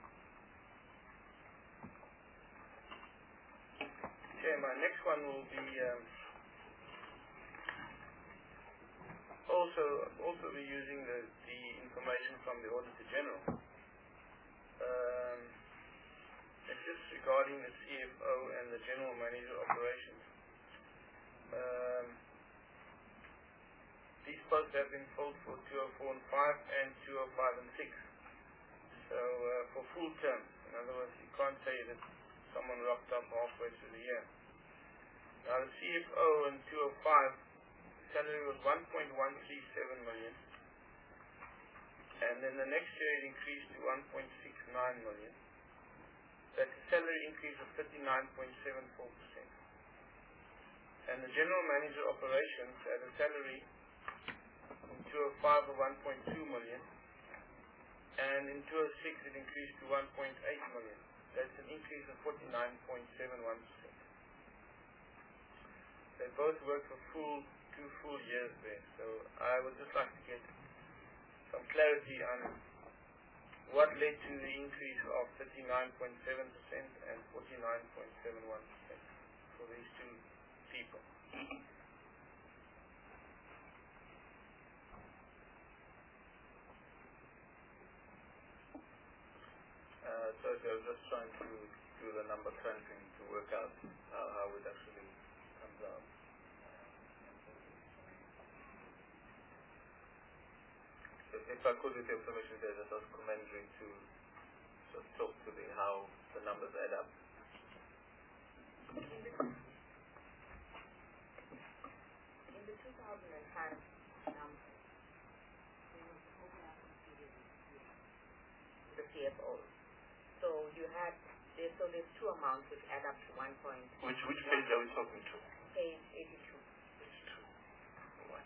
Okay, my next one will be um, also also be using the, the information from the Auditor General. Um, it's just regarding the C F O and the General Manager Operations. Um, these posts have been filled for two oh four and five and two oh five and six. So uh, for full term, in other words, you can't say that someone rocked up halfway through the year. Now the C F O in two oh five, salary was one point one three seven million, and then the next year it increased to one point six nine million. That's a salary increase of thirty-nine point seven four percent. And the General Manager Operations had a salary in two oh five of one point two million, and in two oh six it increased to one point eight million. That's an increase of forty-nine point seven one percent. They both work for full two full years there. So I would just like to get some clarity on what led to the increase of thirty-nine point seven percent and forty-nine point seven one percent for these two people. Uh, so I was just trying to do the number crunching to work out uh, how it actually comes out. If, if I could, with your permission, there, just ask commentary to just talk to me how the numbers add up. In the two thousand five numbers, the C F Os. So you had, there, so there's two amounts which add up to one point. Which which page are we talking to? Page eighty-two. eighty-two. Right.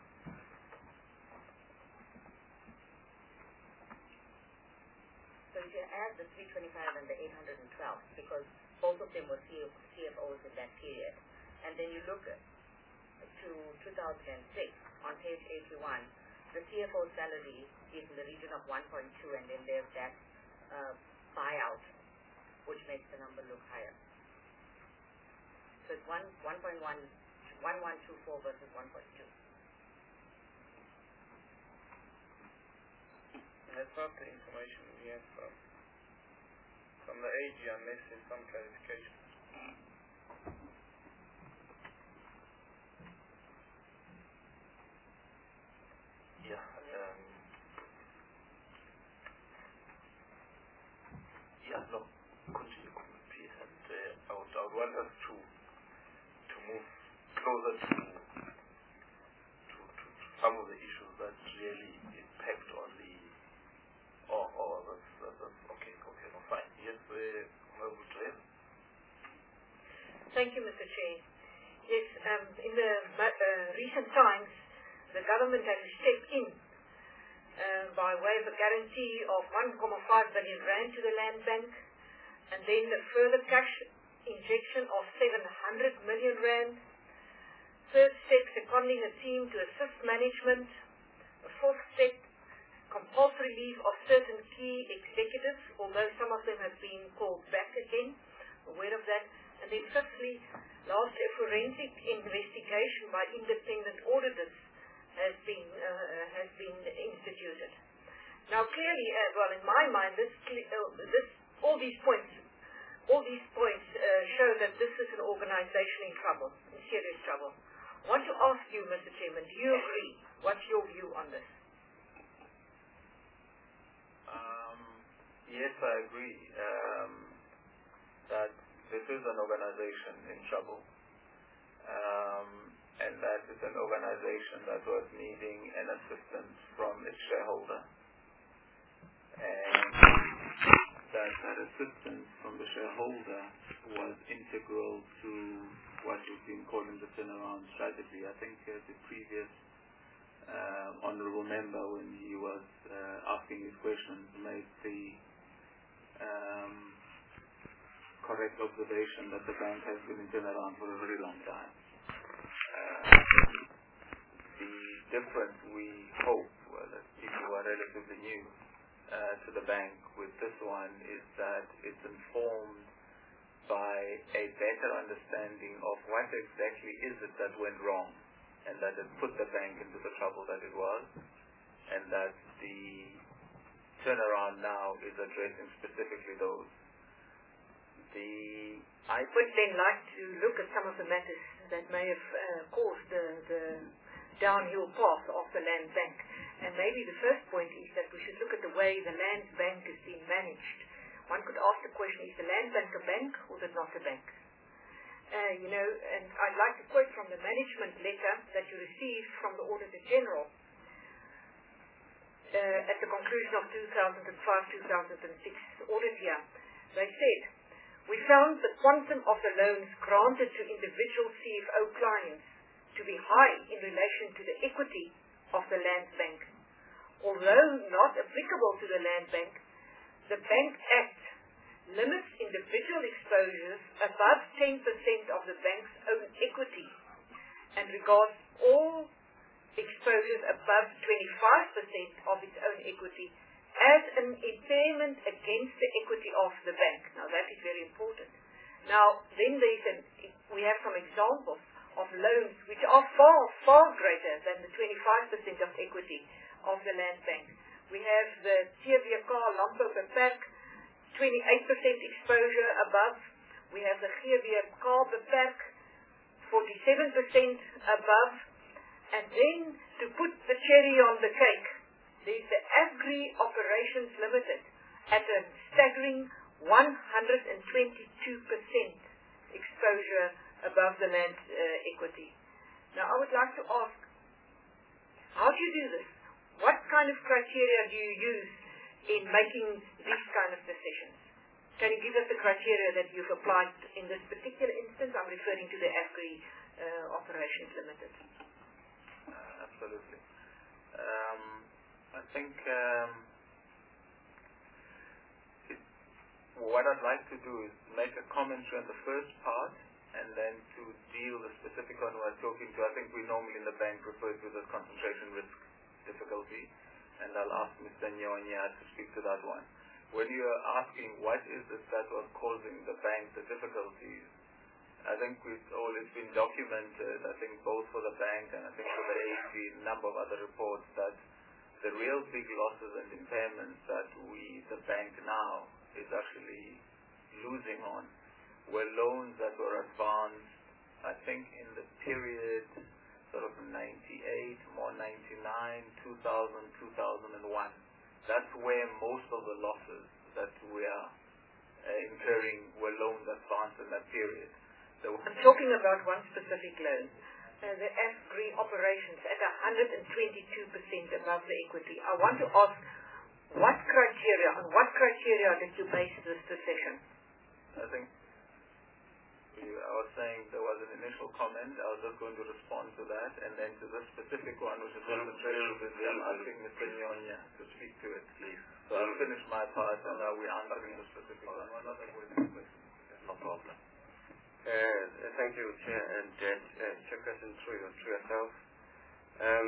So you can add the three twenty-five and the eight hundred twelve because both of them were C F Os in that period. And then you look at, to two thousand six on page eighty-one, the C F O salary is in the region of one point two, and then there's that uh, buyout, which makes the number look higher. So it's one one point one one one two four versus one point two. That's not the information we have from from the A G, unless there's some clarification. Yeah. Um, yeah. No. Continue, please. And uh, I would, I would want us to to move closer to to, to some of the issues that really impact on the. Oh, oh, that's, that's, that's okay. Okay, no, fine. Yes, uh, Honorable Chair. Thank you, Mister Chair. Yes, um, in the uh, recent times, the government has stepped in uh, by way of a guarantee of one point five billion rand to the Land Bank, and then a further cash injection of seven hundred million rand. Third step, seconding a team to assist management. A fourth step, compulsory leave of certain key executives, although some of them have been called back again, aware of that. And then fifthly, last, a forensic investigation by independent auditors has been uh, has been instituted. Now, clearly, uh, well, in my mind, this uh, this all these points, all these points uh, show that this is an organisation in trouble, in serious trouble. I want to ask you, Mister Chairman, do you agree? What's your view on this? Um, yes, I agree um, that this is an organization in trouble, um, and that it's an organization that was needing an assistance from its shareholder, and that that assistance from the shareholder was integral to what we've been calling the turnaround strategy. I think uh, the previous Uh, honourable member, when he was uh, asking his questions, made the um, correct observation that the bank has been in turnaround for a very long time. Uh, the difference, we hope, well, as people who are relatively new uh, to the bank with this one, is that it's informed by a better understanding of what exactly is it that went wrong, and that it put the bank into the trouble that it was, and that the turnaround now is addressing specifically those. The I would then like to look at some of the matters that may have uh, caused the, the downhill path of the Land Bank. And maybe the first point is that we should look at the way the Land Bank is being managed. One could ask the question, is the Land Bank a bank or is it not a bank? Uh, you know, and I'd like to quote from the management letter that you received from the Auditor General uh, at the conclusion of two thousand five to two thousand six audit year. They said, we found the quantum of the loans granted to individual C F O clients to be high in relation to the equity of the Land Bank. Although not applicable to the Land Bank, the Bank Act limits individual exposures above ten percent of the bank's own equity and regards all exposures above twenty-five percent of its own equity as an impairment against the equity of the bank. Now that is very important. Now then there's an, we have some examples of loans which are far, far greater than the twenty-five percent of equity of the Land Bank. We have the T V K Lampo Beperk, twenty-eight percent exposure above. We have the G V K Beperk, forty-seven percent above. And then, to put the cherry on the cake, there's the Agri Operations Limited at a staggering one hundred twenty-two percent exposure above the land uh, equity. Now, I would like to ask, how do you do this? What kind of criteria do you use in making these kind of decisions? Can you give us the criteria that you've applied in this particular instance? I'm referring to the Agri uh, Operations Limited. Uh, absolutely. Um, I think um, it, what I'd like to do is make a commentary on the first part, and then to deal the specific one we're talking to. I think we normally in the bank refer to as concentration risk. difficulty, and I'll ask Mister Nyonya to speak to that one. When you are asking what is it that was causing the bank the difficulties, I think it's all it's been documented, I think both for the bank and I think for the A G, a number of other reports, that the real big losses and impairments that we, the bank now, is actually losing on were loans that were advanced, I think in the period sort of ninety-eight, more ninety-nine, two thousand, two thousand one. That's where most of the losses that we are uh, incurring were loans advanced in that period. So I'm talking about one specific loan, uh, the F-Green operations at one hundred twenty-two percent above the equity. I want to ask, what criteria, on what criteria did you base this decision? I think I was saying there was an initial comment. I was just going to respond to that, and then to this specific one, which is concentrated with I'm asking Mister Nyonya to speak to it, please. So I'll finish my part, and now we're answering the specific one. No problem. Uh, thank you, Chair, and uh, uh, Chairperson, through, through yourself. Um,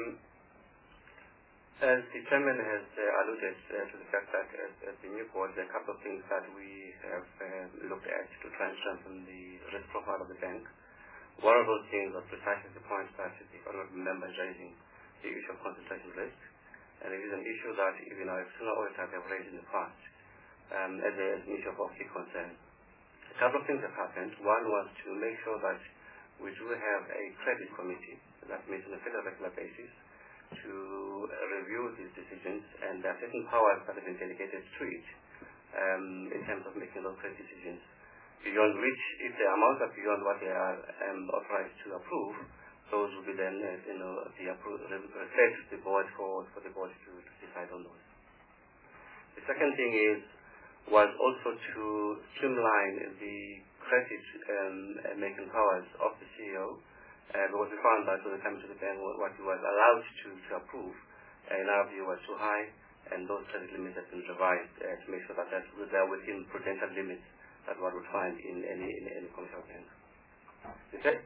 as the Chairman has uh, alluded uh, to the fact that as, as the new board, there are a couple of things that we have uh, looked at to try and strengthen the risk profile of the bank. One of those things was precisely the point that the honourable member is raising, the issue of concentration risk. And it is an issue that even our external auditors have raised in the past um, as, a, as an issue of key concern. A couple of things have happened. One was to make sure that we do have a credit committee that meets on a fairly regular basis to review these decisions, and there are certain powers that have been delegated to it um, in terms of making those credit decisions, beyond which, if the amounts are beyond what they are um, authorized to approve, those will be then, uh, you know, the appro- referred to the board for, for the board to, to decide on those. The second thing is was also to streamline the credit um, making powers of the C E O. Uh, because we found that when it comes to the bank, what he was allowed to, to approve, uh, in our view, was too high, and those credit limits have been revised uh, to make sure that that's, they're within prudential limits that one would find in any, in any commercial bank. The, third,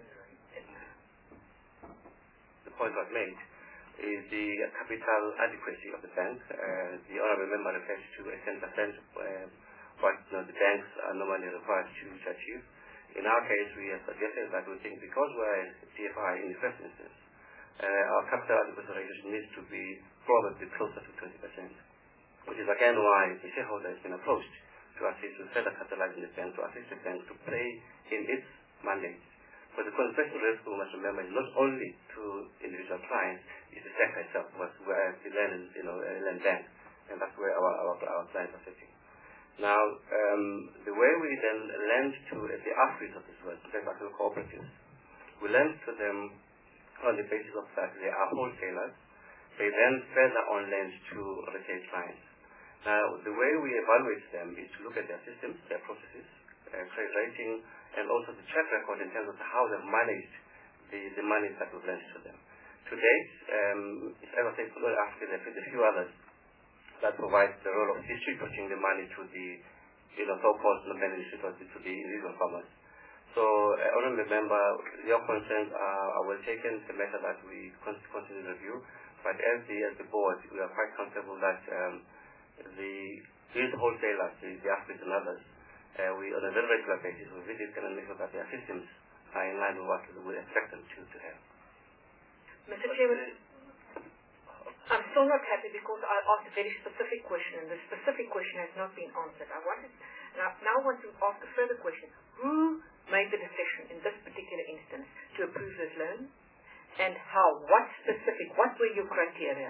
the point was made is the capital adequacy of the bank. Uh, the honourable member refers to a ten percent, uh, what you know, the banks are normally required to, to achieve. In our case, we have suggested that we think because we're D F I in the first instance, uh, our capital adequacy ratio needs to be probably closer to twenty percent, which is again why the shareholder has been approached to assist with further capitalizing the bank, to assist the bank to play in its mandate. But the concentration risk, we must remember, is not only to individual clients, it's the sector itself, where the land, you know, land bank, and that's where our, our, our clients are sitting. Now, um, the way we then lend to uh, the affiliates of this world, the agricultural cooperatives, we lend to them on the basis of that they are wholesalers. They then further on lend to retail clients. Now, the way we evaluate them is to look at their systems, their processes, uh, credit rating, and also the track record in terms of how they've managed the, the money that we've lent to them. To date, um, as I said, Global Africa, there are a few others that provides the role of distributing the money to the, you know, so-called beneficiaries, to the individual farmers. So, uh, honourable member, your concerns are, are well taken. It's a matter that we continue to review. But as the as the board, we are quite comfortable that um, the these wholesalers, the, the athletes and others, uh, we on a very regular basis we visit them and make sure that their systems are in line with what we expect them to, to have. Mister Chairman, I'm still not happy because I asked a very specific question, and the specific question has not been answered. I wanted, now, now I want to ask a further question. Who made the decision in this particular instance to approve this loan, and how? What specific? What were your criteria?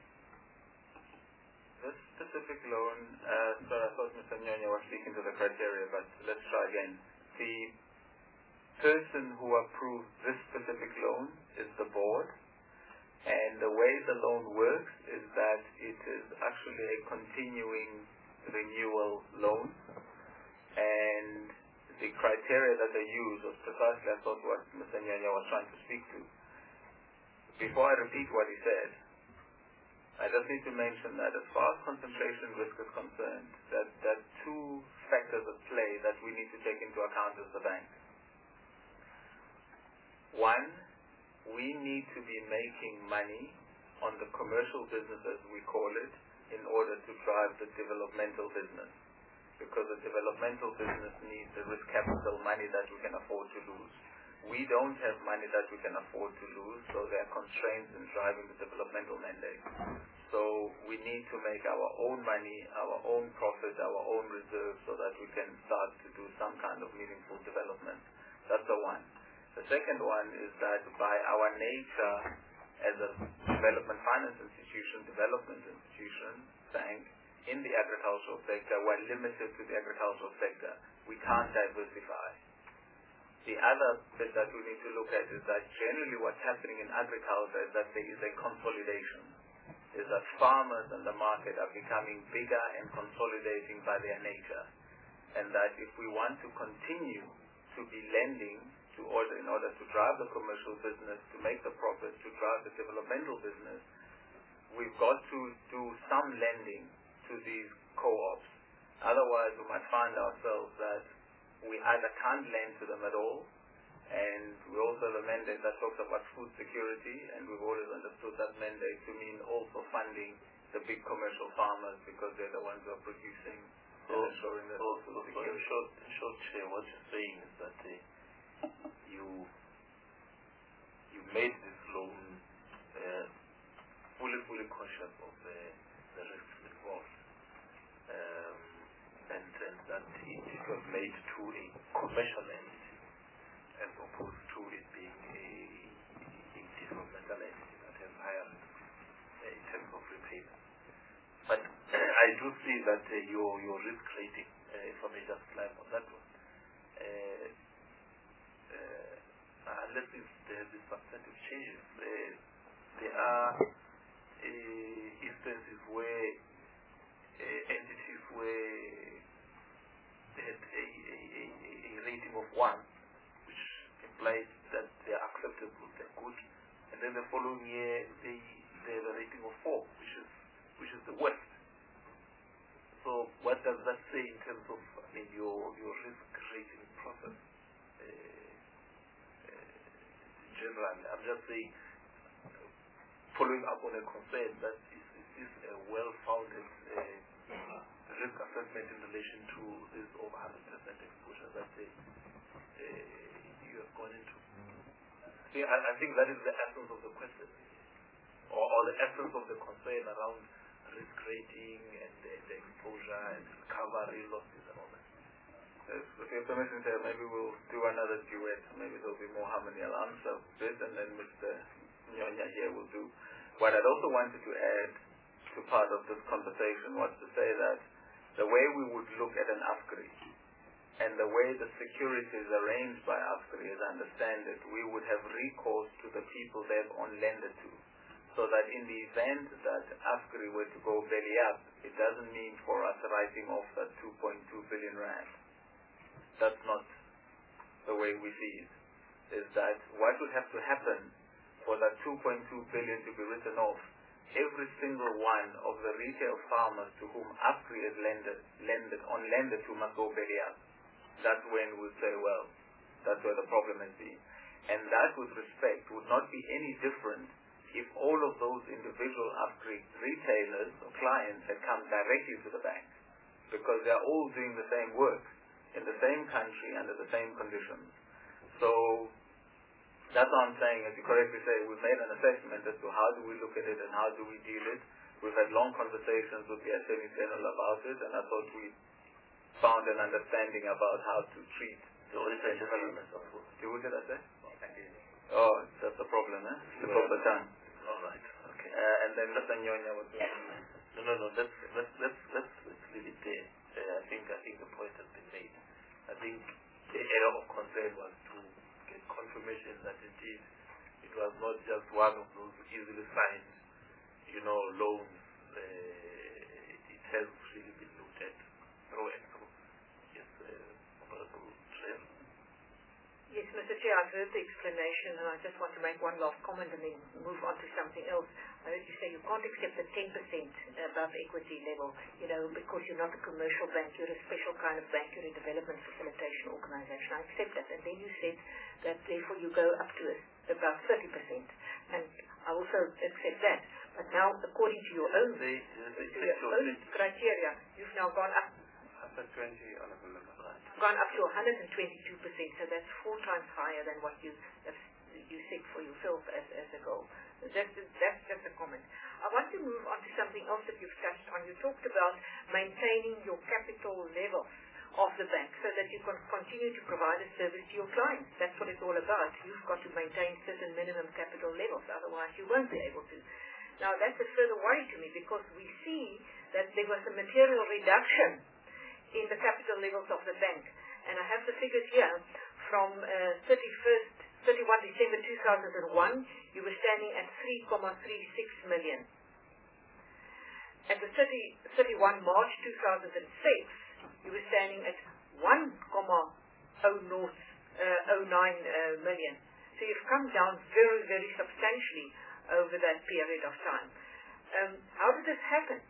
This specific loan, uh, so I thought Mister Nyonya was speaking to the criteria, but let's try again. The person who approved this specific loan is the board. And the way the loan works is that it is actually a continuing renewal loan, and the criteria that they use was precisely, I thought, what Mister Nyonya was trying to speak to. Before I repeat what he said, I just need to mention that as far as concentration risk is concerned, that there are two factors at play that we need to take into account as the bank. One, we need to be making money on the commercial business, as we call it, in order to drive the developmental business. Because the developmental business needs the risk capital money that we can afford to lose. We don't have money that we can afford to lose, so there are constraints in driving the developmental mandate. So we need to make our own money, our own profit, our own reserves, so that we can start to do some kind of meaningful development. That's the one. The second one is that by our nature as a development finance institution, development institution, bank, in the agricultural sector, we're limited to the agricultural sector. We can't diversify. The other bit that we need to look at is that generally what's happening in agriculture is that there is a consolidation. Is that farmers and the market are becoming bigger and consolidating by their nature. And that if we want to continue to be lending to order, in order to drive the commercial business, to make the profit, to drive the developmental business, we've got to do some lending to these co-ops. Otherwise, we might find ourselves that we either can't lend to them at all, and we also have a mandate that talks about food security, and we've always understood that mandate to mean also funding the big commercial farmers because they're the ones who are producing so, and ensuring that so, food so, security. so in short, in short Chair, what you're saying is that uh, you you made this loan uh, fully, fully conscious of the, the risks involved. Um, and, and that it, it was made to a commercial entity as opposed to it being a, a developmental entity that has higher risk uh, in terms of repayment. But I do see that uh, your, your risk rating, uh, if I may just climb on that one, uh, uh, unless if there have been substantive changes, uh, there are uh, instances where uh, entities where they had a, a, a, a rating of one, which implies that they are acceptable, they're good, and then the following year they they have a rating of four, which is which is the worst. So what does that say in terms of I mean your your risk rating process? Uh, uh, generally, I'm just saying, following up on a concern that is, is this a well-founded uh, risk assessment in relation to this over one hundred percent exposure that uh, uh, you have gone into? See, I, I think that is the essence of the question, or, or the essence of the concern around risk rating and uh, the exposure and recovery losses and all that. Yes, with your permission, Chair, maybe we'll do another duet. Maybe there'll be more harmony. I'll answer this, and then Mister Nyonya here will do. What I'd also wanted to add to part of this conversation was to say that the way we would look at an AFCRI and the way the security is arranged by AFCRI, as I understand it, we would have recourse to the people they've on lender to. So that in the event that AFCRI were to go belly up, it doesn't mean for us writing off that two point two billion rand. That's not the way we see it. Is that what would have to happen for that two point two billion to be written off? Every single one of the retail farmers to whom AFCRI has lended, lended on lender to must go belly up. That's when we say, well, that's where the problem has been. And that, with respect, would not be any different if all of those individual AFCRI retailers or clients had come directly to the bank, because they're all doing the same work in the same country under the same conditions. So that's what I'm saying, as you correctly say, we've made an assessment as to how do we look at it and how do we deal it. We've had long conversations with the Attorney General about it, and I thought we found an understanding about how to treat the Auditor General. Did we get that there? Oh, that's the problem, eh? The proper time. All right. Okay. Uh, and then Mister Nyonya was doing. No, no, no. Let's let's let's let's, let's leave it there. Uh, I think I think the point has been made. I think the area of concern was to get confirmation that indeed it was not just one of those easily signed, you know, loans. Uh, it has really been looked at through and through. Yes, uh, Honorable Chair. Yes, Mister Chair, I've heard the explanation, and I just want to make one last comment and then move on to something else. I heard you say you can't accept the ten percent above equity level, you know, because you're not a commercial bank, you're a special kind of bank, you're a development facilitation organization. I accept that. And then you said that therefore you go up to above thirty percent. And I also accept that. But now, according to your own, The, the, to your own criteria, you've now gone up after twenty on a right. gone up to one hundred twenty-two percent, so that's four times higher than what you have, you set for yourself as, as a goal. That's, that's just a comment. I want to move on to something else that you've touched on. You talked about maintaining your capital levels of the bank so that you can continue to provide a service to your clients. That's what it's all about. You've got to maintain certain minimum capital levels, otherwise you won't be able to. Now that's a further worry to me because we see that there was a material reduction in the capital levels of the bank. And I have the figures here from uh, thirty-first, thirty-first December two thousand one, you were standing at three point three six million. At the thirty-first March two thousand six, you were standing at one point zero nine uh, million. So you've come down very, very substantially over that period of time. Um, how did this happen?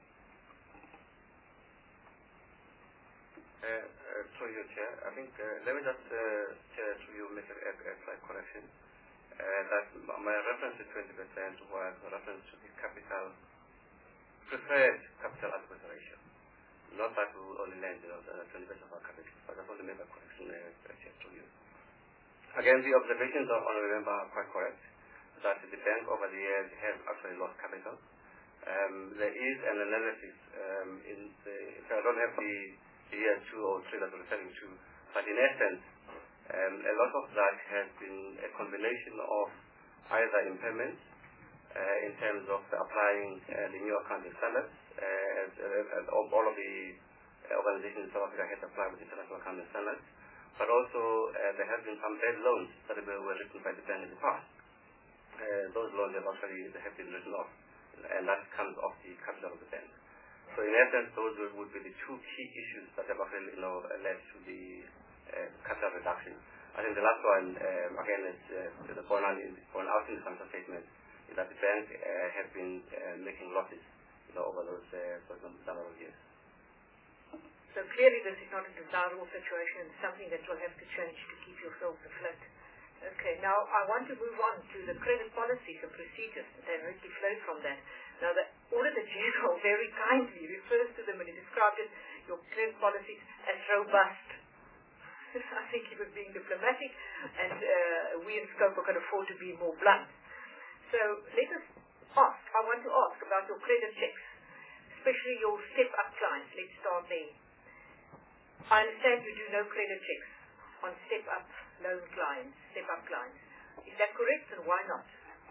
Uh, uh, through your chair, I think, uh, let me just, uh, chair, through you make a, a, a slight correction. Uh, that my reference to twenty percent was a reference to the capital, preferred capital adequacy ratio. Not that we will only lend, you know, twenty percent of our capital, but I just want to make a correction, uh, chair, through you. Again, the observations of honorable member are quite correct, that the bank over the years has actually lost capital. Um, there is an analysis um, in the, if I don't have the year two or three that we're referring to, but in essence, um, a lot of that has been a combination of either impairments uh, in terms of applying uh, the new accounting standards, uh, as, uh, as all of the uh, organizations in South Africa had to apply with international accounting standards, but also uh, there have been some bad loans that were written by the bank in the past. Uh, those loans have actually have been written off, and that comes off the capital of the bank. So in essence, those would be the two key issues that have actually, you know, led to the uh, capital reduction. I think the last one, um, again, is uh, the borne out in the financial statement, is that the bank uh, has been uh, making losses, you know, over those uh, for some number of years. So clearly, this is not a desirable situation, and something that will have to change to keep yourselves afloat. Okay, now I want to move on to the credit policies and procedures that directly flow from that. Now, the Auditor General very kindly refers to them and he described it, your credit policies, as robust. I think he was being diplomatic, and uh, we in Scope can afford to be more blunt. So let us ask, I want to ask about your credit checks, especially your step-up clients. Let's start there. I understand you do no credit checks on step-up loan clients, step-up clients. Is that correct, and why not?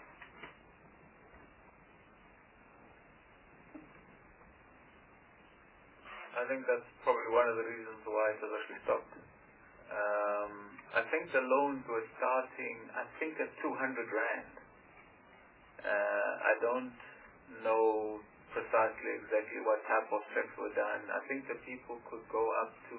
I think that's probably one of the reasons why it has actually stopped. Um, I think the loans were starting, I think, at two hundred rand. Uh, I don't know precisely exactly what type of checks were done. I think the people could go up to,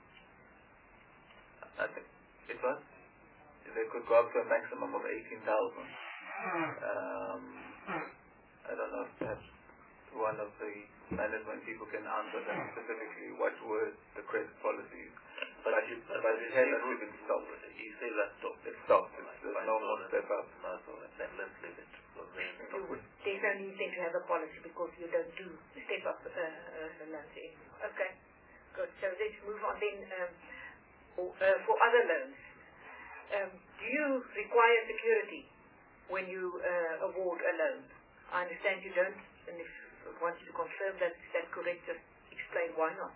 I think it was, they could go up to a maximum of eighteen thousand. Um, I don't know if perhaps one of the management people can answer that specifically, what were the credit policies. But, but, you, but, but it has actually been stopped. You say that stopped. It's stopped. It's, there's no more step up. No, so then let's leave it. You would, there's no need then to have a policy because you don't do step up uh, uh, loans anymore. Okay, good. So let's move on then um, for, uh, for other loans. Um, do you require security when you uh, award a loan? I understand you don't, and if I want you to confirm that, is that correct? Just explain why not.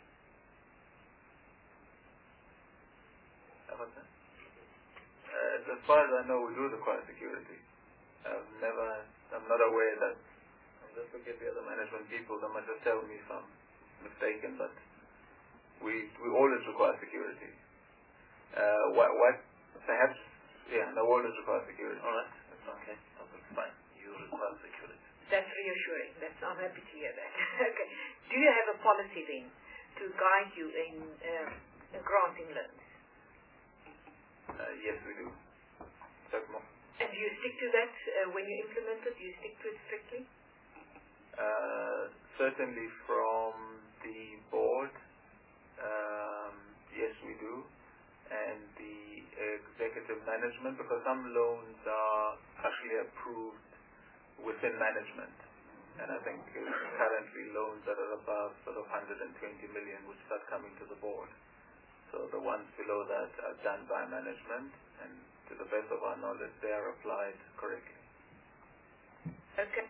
Uh, as far as I know, we do require security. I've never, I'm not aware that, I'm just looking at the other management people, they might just tell me if I'm mistaken, but we we always require security. Uh, what, what, perhaps, yeah, no, always require security. Alright, that's okay, that's fine. You require security. That's reassuring. That's, I'm happy to hear that. Okay. Do you have a policy then to guide you in uh, granting loans? Uh, yes, we do. Certainly. And do you stick to that uh, when you implement it? Do you stick to it strictly? Uh, certainly from the board, um, yes, we do. And the executive management, because some loans are actually approved within management. And I think currently loans that are above sort of one hundred twenty million would start coming to the board. So the ones below that are done by management, and to the best of our knowledge, they are applied correctly. Okay.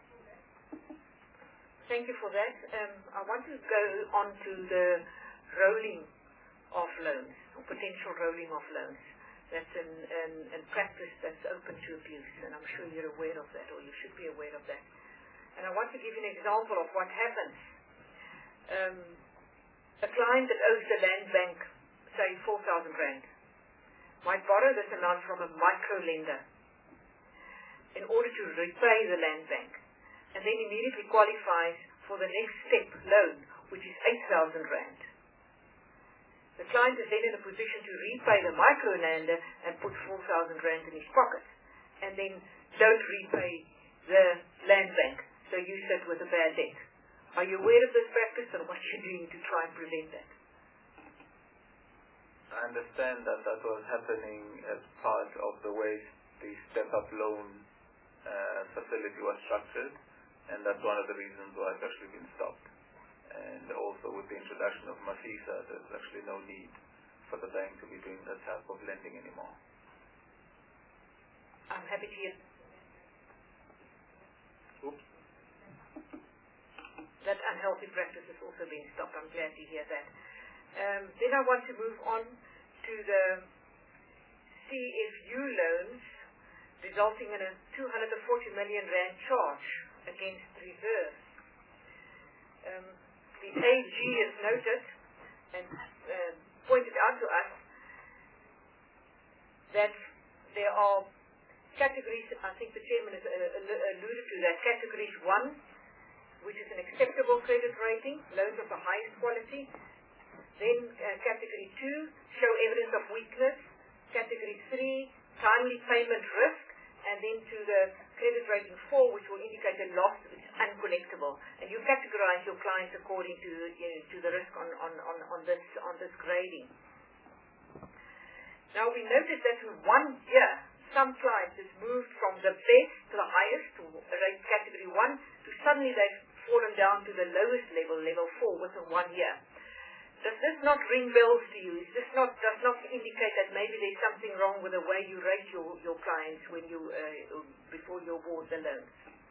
Thank you for that. Um, I want to go on to the rolling of loans, or potential rolling of loans. That's an, an, an practice that's open to abuse, and I'm sure you're aware of that, or you should be aware of that. And I want to give you an example of what happens. Um, a client that owes the land bank, say, four thousand rand, might borrow this amount from a micro lender in order to repay the land bank, and then immediately qualifies for the next step loan, which is eight thousand rand. The client is then in a position to repay the micro lender and put four thousand rand in his pocket, and then don't repay the land bank. So you sit with a bad debt. Are you aware of this practice and what you're doing to try and prevent that? I understand that that was happening as part of the way the step-up loan uh, facility was structured, and that's one of the reasons why it's actually been stopped. And also with the introduction of Mafisa, there's actually no need for the bank to be doing that type of lending anymore. I'm happy to hear. Oops. That unhealthy practice is also being stopped. I'm glad to hear that. Um, then I want to move on to the C F U loans, resulting in a two hundred forty million rand charge against reserves. Um, the A G has noted and uh, pointed out to us that there are categories, I think the chairman has uh, alluded to that, categories one, which is an acceptable credit rating, loans of the highest quality. Then uh, category two, show evidence of weakness. Category three, timely payment risk. And then to the credit rating four, which will indicate a loss which is uncollectible. And you categorize your clients according to, you know, to the risk on, on, on, on, this, on this grading. Now we noticed that in one year, some clients has moved from the best to the highest, to rate category one, to suddenly they've fallen down to the lowest level, level four, within one year. Does this not ring bells to you? Is this not, does not indicate that maybe there's something wrong with the way you rate your, your clients when you, uh, before you award the loans?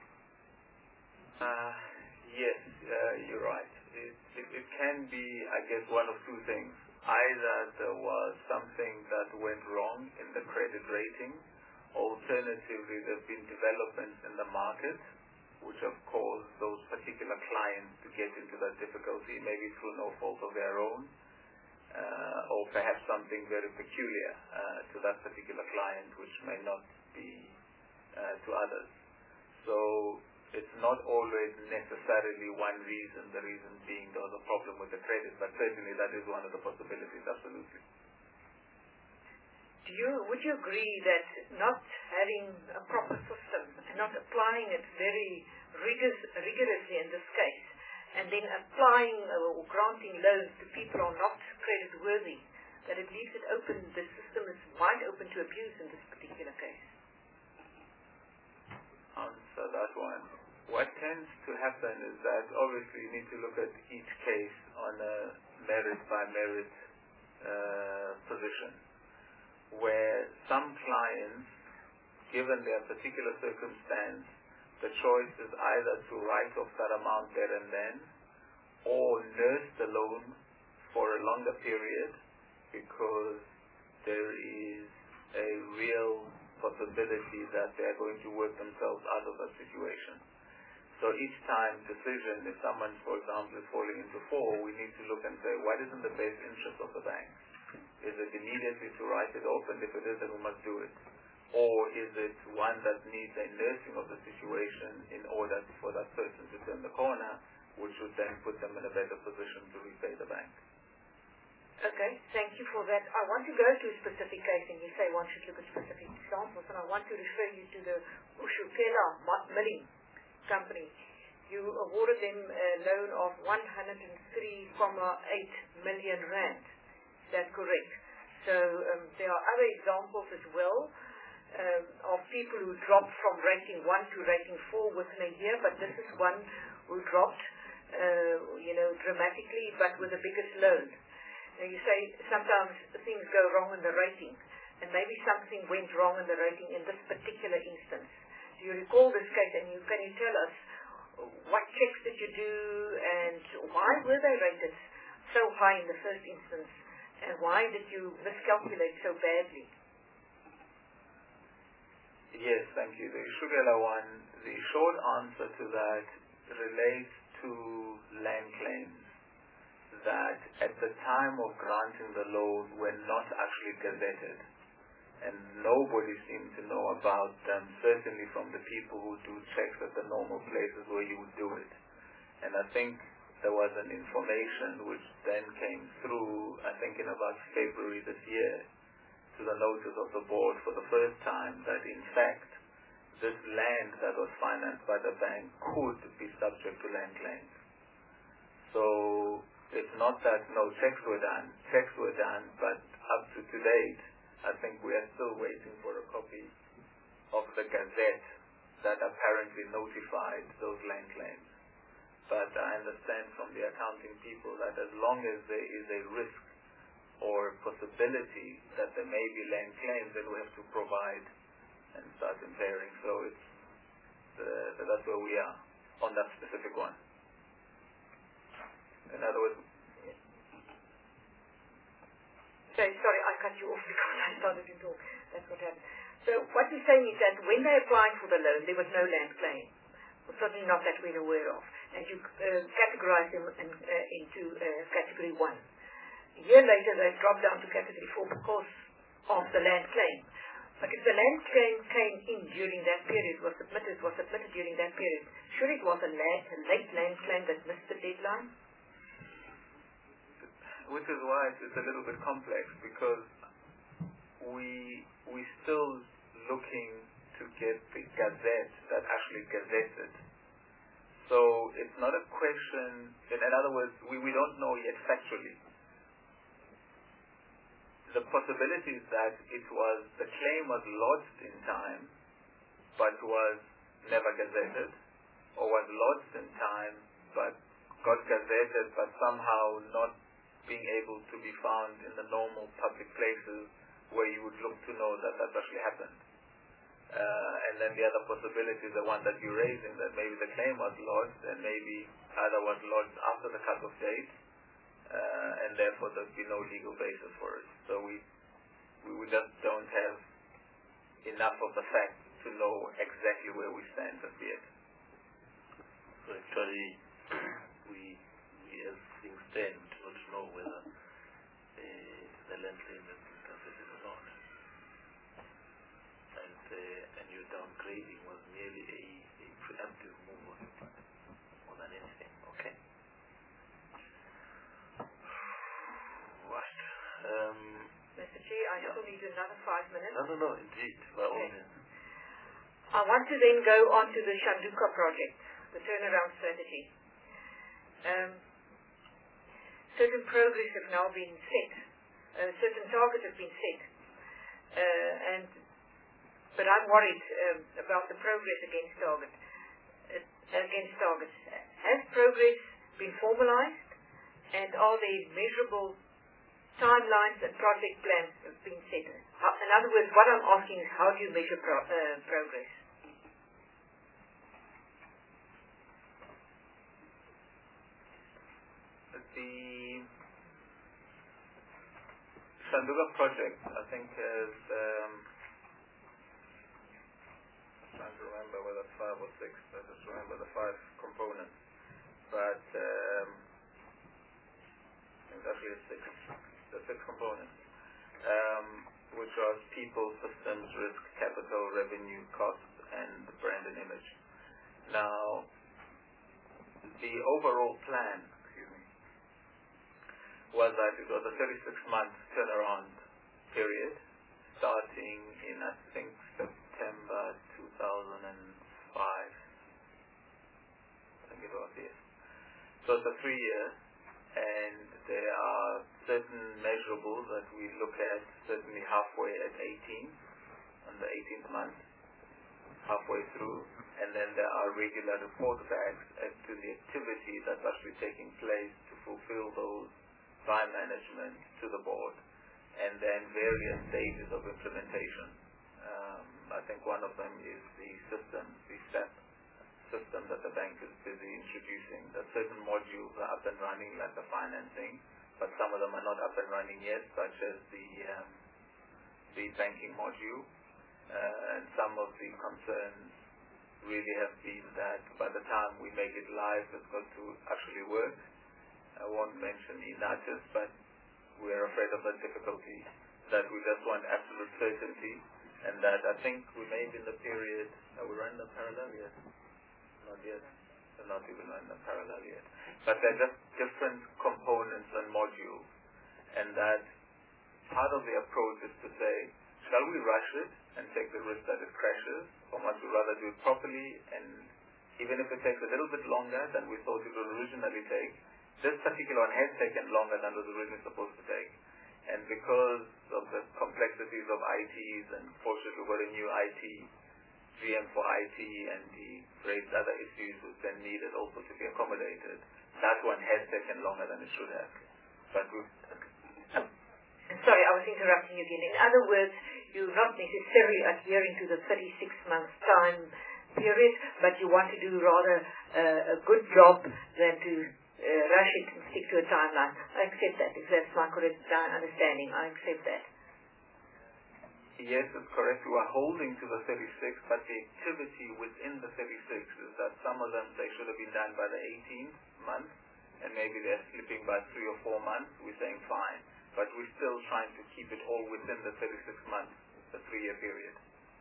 Uh, yes, uh, you're right. It, it, it can be, I guess, one of two things. Either there was something that went wrong in the credit rating. Alternatively, there have been developments in the market which have caused those particular clients to get into that difficulty, maybe through no fault of their own, uh, or perhaps something very peculiar uh, to that particular client which may not be uh, to others. So it's not always necessarily one reason, the reason being there was a problem with the credit, but certainly that is one of the possibilities, absolutely. Do you, would you agree that not having a proper system and not applying it very rigorous, rigorously in this case, and then applying or granting loans to people who are not credit worthy, that it leaves it open, the system is wide open to abuse in this particular case? Answer that one. What tends to happen is that obviously you need to look at each case on a merit by merit uh, position, where some clients, given their particular circumstance, the choice is either to write off that amount there and then, or nurse the loan for a longer period, because there is a real possibility that they are going to work themselves out of that situation. So each time decision, if someone, for example, is falling into four, we need to look and say, what is in the best interest of the bank? Is it immediately to write it off, and if it is, then we must do it? Or is it one that needs a nursing of the situation in order for that person to turn the corner, which would then put them in a better position to repay the bank? Okay, thank you for that. I want to go to a specific case, and you say one should look at specific examples, and I want to refer you to the Ushukela Milling Company. You awarded them a loan of one hundred three point eight million rand. Is that correct? So um, there are other examples as well. um, of people who dropped from rating one to rating four within a year, but this is one who dropped, uh, you know, dramatically, but with the biggest loan. Now you say sometimes things go wrong in the rating, and maybe something went wrong in the rating in this particular instance. Do you recall this case, and you, can you tell us what checks did you do, and why were they rated so high in the first instance, and why did you miscalculate so badly? Yes, thank you. The Shugela one, the short answer to that relates to land claims that at the time of granting the loan were not actually gazetted, and nobody seemed to know about them, certainly from the people who do checks at the normal places where you would do it. And I think there was an information which then came through, I think in about February this year, to the notice of the board for the first time, that in fact this land that was financed by the bank could be subject to land claims. So it's not that no checks were done. Checks were done, but up to to date, I think we are still waiting for a copy of the Gazette that apparently notified those land claims. But I understand from the accounting people that as long as there is a risk or possibility that there may be land claims, then we have to provide and start impairing. So it's uh, that's where we are on that specific one. In other words, so, sorry, I cut you off because I started to talk. That's what happened. So what you're saying is that when they applied for the loan, there was no land claim. Well, certainly not that we're aware of. And you uh, categorize them in, uh, into uh, category one. A year later, they dropped down to category four because of the land claim. But if the land claim came in during that period, was submitted, was submitted during that period, sure it was a, late, a late land claim that missed the deadline? Which is why it's a little bit complex, because we we still looking to get the Gazette that actually gazetted. So it's not a question, in, in other words, we, we don't know yet factually. The possibility is that it was, the claim was lodged in time, but was never gazetted, or was lodged in time, but got gazetted, but somehow not being able to be found in the normal public places where you would look to know that that actually happened. Uh, and then the other possibility is the one that you're raising, that maybe the claim was lodged and maybe either was lodged after the cut-off date, uh, and therefore there'd be no legal basis for it. So we, we just don't have enough of the facts to know exactly where we stand just yet. So actually, we, we as things stand, don't know whether uh, the land claim has been gazetted or not. And, uh, and your downgrading was merely a, a preemptive move on your part, more than anything. Okay? Right. Um, Mister G, I yeah. still need another five minutes. No, no, no, indeed, by all okay. means. I want to then go on to the Shanduka project, the turnaround strategy. Um, certain progress have now been set, uh, certain targets have been set, uh, and but I'm worried um, about the progress against target. Uh, against targets. Has progress been formalized, and are there measurable timelines and project plans have been set? How, in other words, what I'm asking is, how do you measure pro, uh, progress? The Shanduga project, I think, is um, I'm trying to remember whether it's five or six. I just remember the five components, but um, I think actually it's six. The six components, um, which was people, systems, risk, capital, revenue, cost, and brand and image. Now, the overall plan was that it was a thirty-six month turnaround period, starting in, I think, September two thousand five. I think it was, yes. So it's a three year, and there are certain measurables that we look at, certainly halfway at eighteen, on the eighteenth month, halfway through, and then there are regular report backs as to the activity that's actually taking place to fulfill those by management to the board, and then various stages of implementation. Um, I think one of them is the system, the STEP system that the bank is busy introducing. That certain modules are up and running, like the financing, but some of them are not up and running yet, such as the um, the banking module. Uh, and some of the concerns really have been that by the time we make it live, it's got to actually work. I won't mention Inatis, but we're afraid of the difficulty that we just want absolute certainty, and that I think we may be in the period, are we running the parallel yet? Not yet. We're not even running the parallel yet. But they're just different components and modules, and that part of the approach is to say, shall we rush it and take the risk that it crashes, or must we rather do it properly, and even if it takes a little bit longer than we thought it would originally take, this particular one has taken longer than it was originally supposed to take. And because of the complexities of I Ts, and fortunately we've got a new I T, G M for I T, and he raised other issues which then needed also to be accommodated, that one has taken longer than it should have. But we've... Sorry, I was interrupting you again. In other words, you're not necessarily adhering to the thirty-six month time period, but you want to do rather uh, a good job than to uh, rush it and stick to a timeline. I accept that. If that's my correct understanding, I accept that. Yes, it's correct. We are holding to the thirty-six, but the activity within the thirty-six is that some of them, they should have been done by the eighteenth month, and maybe they're slipping by three or four months. We're saying fine. But we're still trying to keep it all within the thirty-six months, the three-year period.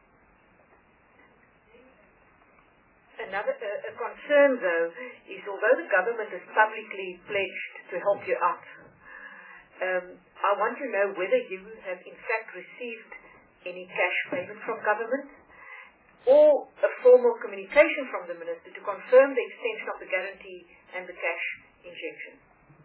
Another uh, a concern, though, is although the government has publicly pledged to help you out, um, I want to know whether you have in fact received any cash payment from government or a formal communication from the Minister to confirm the extension of the guarantee and the cash injection.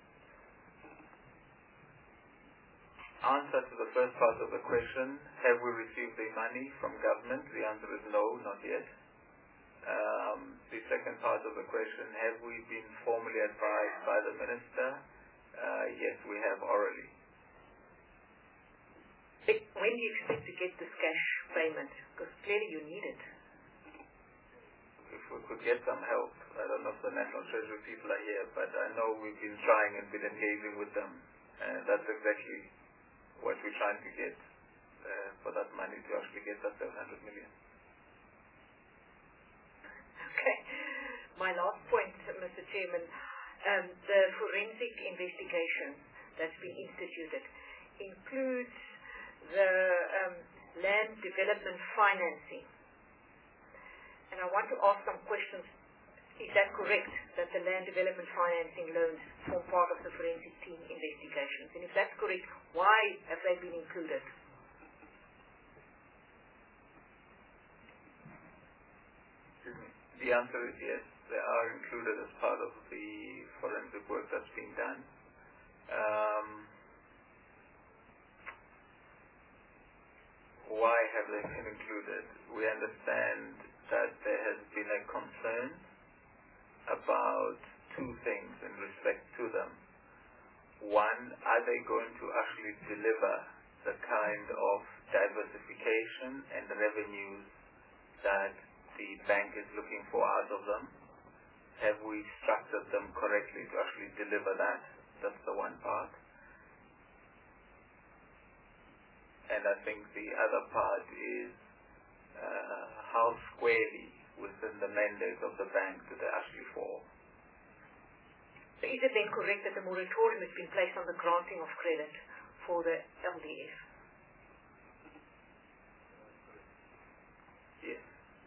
Answer to the first part of the question, have we received the money from government? The answer is no, not yet. Um, the second part of the question, have we been formally advised by the Minister? Uh, yes, we have orally. When do you expect to get this cash payment? Because clearly you need it. If we could get some help, I don't know if the National Treasury people are here, but I know we've been trying and been engaging with them. And that's exactly what we're trying to get uh, for that money to actually get that seven hundred million. Okay. My last point, Mister Chairman, um, the forensic investigation that's been instituted includes the um, land development financing. And I want to ask some questions. Is that correct, that the land development financing loans form part of the forensic team investigations? And if that's correct, why have they been included? The answer is yes. They are included as part of the forensic work that's being done. Um, why have they been included? We understand that there has been a concern about two things in respect to them. One, are they going to actually deliver the kind of diversification and revenues that the bank is looking for out of them? Have we structured them correctly to actually deliver that? That's the one part. And I think the other part is uh, how squarely within the mandate of the bank do they actually fall. So is it then correct that the moratorium has been placed on the granting of credit for the L D F? Yes.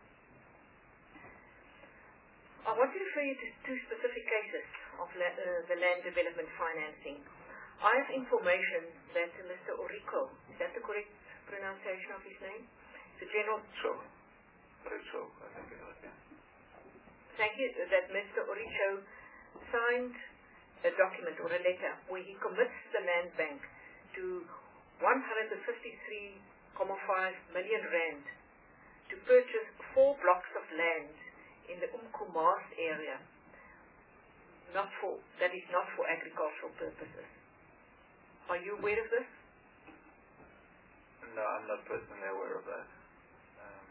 I want to refer you to two specific cases of la- uh, the land development financing. I have information that Mister Orico, is that the correct pronunciation of his name? The General... Sure. Orico, I think it was, yeah. Thank you, that Mister Orico signed a document or a letter where he commits the land bank to one hundred fifty-three five million rand to purchase four blocks of land in the Umkumas area. Not for, that is not for agricultural purposes. Are you aware of this? No, I'm not personally aware of that. Um,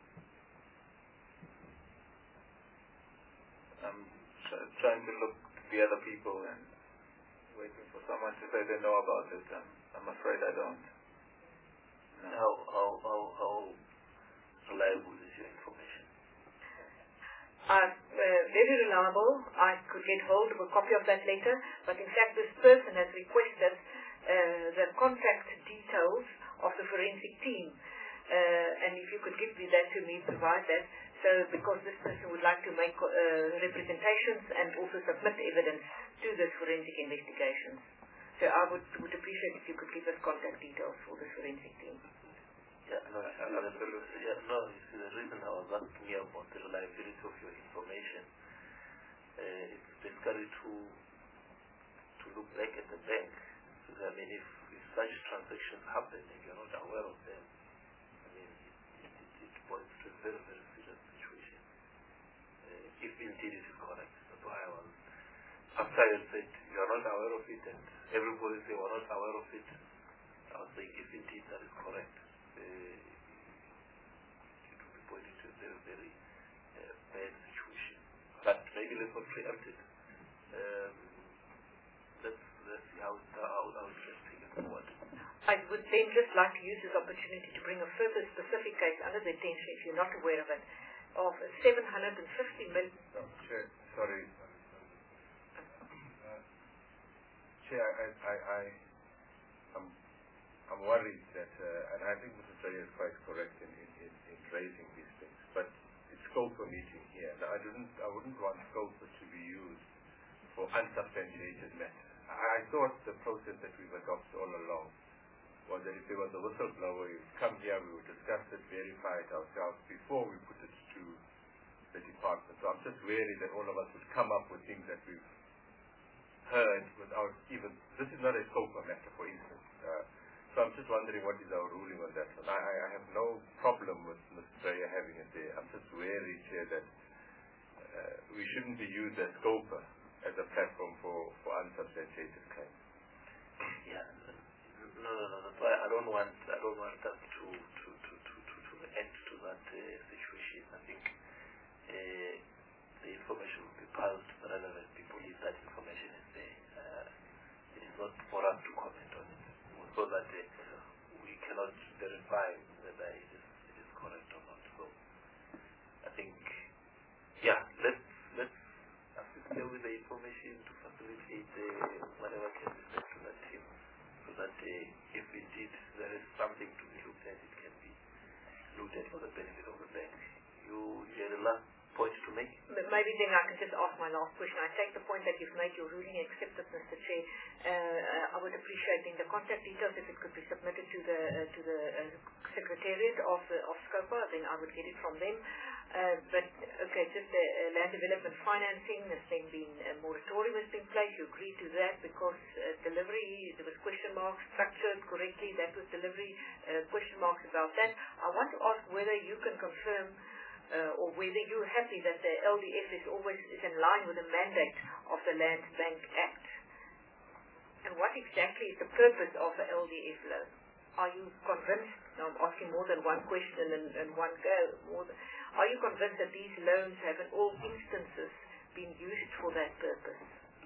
I'm tr- trying to look to the other people and waiting for someone to say they know about it, and I'm afraid I don't. No. How, how, how, how reliable is your information? Uh, uh, very reliable. I could get hold of a copy of that later, but in fact this person has requested uh, the contact details of the forensic team. Uh, and if you could give me that to me, provide that. So because this person would like to make uh, representations and also submit evidence to this forensic investigations. So I would, would appreciate if you could give us contact details for the forensic team. Yeah, no, absolutely. Yeah, no, you see, the reason I was asking you about the reliability of your information, uh, it's basically to to look back at the bank. So that, I mean, if, if such transactions happen and you're not aware of them, I mean, it, it, it, it points to a very, very serious situation. Uh, if indeed it is correct. That's why I was, after you said you're not aware of it and everybody say we're not aware of it, I was saying if indeed that is correct, uh, it will be pointing to a very, very uh, bad situation. But maybe let's not preempt it. Um, let's, let's see how, how, how it's just taken forward. I would then just like to use this opportunity to bring a further specific case under the attention, if you're not aware of it, of seven hundred fifty million. No, Chair, sorry. Uh, Chair, I, I, I, I'm, I'm worried that, uh, and I think Mister Tray is quite correct in, in, in, in raising these things, but it's SCOPA meeting here. Now, I didn't, I wouldn't want SCOPA to be used for unsubstantiated matters. I, I thought the process that we've adopted all along was that if there was a whistleblower, we would come here, we would discuss it, verify it ourselves before we put it to the department. So I'm just wary that all of us would come up with things that we've heard without even, this is not a SCOPA matter, for instance. Uh, so I'm just wondering what is our ruling on that one. I, I have no problem with Mister Tray having it there. I'm just wary, Chair, that uh, we shouldn't be used as SCOPA as a platform for, for unsubstantiated claims. Yeah. No, no, no. That's why I don't want. I don't want us to to to to to, to add to that uh, situation. I think uh, the information will be passed to the relevant people if that information is there. Uh, it is not for us to comment on it, so that uh, we cannot verify whether it is it is correct or not. So I think, yeah, let's let's assist them with the information to facilitate uh, whatever can be sent to that team. So that uh, if indeed there is something to be looked at, it can be looked at for the benefit of the bank. You, you had a last point to make? Maybe then I can just ask my last question. I take the point that you've made your ruling accepted, Mister Chair. Uh, I would appreciate then the contact details if it could be submitted to the uh, to the uh, Secretariat of uh, of SCOPA, then I would get it from them. Uh, but okay, just the uh, land development financing has then been a moratorium has been placed. You agree to that because uh, delivery, there was question marks, structured correctly, that was delivery, uh, question marks about that. I want to ask whether you can confirm uh, or whether you're happy that the L D F is always is in line with the mandate of the Land Bank Act. And what exactly is the purpose of the L D F loan? Are you convinced, now I'm asking more than one question in, in one go, more than, are you convinced that these loans have in all instances been used for that purpose?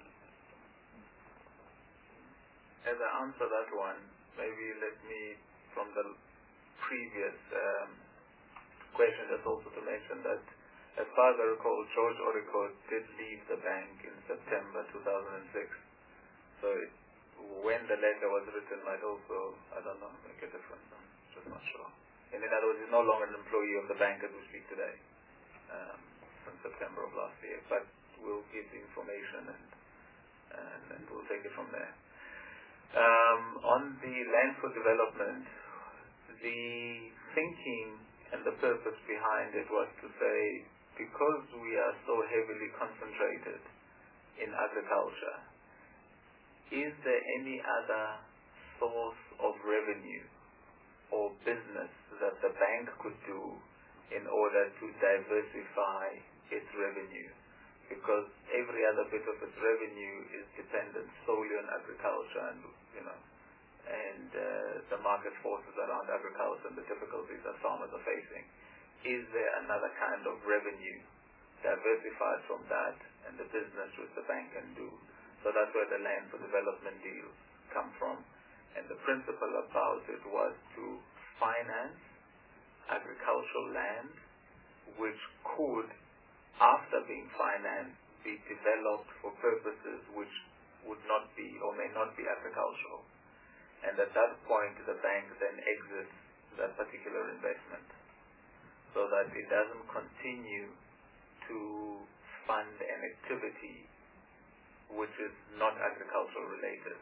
As I answer that one, maybe let me, from the previous um, question, just also to mention that as far as I recall, George Oricott did leave the bank in September two thousand six. So it, when the letter was written might also, I don't know, make a difference. I'm just not sure. And in other words, he's no longer an employee of the bank as we speak today, um, from September of last year. But we'll give the information and, and, and we'll take it from there. Um, on the land for development, the thinking and the purpose behind it was to say, because we are so heavily concentrated in agriculture, is there any other source of revenue or business that the bank could do in order to diversify its revenue, because every other bit of its revenue is dependent solely on agriculture and, you know, and uh, the market forces around agriculture and the difficulties that farmers are facing. Is there another kind of revenue diversified from that and the business which the bank can do? So that's where the land for development deals come from. And the principle about it was to finance agricultural land which could, after being financed, be developed for purposes which would not be or may not be agricultural. And at that point, the bank then exits that particular investment so that it doesn't continue to fund an activity which is not agricultural related.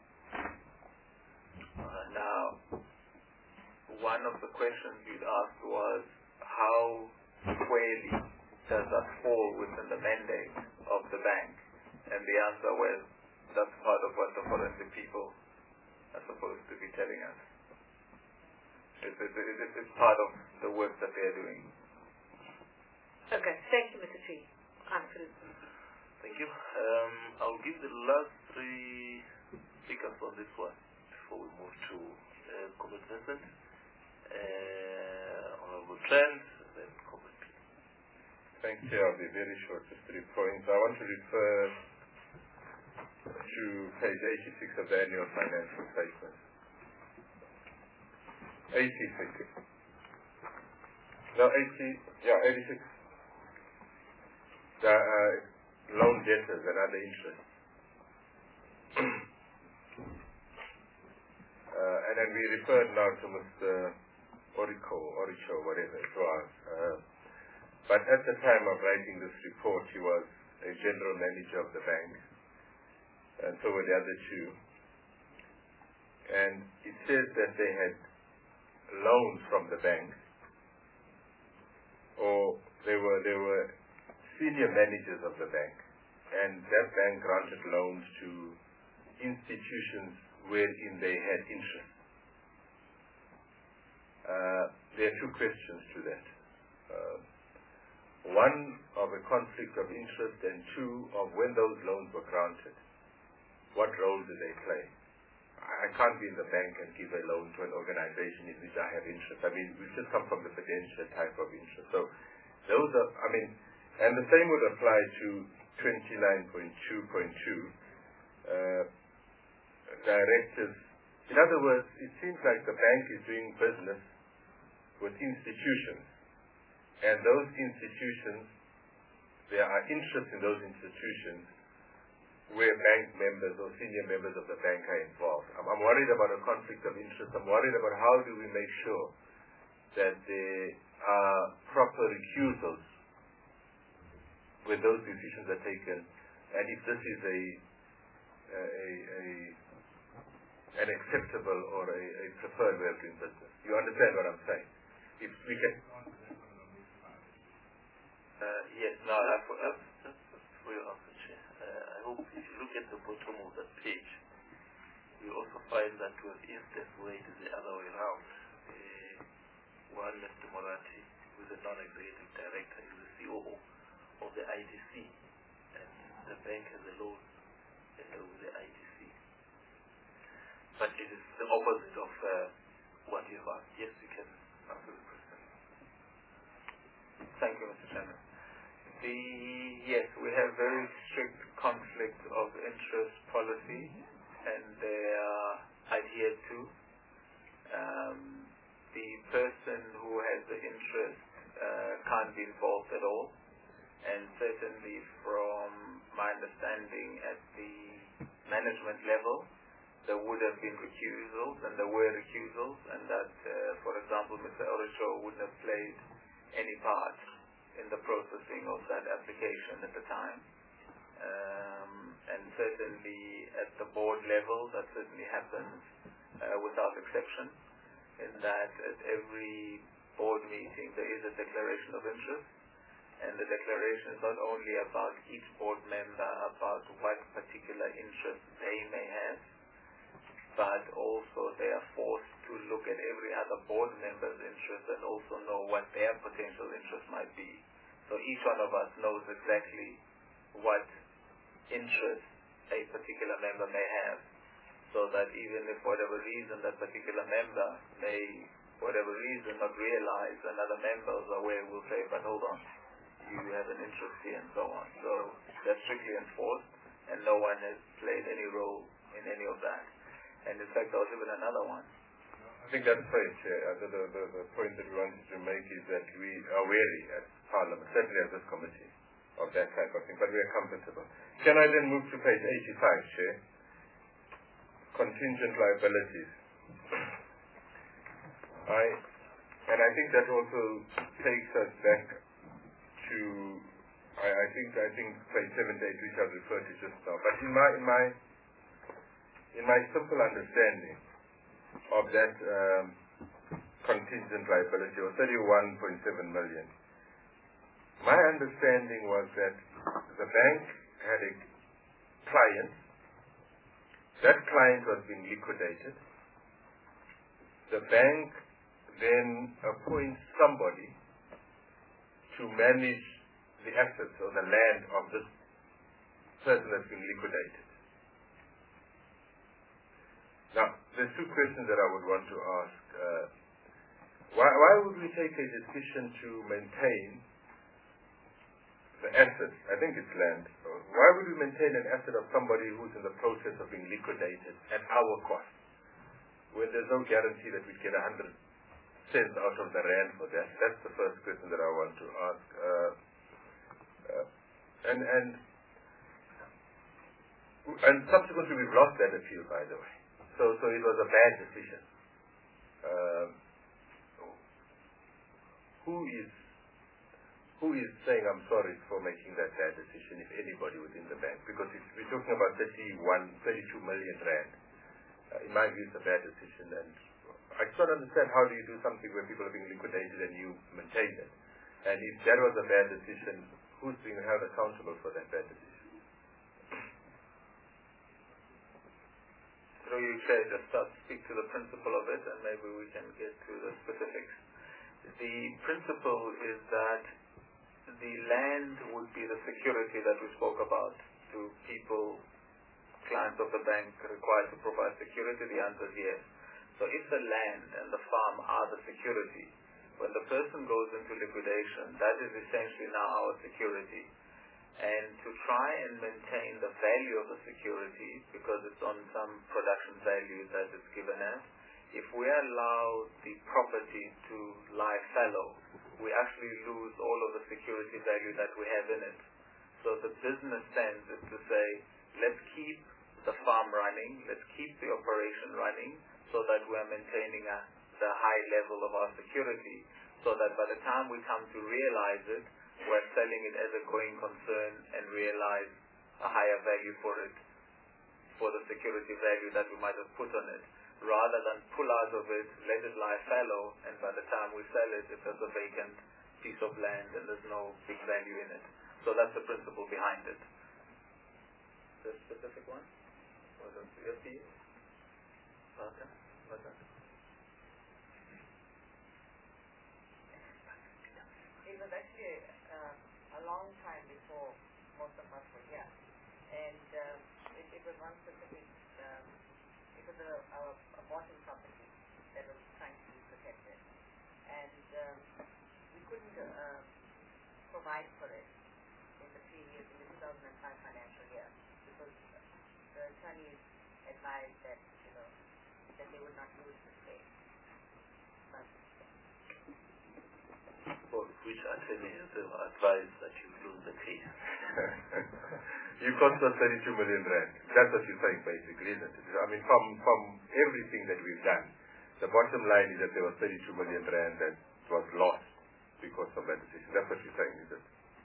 Uh, now, one of the questions you'd asked was, how squarely does that fall within the mandate of the bank? And the answer was, that's part of what the forensic people are supposed to be telling us. It's, it's, it's, it's part of the work that they're doing. Okay, thank you, Mister Tree. Answer. Thank you. Um, I'll give the last three speakers on this one before we move to uh, Comrade Vincent, uh, Honorable Trent, and then Comrade Peter. Thank you. I'll be very short, just three points. I want to refer to page eighty-six of the annual financial statement. eighty-six. No, eighty, yeah, eighty-six. The uh, loan debtors and other interest. uh, and then we referred now to Mister Orico, Oricho, whatever it was. Uh, but at the time of writing this report, he was a general manager of the bank, and so were the other two. And it says that they had loans from the bank, or they were they were senior managers of the bank, and that bank granted loans to institutions wherein they had interest. Uh, there are two questions to that. Uh, one of a conflict of interest, and two of when those loans were granted, what role do they play? I can't be in the bank and give a loan to an organization in which I have interest. I mean, we just come from the prudential type of interest. So those are, I mean, and the same would apply to twenty-nine point two point two, uh, directors. In other words, it seems like the bank is doing business with institutions, and those institutions, there are interests in those institutions where bank members or senior members of the bank are involved. I'm, I'm worried about a conflict of interest. I'm worried about how do we make sure that there are proper recusals when those decisions are taken, and if this is a, a, a an acceptable or a, a preferred way of doing business. You understand what I'm saying? If we can. Uh, yes, no, that's for your answer, Chair. Uh, I hope if you look at the bottom of that page, you also find that to have instance where it is the other way around. Uh, one, Mister Morati, who is a non-executive director, is the C O O of the I D C, and the bank has a loan uh, with the I D C. But it is the opposite of uh, what you have asked. Yes, you can answer the question. Thank you, Mister Chairman. The, yes, we have very strict conflict of interest policy, and they are adhered to. Um, the person who has the interest uh, can't be involved at all, and certainly from my understanding at the management level, there would have been recusals, and there were recusals, and that, uh, for example, Mister Orisho wouldn't have played any part in the processing of that application at the time. Um, and certainly at the board level, that certainly happens uh, without exception, in that at every board meeting there is a declaration of interest, and the declaration is not only about each board member, about what particular interest they may have, but also they are forced to to look at every other board member's interest and also know what their potential interest might be. So each one of us knows exactly what interest a particular member may have, so that even if for whatever reason that particular member may, for whatever reason, not realize, another member is aware, will say, but hold on, you have an interest here and so on. So that's strictly enforced, and no one has played any role in any of that. And in fact, there was even another one. I think that's right, Chair. Uh, the, the, the, the point that we wanted to make is that we are wary as Parliament, certainly as this committee, of that type of thing, but we are comfortable. Can I then move to page eighty-five, Chair? Contingent liabilities. I, and I think that also takes us back to, I, I think, I think page seventy-eight, which I've referred to just now. But in my, in my, in my simple understanding of that um, contingent liability, or thirty-one point seven million, my understanding was that the bank had a client. That client was being liquidated. The bank then appoints somebody to manage the assets or the land of this person that's been liquidated. Now, there's two questions that I would want to ask. Uh, why, why would we take a decision to maintain the asset? I think it's land. Why would we maintain an asset of somebody who's in the process of being liquidated at our cost, when there's no guarantee that we'd get a hundred cents out of the rand for that? That's the first question that I want to ask. Uh, uh, and and and subsequently, we've lost that appeal, by the way. So so it was a bad decision. Um, who is who is saying I'm sorry for making that bad decision, if anybody within the bank? Because if we're talking about thirty-one, thirty-two million rand, uh, in my view, it's a bad decision. And I just don't understand, how do you do something where people are being liquidated and you maintain it? And if that was a bad decision, who's being held accountable for that bad decision? Through you, Chair, just start to speak to the principle of it, and maybe we can get to the specifics. The principle is that the land would be the security that we spoke about to people, clients of the bank required to provide security. The answer is yes. So if the land and the farm are the security, when the person goes into liquidation, that is essentially now our security. And to try and maintain the value of the security, because it's on some production value that it's given as, if we allow the property to lie fallow, we actually lose all of the security value that we have in it. So the business sense is to say, let's keep the farm running, let's keep the operation running, so that we're maintaining a, the high level of our security, so that by the time we come to realize it, we're selling it as a going concern and realize a higher value for it, for the security value that we might have put on it, rather than pull out of it, let it lie fallow, and by the time we sell it, it's just a vacant piece of land and there's no big value in it. So that's the principle behind it. The specific one? Or the F P? Okay. What's that? It was actually uh, a long time before most of us were here. And um, it, it was one specific, um, it was a, a, a bottom property that was trying to be protected. And um, we couldn't uh, provide for it in the previous, in the two thousand five financial year, because the attorneys advised that, you know, that they would not lose the space. But for which attorneys were advised that you lose the case? You cost us thirty-two million rand. That's what you're saying, basically, isn't it? I mean, from from everything that we've done, the bottom line is that there was thirty-two million rand that was lost because of that decision. That's what you're saying, is it?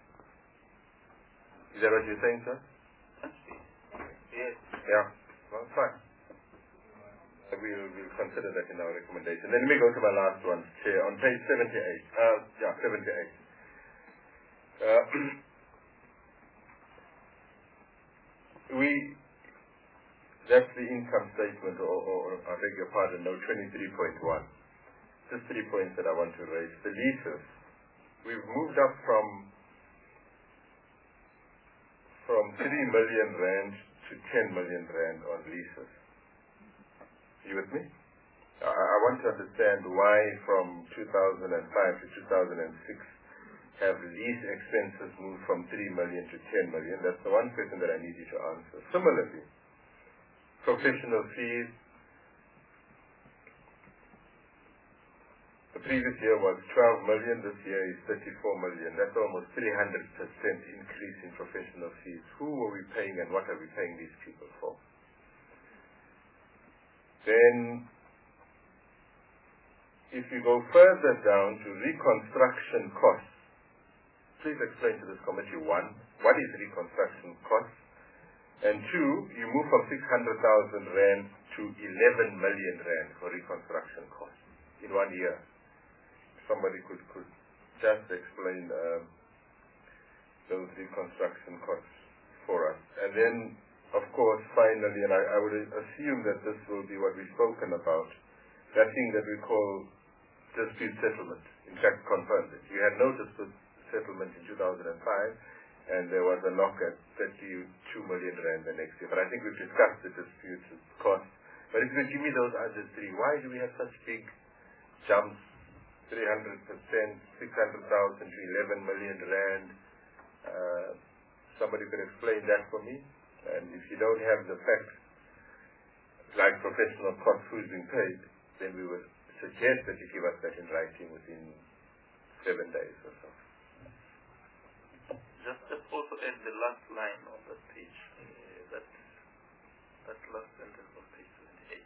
Is that what you're saying, sir? Yes. Yeah. Well, fine. We'll, we'll consider that in our recommendation. Then let me go to my last one, Chair, on page seventy-eight. Uh, yeah, seventy-eight. Uh, we, That's the income statement, or, or, or I beg your pardon, note twenty-three point one. Just three points that I want to raise. The leases. We've moved up from from three million rand to ten million rand on leases. You with me? I, I want to understand why from two thousand five to two thousand six have lease expenses moved from three million to ten million. That's the one question that I need you to answer. Similarly, professional fees. The previous year was twelve million, this year is thirty-four million. That's almost three hundred percent increase in professional fees. Who are we paying and what are we paying these people for? Then, if you go further down to reconstruction costs, please explain to this committee, one, what is reconstruction costs? And two, you move from six hundred thousand rand to eleven million rand for reconstruction costs in one year. Somebody could, could just explain um, those reconstruction costs for us. And then, of course, finally, and I, I would assume that this will be what we've spoken about, that thing that we call dispute settlement. In fact, confirmed it. You had no dispute settlement in two thousand five, and there was a knock at thirty-two million rand the next year. But I think we've discussed the dispute costs. But if you could give me those other three, why do we have such big jumps? three hundred percent, six hundred thousand to eleven million rand. Uh, somebody could explain that for me. And if you don't have the facts, like professional costs, who's being paid, then we would suggest that you give us that in writing within seven days or so. Just, just also add the last line of that page. Uh, that, that last sentence of page twenty-eight.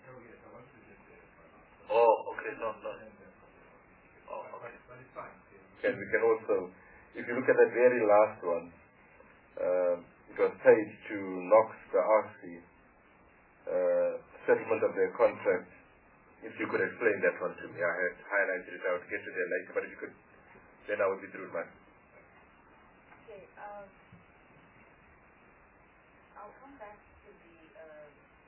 Oh, okay, no, no. Oh, okay. And we can also, if you look at that very last one, uh, it was paid to Knox, the R C, uh, settlement of their contract. If you could explain that one to me. I had highlighted it, I would get to there later, but if you could, then I would be through with mine. Okay, um, I'll come back to the, uh,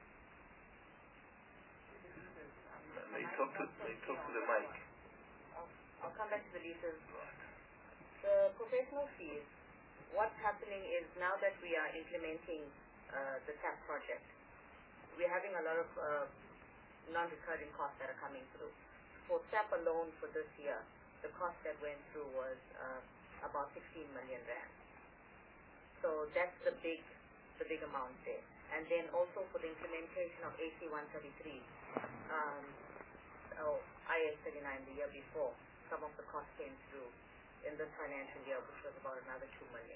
to the leaders. Um, May talk to, may talk to the mic. I'll come back to the leases. The professional fees, what's happening is now that we are implementing uh, the T A P project, we're having a lot of uh, non-recurring costs that are coming through. For T A P alone for this year, the cost that went through was uh, about sixteen million rand. So that's the big, the big amount there. And then also for the implementation of A C one thirty-three, um, oh, I S thirty-nine the year before, some of the costs came through in this financial year, which was about another two million.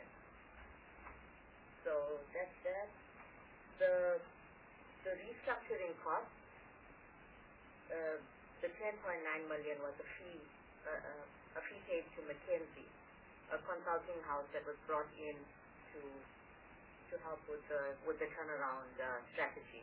So that's that. The the restructuring cost, uh, the ten point nine million was a fee, uh, uh, a fee paid to McKinsey, a consulting house that was brought in to to help with the with the turnaround uh, strategy.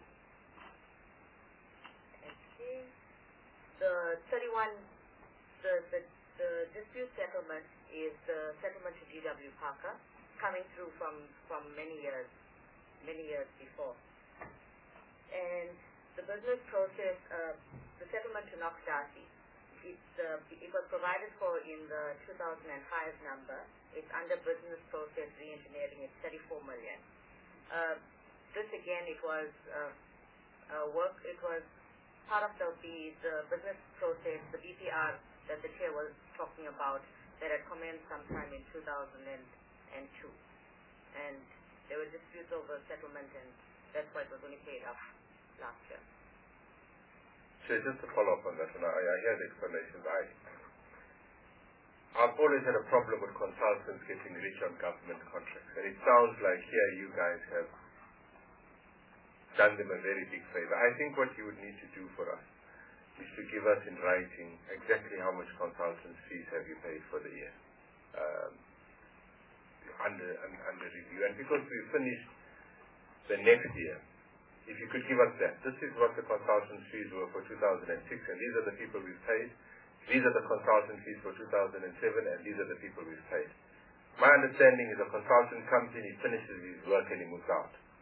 Okay. The thirty-one. The, the, the dispute settlement is the settlement to G W Parker, coming through from, from many years, many years before. And the business process, uh, the settlement to Knox Darcy, it's, uh, it was provided for in the two thousand five number. It's under business process re-engineering. It's thirty-four million. Uh, this again, it was uh, uh, work. It was part of the, the the business process, the B P R that the chair was talking about, that had commenced sometime in two thousand two. And there were disputes over settlement, and that's why it was only paid off last year. So just to follow up on that one, I, I hear the explanation. I, I've always had a problem with consultants getting rich on government contracts. And it sounds like here you guys have done them a very big favor. I think what you would need to do for us is to give us in writing exactly how much consultant fees have you paid for the year um, under, under, under review. And because we finished the next year, if you could give us that, this is what the consultant fees were for two thousand six, and these are the people we've paid. These are the consultant fees for two thousand seven, and these are the people we've paid. My understanding is a consultant comes in, he finishes his work, and he moves out.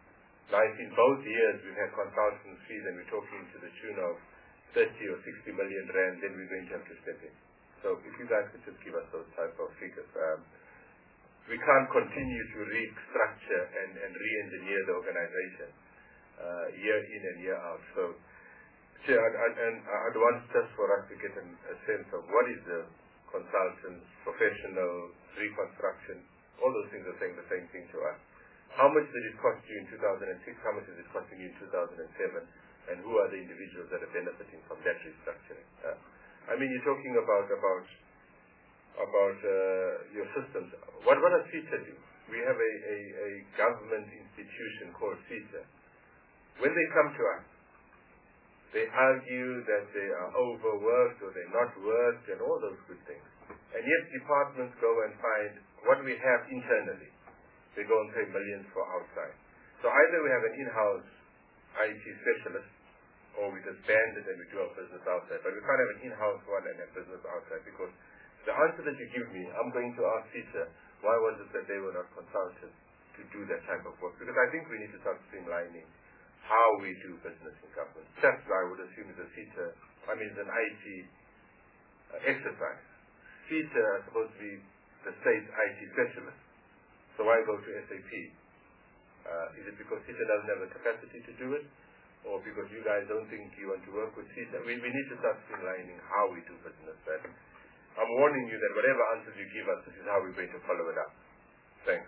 Now, if in both years we've had consultant fees and we're talking to the tune of thirty or sixty million rand, then we're going to have to step in. So if you guys could just give us those type of figures. Um, we can't continue to restructure and, and re-engineer the organization uh, year in and year out. So, Chair, I'd, I'd, and I'd want just for us to get an, a sense of what is the consultants, professional, reconstruction, all those things are saying the same thing to us. How much did it cost you in two thousand six? How much is it costing you in two thousand seven? And who are the individuals that are benefiting from that restructuring? Uh, I mean, you're talking about about about uh, your systems. What what does CISA do? We have a, a, a government institution called CISA. When they come to us, they argue that they are overworked or they're not worked and all those good things. And yet departments go and find what we have internally. They go and pay millions for outside. So either we have an in-house I T specialist or we disband it and we do our business outside. But we can't have an in-house one and have business outside, because the answer that you give me, I'm going to ask CISA, why was it that they were not consulted to do that type of work? Because I think we need to start streamlining how we do business in government. That's I would assume is a CISA, I mean it's an I T uh, exercise. CISA is supposed to be the state I T specialist. So why go to S A P? Uh, is it because CISA doesn't have the capacity to do it? Or because you guys don't think you want to work with CISA? We, we need to start streamlining how we do business. That I'm warning you that whatever answers you give us, this is how we're going to follow it up. Thanks.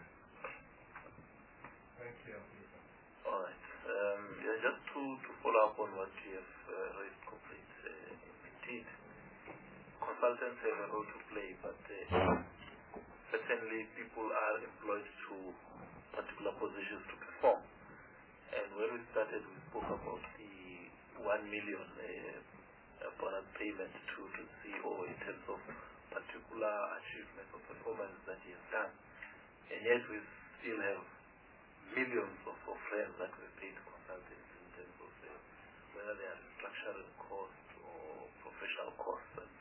Thank you. All right. Um, yeah, just to, to follow up on what you have uh, raised, complete. Uh, indeed, consultants have a role to play, but uh, certainly people are employed to particular positions to perform. And when we started, we spoke about the one million uh, bonus payment to, to the C E O in terms of particular achievements or performance that he has done. And yet we still have millions of, of friends that we pay to consultants in terms of uh, whether they are structural costs or professional costs and,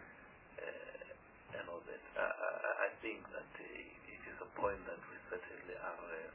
uh, and all that. I, I, I think that uh, it is a point that we certainly are, uh,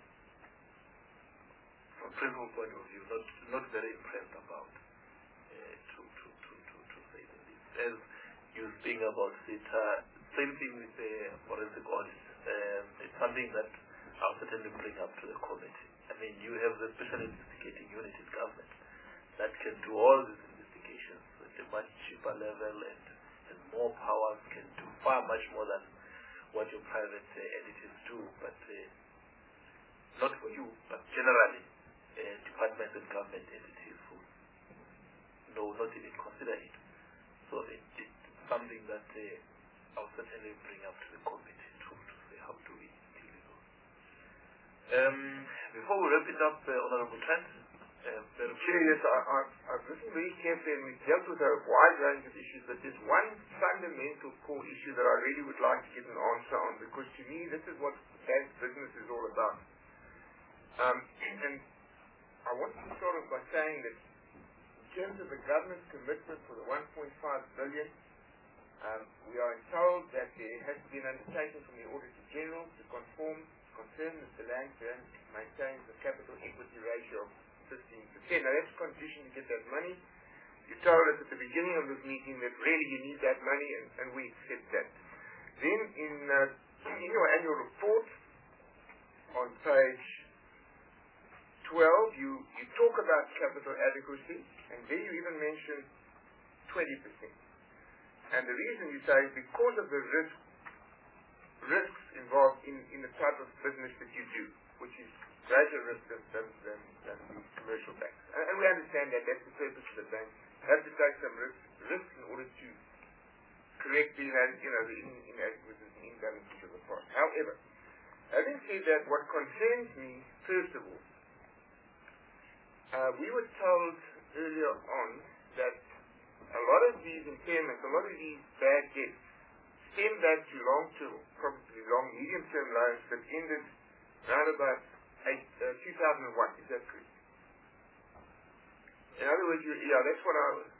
from principal point of view, not not very impressed about, uh, to, to, to, to, to say the least. As you speak about CISA, same thing with the forensic audit. Um, it's something that I'll certainly bring up to the committee. I mean, you have the special investigating unit in government that can do all these investigations at a much cheaper level and, and more powers, can do far much more than what your private uh, entities do. But uh, not for you, but generally, uh, departments and government entities who no, not even consider it. So it, it's something that uh, I'll certainly bring up to the committee to, to say how do we deal with those. Um, before we wrap it up, uh, Honorable Trent. Uh, Chair, yes, I, I, I've listened very carefully and we've dealt with a wide range of issues, but there's one fundamental core issue that I really would like to get an answer on, because to me this is what bank business is all about. Um, and I want to start off by saying that in terms of the government's commitment for the one point five billion, um, we are told that there has been an undertaking from the Auditor General to conform, confirm that the land firm maintains the capital equity ratio of fifteen percent. Now that's a condition to get that money. You told us at the beginning of this meeting that really you need that money, and, and we accept that. Then in, uh, in your annual report on page twelve, you, you talk about capital adequacy, and there you even mention twenty percent. And the reason you say is because of the risk, risks involved in, in the type of business that you do, which is greater risk than, than, than, than the commercial banks. And, and we understand that that's the purpose of the bank. Have to take some risk, risk in order to correct the, you know, the inadequacies and imbalances of the past. However, having said that, what concerns me, first of all, uh, we were told earlier on that a lot of these impairments, a lot of these bad debts stem back to long-term, probably long, medium-term loans that ended around about eight, uh, two thousand one. Is that correct? In other words, you, yeah, that's what I was.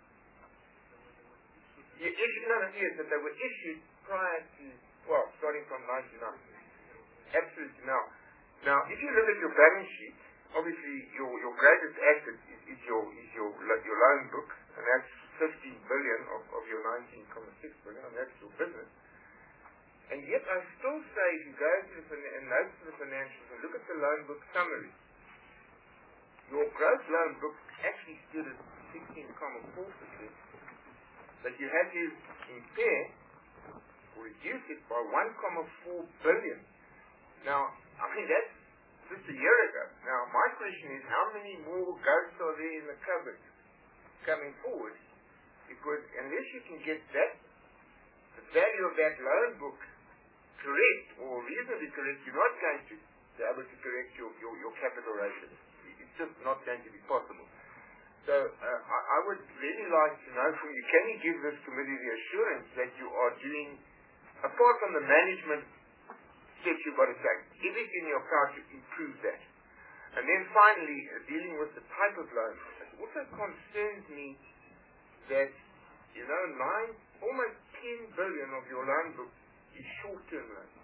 You issued, no, no, yes, that they were issued prior to, well, starting from ninety-nine. Absolutely. Now, now, if you look at your balance sheet, obviously your your greatest asset is, is your is your your loan book, and that's fifteen billion of, of your nineteen point six billion, and that's your business. And yet I still say, if you go to the fin- and note to the financials and look at the loan book summary, your gross loan book actually stood at sixteen point four percent, but you had to impair or reduce it by one point four billion. Now, I mean, that's just a year ago. Now, my question is, how many more ghosts are there in the cupboard coming forward? Because unless you can get that, the value of that loan book correct or reasonably correct, you're not going to be able to correct your, your, your capital ratios. It's just not going to be possible. So uh, I, I would really like to know from you, can you give this committee the assurance that you are doing, apart from the management steps you've got to take, everything in your power to improve that? And then finally, uh, dealing with the type of loan, it also concerns me that, you know, nine, almost ten billion of your loan book is short-term loans.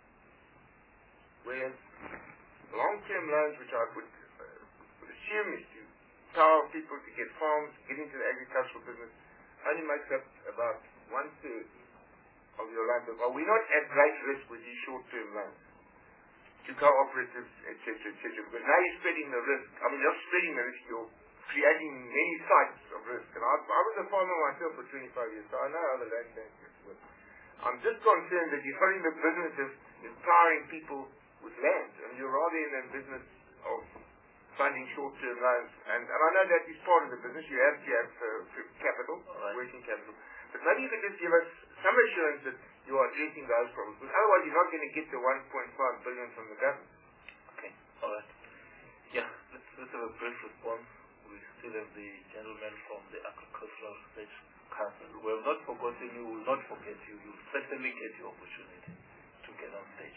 Whereas long-term loans, which I would, uh, would assume is to empower people to get farms, get into the agricultural business, only makes up about one-third of your loan book. Are we not at great risk with these short-term loans to cooperatives, et cetera, et cetera? Because now you're spreading the risk. I mean, you're not spreading the risk, you're creating many sites of risk. And I, I was a farmer myself for twenty-five years, so I know how the land banks work. I'm just concerned that you're running the business of empowering people with land, and you're rather in the business of funding short-term loans. And, and I know that is part of the business. You have to have uh, capital, right, working capital. But maybe you could just give us some assurance that you are addressing those problems, because otherwise you're not going to get the one point five billion from the government. Okay, all right. Yeah, let's, let's have a brief response. We still have the gentleman from the Agricultural Research Council. We have not forgotten you, we will not forget you. You will certainly get your opportunity to get on stage.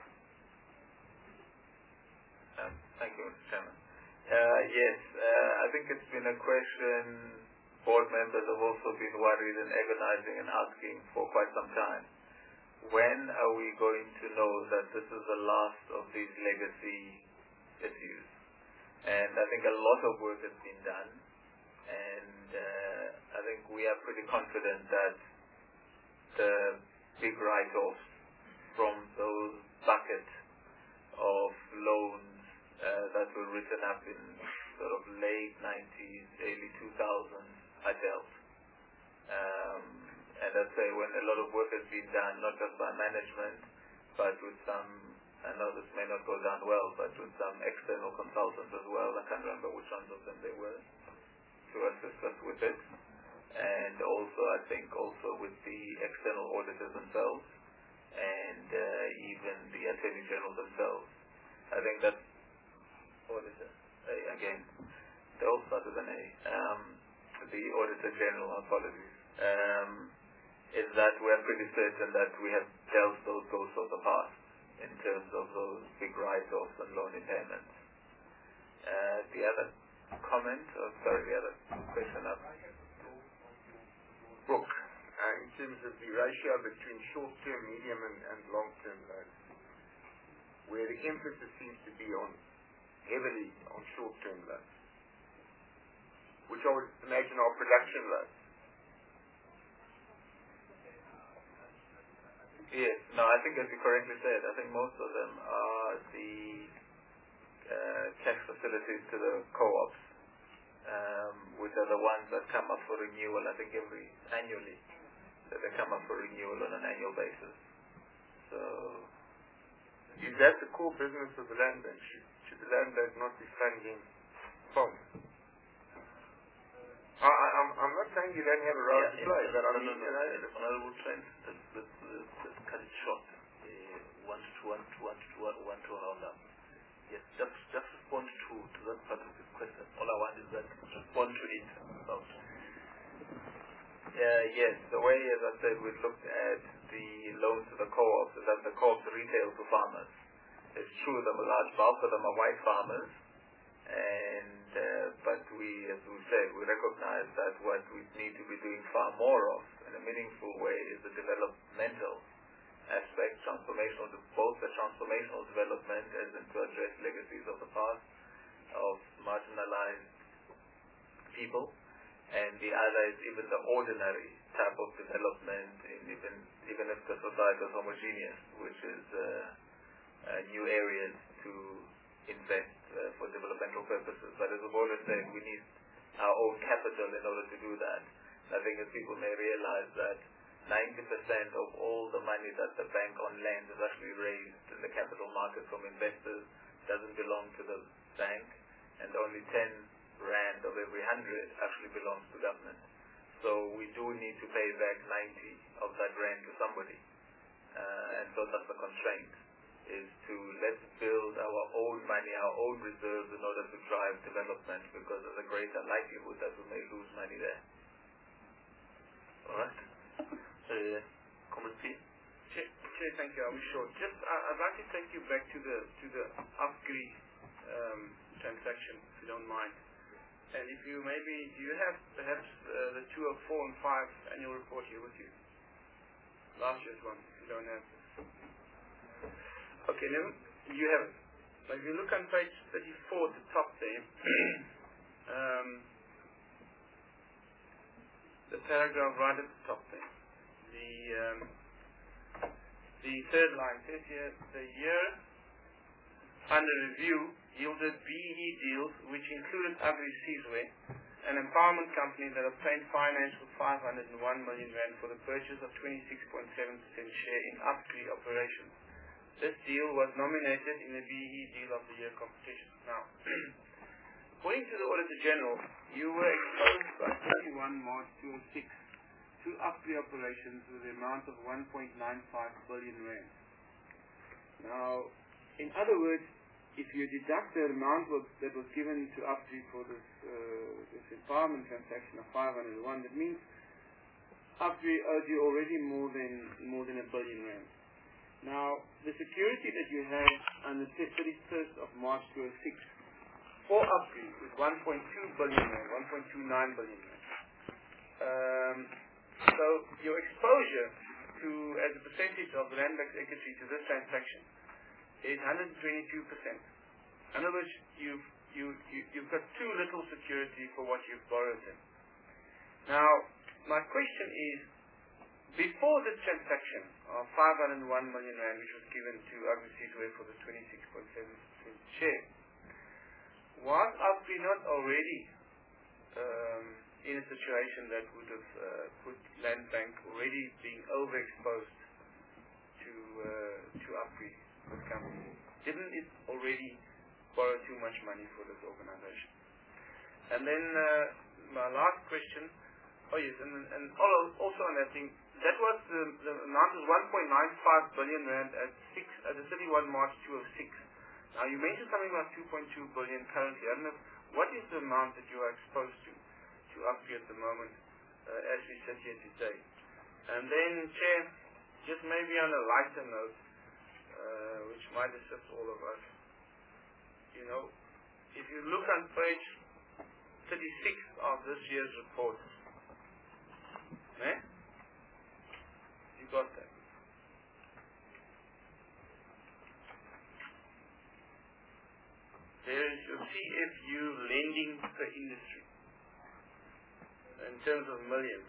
Um, thank you, Mister Chairman. Uh, yes, uh, I think it's been a question board members have also been worried and agonizing and asking for quite some time. When are we going to know that this is the last of these legacy issues? And I think a lot of work has been done, and uh, I think we are pretty confident that the big write-offs from those buckets of loans uh, that were written up in sort of late nineties, early two thousands are dealt. Um, and I say when a lot of work has been done, not just by management, but with some, I know this may not go down well, but with some external consultants as well. I can't remember which ones of them they were, to assist us with it. And also, I think also with the external auditors themselves, and uh, even the Attorney General themselves. I think that auditor, uh, again, they all start with an A. Um, the Auditor General, apologies, um, is that we are pretty certain that we have dealt those ghosts of the past in terms of those big write-offs and loan impairments. Uh, the other comment, oh, sorry, the other question up. Book, uh, in terms of the ratio between short-term, medium, and, and long-term loans, where the emphasis seems to be on heavily on short-term loans, which I would imagine are production loans. Yes, no, I think as you correctly said, I think most of them are the uh, cash facilities to the co-ops, um, which are the ones that come up for renewal, I think every annually, that they come up for renewal on an annual basis. So, is that the core business of the land bank? Should, should the land bank not be funding bonds? I, I, I'm, I'm not saying you don't have a role yeah, to play, yeah, but I no, mean, no, no, you know, no, Honorable Trent, let's, let's, let's, let's cut it short. Uh, one to one to one to one, one to round up. Yes, just just respond to, to that part of the question. All I want is that respond to it. About. Uh, yes, the way, as I said, we looked at the loans to the co-ops, is that the co-ops retail to farmers. It's true that a large bulk of them are white farmers, and uh, but we, as we said, we recognize that what we need to be doing far more of in a meaningful way is the developmental aspect, transformational, both the transformational development as in to address legacies of the past, of marginalized people, and the other is even the ordinary type of development, in even even if the society is homogeneous, which is uh, uh, new areas to invest uh, for developmental purposes. But as we've always said, we need our own capital in order to do that. I think as people may realize that ninety percent of all the money that the bank on land is actually raised in the capital market from investors doesn't belong to the bank, and only ten rand of every hundred actually belongs to government. So we do need to pay back ninety of that rand to somebody. Uh, and so that's the constraint, is to let's build our own money, our own reserves in order to drive development, because there's a greater likelihood that we may lose money there. Alright. Uh, Comrade P? Chair, Chair, thank you. I'll be short. Just, uh, I'd like to take you back to the to the Upgree um, transaction, if you don't mind. And if you maybe, do you have perhaps uh, the two oh four and five annual report here with you? Last year's one, if you don't have this. Okay, now you have it. But if you look on page thirty-four at the top there, um, the paragraph right at the top there, the um, the third line says here, the year under review yielded B E E deals which included Agri Sizwe, an empowerment company that obtained finance for five hundred one million rand for the purchase of twenty-six point seven percent share in Upgree operations. This deal was nominated in the B E E Deal of the Year competition. Now, according to the Auditor General, you were exposed by thirty-first March two thousand six to Upgree operations with the amount of one point nine five billion rand. Now, in other words, if you deduct the amount was, that was given to Upgree for this, uh, this empowerment transaction of five hundred one, that means Upgree owed you already more than more than a billion rand. Now, the security that you had on the thirty-first of March two thousand six for Upgree was one point two billion rand, one point two nine billion rand. Um, so your exposure to, as a percentage of the land bank's equity to this transaction is one hundred twenty-two percent. In other words, you've, you, you, you've got too little security for what you've borrowed in. Now, my question is, before this transaction of five hundred one million rand, which was given to Agri Sizwe for the twenty-six point seven percent share, was Agri not already um, in a situation that would have uh, put Land Bank already being overexposed to uh, to Agri, this company? Didn't it already borrow too much money for this organization? And then uh, my last question, oh yes, and, and also on that thing, that was the, the amount was one point nine five billion rand at six at the thirty-first March two thousand six. Now you mentioned something about two point two billion currently. I don't know, what is the amount that you are exposed to to Upgree at the moment uh, as we sit here today? And then, Chair, just maybe on a lighter note, uh, which might assist all of us. You know, if you look on page thirty-six of this year's report, eh? You got that? There is your C F U lending per industry in terms of millions.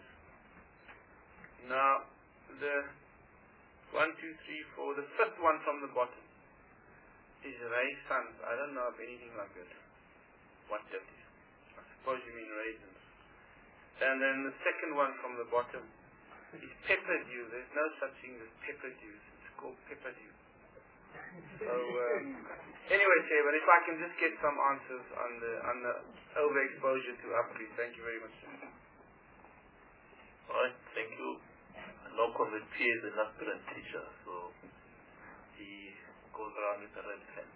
Now, the one, two, three, four, the fifth one from the bottom is Ray Sons. I don't know of anything like that. What that is. I suppose you mean raisins. And then the second one from the bottom is pepper dew. There's no such thing as pepper dew. It's called pepper dew. So um, anyway, Chair, but if I can just get some answers on the on the overexposure to Upgree, thank you very much. All right, thank you. No comment. P is an aspirant teacher, so he goes around with a red pen.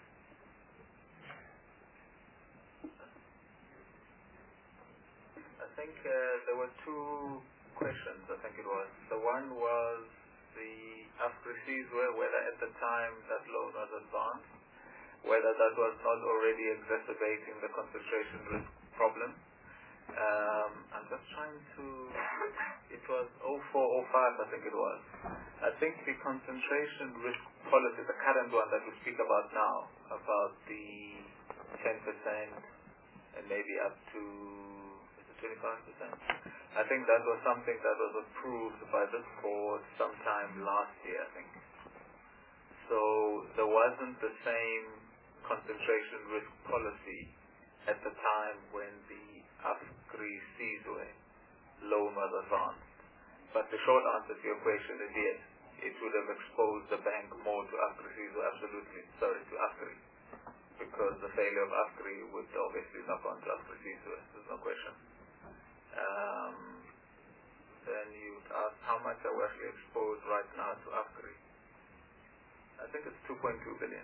I think uh, there were two questions. I think it was the one was the Agri Sizwe, whether at the time that loan was advanced, whether that was not already exacerbating the concentration risk problem. Um, I'm just trying to, it was oh four oh five I think it was. I think the concentration risk policy, the current one that we speak about now, about the ten percent and maybe up to is it twenty-five percent. I think that was something that was approved by this board sometime last year, I think. So there wasn't the same concentration risk policy at the time when the AFGRI Sizwe loan was advanced. But the short answer to your question is yes, it would have exposed the bank more to AFGRI Sizwe, absolutely, sorry, to AFGRI. Because the failure of AFGRI would obviously knock on to AFGRI Sizwe, there's no question. Um, then you asked how much are we actually exposed right now to AFGRI. I think it's two point two billion.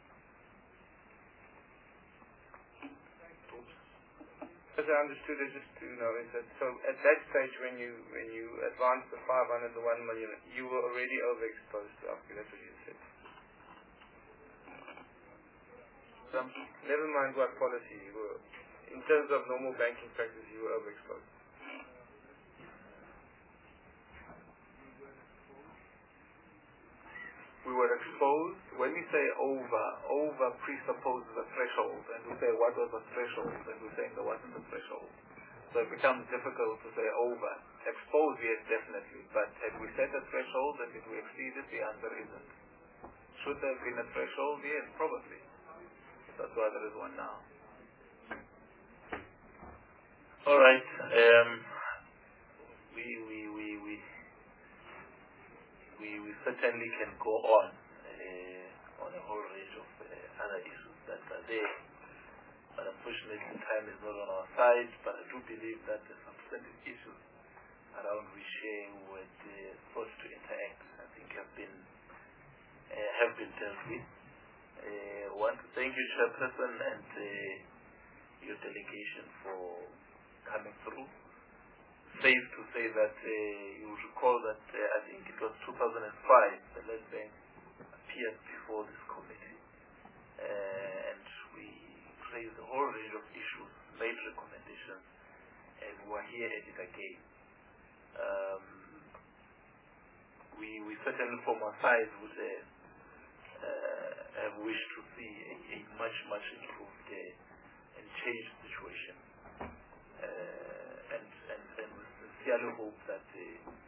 As I understood it, just to know, is that so at that stage when you when you advanced the five hundred, the one million, you were already overexposed to AFGRI. That's what you said. So, never mind what policy you were. In terms of normal banking practice, you were overexposed. We were exposed. When we say over, over presupposes a threshold, and we say what was the threshold, and we're saying there wasn't a threshold. So it becomes difficult to say over. Exposed, yes, definitely. But had we set a threshold and did we exceed it, the answer isn't. Should there have been a threshold? Yes, probably. That's why there is one now. All right. Um, we we we we we we certainly can go on uh, on a whole range of uh, other issues that are there, but unfortunately time is not on our side. But I do believe that the substantive issues around resharing with uh, forced to interact, I think, have been uh, have been dealt with. I uh, want to thank you, Chairperson, and uh, your delegation for coming through. Safe to say that uh, you recall that uh, I think it was two thousand five the Land Bank appeared before this committee, uh, and we raised a whole range of issues, made recommendations, and we're here at it again. Um, we, we certainly from our side would uh, uh, have wished to see a, a much, much improved uh, and changed situation. Uh, and, and, and we sincerely hope that uh,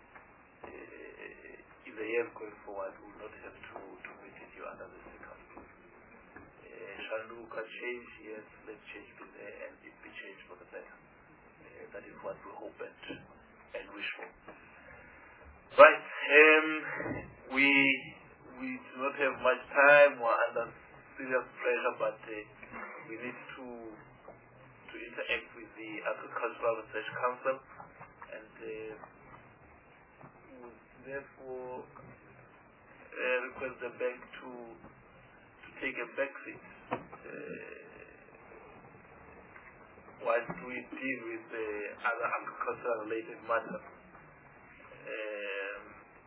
uh, in the years going forward we will not have to, to meet with you under the circumstances. Uh, shall we look at change? Yes, let change be there and it be changed for the better. Uh, that is what we hope and, and wish for. Right, um, we we do not have much time. We're under serious pressure, but uh, we need to to interact with the Agricultural Research Council, and uh, would therefore uh, request the bank to to take a back seat uh, whilst we deal with the other agricultural related matters. Um,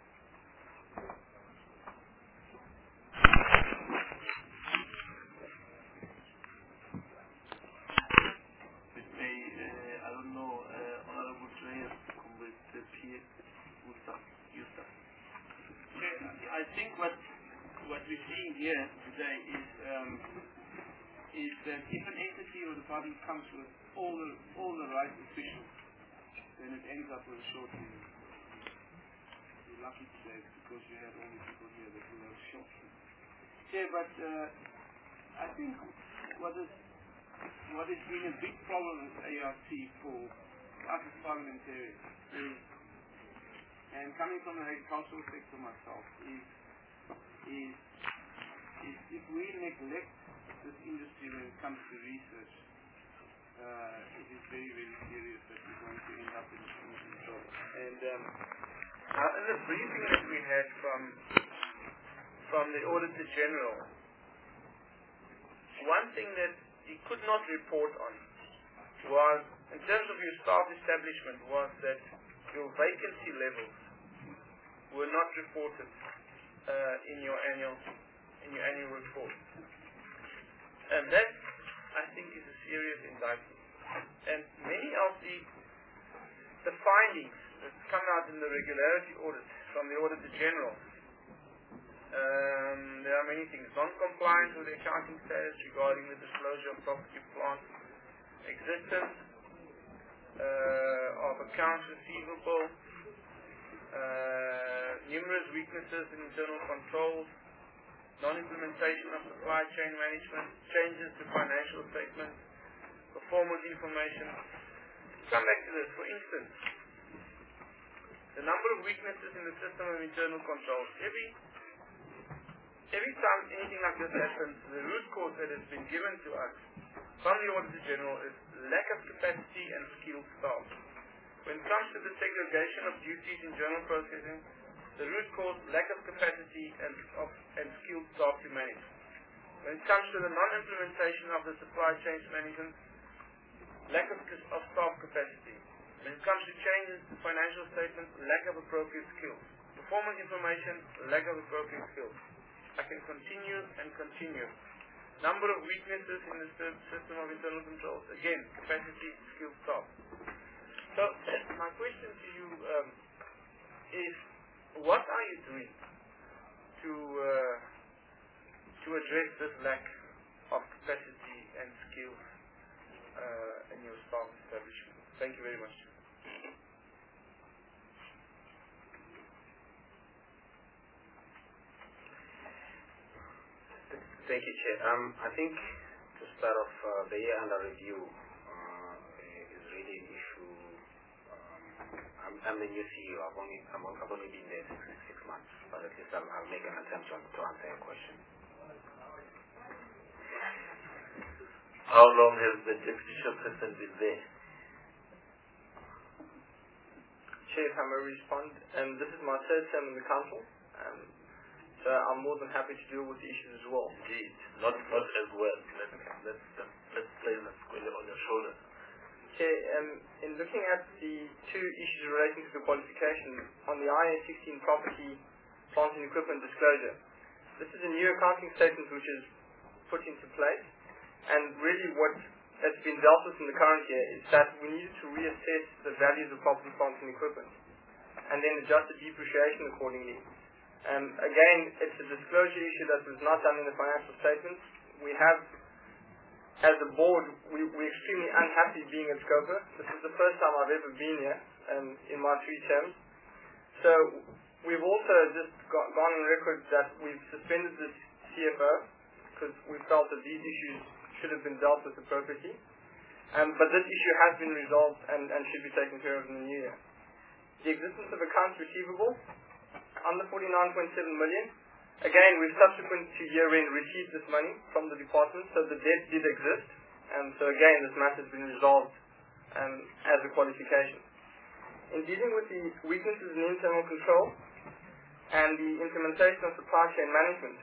I think what what we're seeing here today is um, is that if an entity or department comes with all the all the right officials, then it ends up with a short fuse. You're lucky today because you have only people here that will have short fuse. Yeah, but uh, I think what is what has been a big problem with A R C for us as parliamentarians is, and coming from the agricultural sector myself, is, is, is if we neglect this industry when it comes to research, uh, it is very, very serious that we're going to end up in, in, in trouble. And um, uh, in the briefing that we had from from the Auditor General, one thing that he could not report on was, in terms of your staff establishment, was that your vacancy levels were not reported uh, in your annual in your annual report, and that I think is a serious indictment. And many of the the findings that come out in the regularity audit from the Auditor General Um, there are many things. Non-compliance with the accounting status regarding the disclosure of property, plant, existence uh, of accounts receivable, uh, numerous weaknesses in internal controls, non-implementation of supply chain management, changes to financial statements, performance information. Come back to this. For instance, the number of weaknesses in the system of internal controls. Every every time anything like this happens, the root cause that has been given to us from the Auditor General is lack of capacity and skilled staff. When it comes to the segregation of duties in journal processing, the root cause, lack of capacity and, of, and skilled staff to manage. When it comes to the non-implementation of the supply chain management, lack of, of staff capacity. When it comes to changes to financial statements, lack of appropriate skills. Performance information, lack of appropriate skills. I can continue and continue. Number of weaknesses in the system of internal controls. Again, capacity, skilled staff. So, my question to you um, is, what are you doing to uh, to address this lack of capacity and skills uh, in your staff establishment? Thank you very much. Thank you, Chair. Um, I think to start off, uh, the year under review uh, is really an issue. Um, I'm, I'm the new C E O. I've only, I'm, I've only been there six, six months, but at least I'll, I'll make an attempt to, to answer your question. How long has the deputy chairperson been there? Chair, if I may respond, um, this is my third term in the council. Um, So I'm more than happy to deal with the issues as well. Indeed, not not as well. Let's let's let's play that squarely on your shoulder. Okay, um, in looking at the two issues relating to the qualification on the I A S sixteen property, plant and equipment disclosure, this is a new accounting statement which is put into place, and really what has been dealt with in the current year is that we needed to reassess the values of property, plant and equipment, and then adjust the depreciation accordingly. Um, again, it's a disclosure issue that was not done in the financial statements. We have, as a board, we, we're extremely unhappy being at Scopa. This is the first time I've ever been here um, in my three terms. So we've also just got, gone on record that we've suspended the C F O because we felt that these issues should have been dealt with appropriately. Um, but this issue has been resolved and, and should be taken care of in the new year. The existence of accounts receivable under forty-nine point seven million. Again, we've subsequent to year-end received this money from the department, so the debt did exist. And so again, this matter has been resolved um, as a qualification. In dealing with the weaknesses in internal control and the implementation of supply chain management,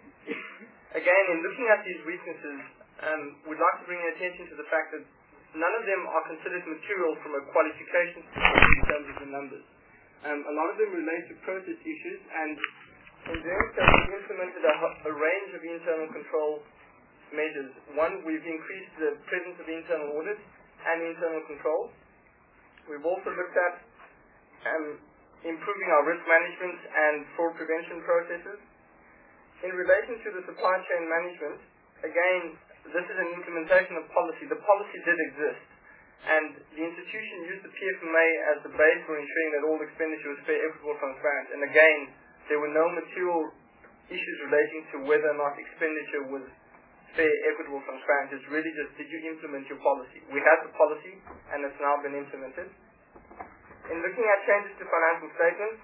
again, in looking at these weaknesses, um, we'd like to bring attention to the fact that none of them are considered material from a qualification in terms of the numbers. Um, a lot of them relate to process issues, and in doing so, we've implemented a, a range of internal control measures. One, we've increased the presence of internal audit and internal controls. We've also looked at um, improving our risk management and fraud prevention processes. In relation to the supply chain management, again, this is an implementation of policy. The policy did exist, and the institution used the P F M A as the base for ensuring that all expenditure was fair, equitable, transparent. And again, there were no material issues relating to whether or not expenditure was fair, equitable, transparent. It's really just, did you implement your policy? We had the policy, and it's now been implemented. In looking at changes to financial statements,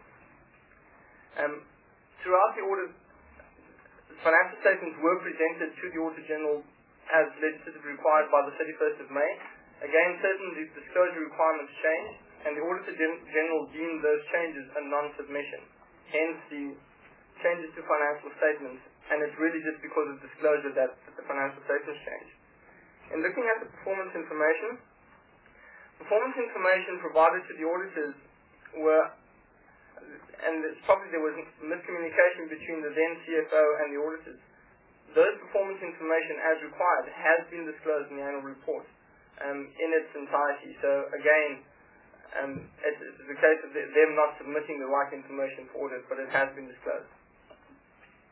um, throughout the audit, financial statements were presented to the Auditor General as legislatively required by the thirty-first of May. Again, certain disclosure requirements changed, and the Auditor General deemed those changes a non-submission. Hence the changes to financial statements, and it's really just because of disclosure that, that the financial statements changed. In looking at the performance information, performance information provided to the auditors were, and it's probably there was miscommunication between the then C F O and the auditors. Those performance information, as required, has been disclosed in the annual report um, in its entirety. So again, um, it's, it's the case of them not submitting the right information for audit, but it has been disclosed.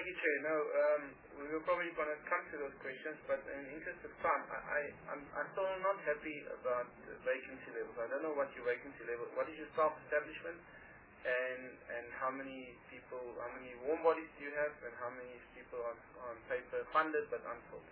you, Chair. No, um, we were probably going to come to those questions, but in the interest of time, I, I, I'm, I'm still not happy about the vacancy levels. I don't know what your vacancy level, what is your staff establishment, and and how many people, how many warm bodies do you have, and how many people are on paper funded but unfilled?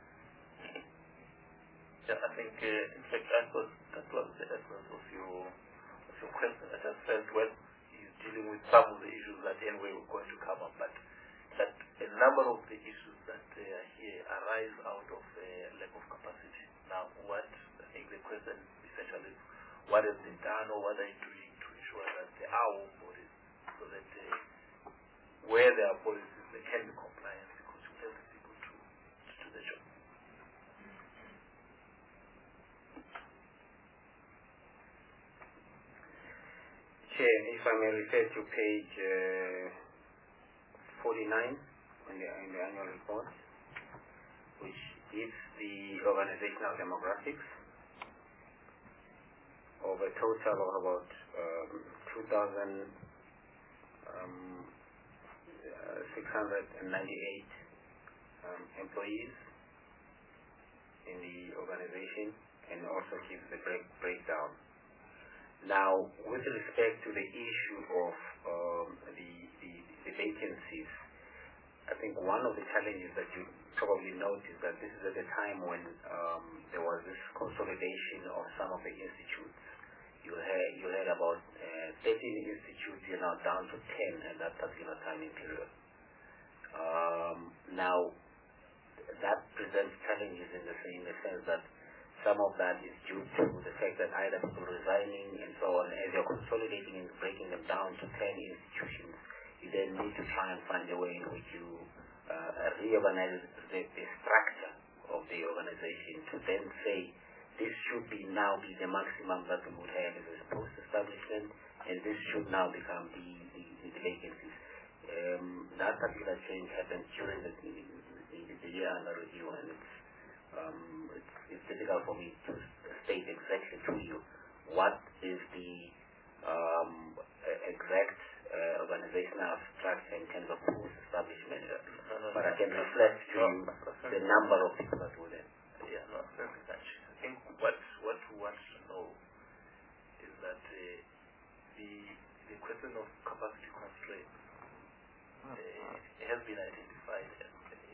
Yeah, I think, uh, in fact, that was, that was the essence of your, of your question. I just felt, well, you're dealing with some of the issues that anyway were going to come up, but that a number of the issues that uh, are here arise out of uh, lack of capacity. Now, what I think the question essentially is, what has been done or what are you doing to ensure that there are warm bodies so that uh, where there are policies, they can be compliant because you have the people to, to do the job. Chair, if I may refer to page uh, forty-nine in the, in the annual report, which gives the organizational demographics of a total of about um, two thousand six hundred ninety-eight um, employees in the organization, and also gives the break, breakdown. Now, with respect to the issue of um, the, the, the vacancies, I think one of the challenges that you probably note is that this is at a time when um, there was this consolidation of some of the institutes. You had, you had about uh, thirteen institutes, you're now down to ten at that particular time period. Um, now, that presents challenges in the, in the sense that some of that is due to the fact that either people resigning and so on. As you're consolidating and breaking them down to ten institutions, you then need to try and find a way in which you uh, reorganize the, the structure of the organization to then say this should be now be the maximum that we would have as a post-establishment, and this should now become the, the, the vacancies. Um, that particular change happened during the, the, the year under review, and it's Um, it's, it's difficult for me to state exactly to you what is the um, exact uh, organizational structure in terms of post-establishment, no, no, but no, I can reflect to no, you the number of people that were there. Yeah, no, actually, I think what what we want to know is that uh, the the question of capacity constraints uh, has been identified as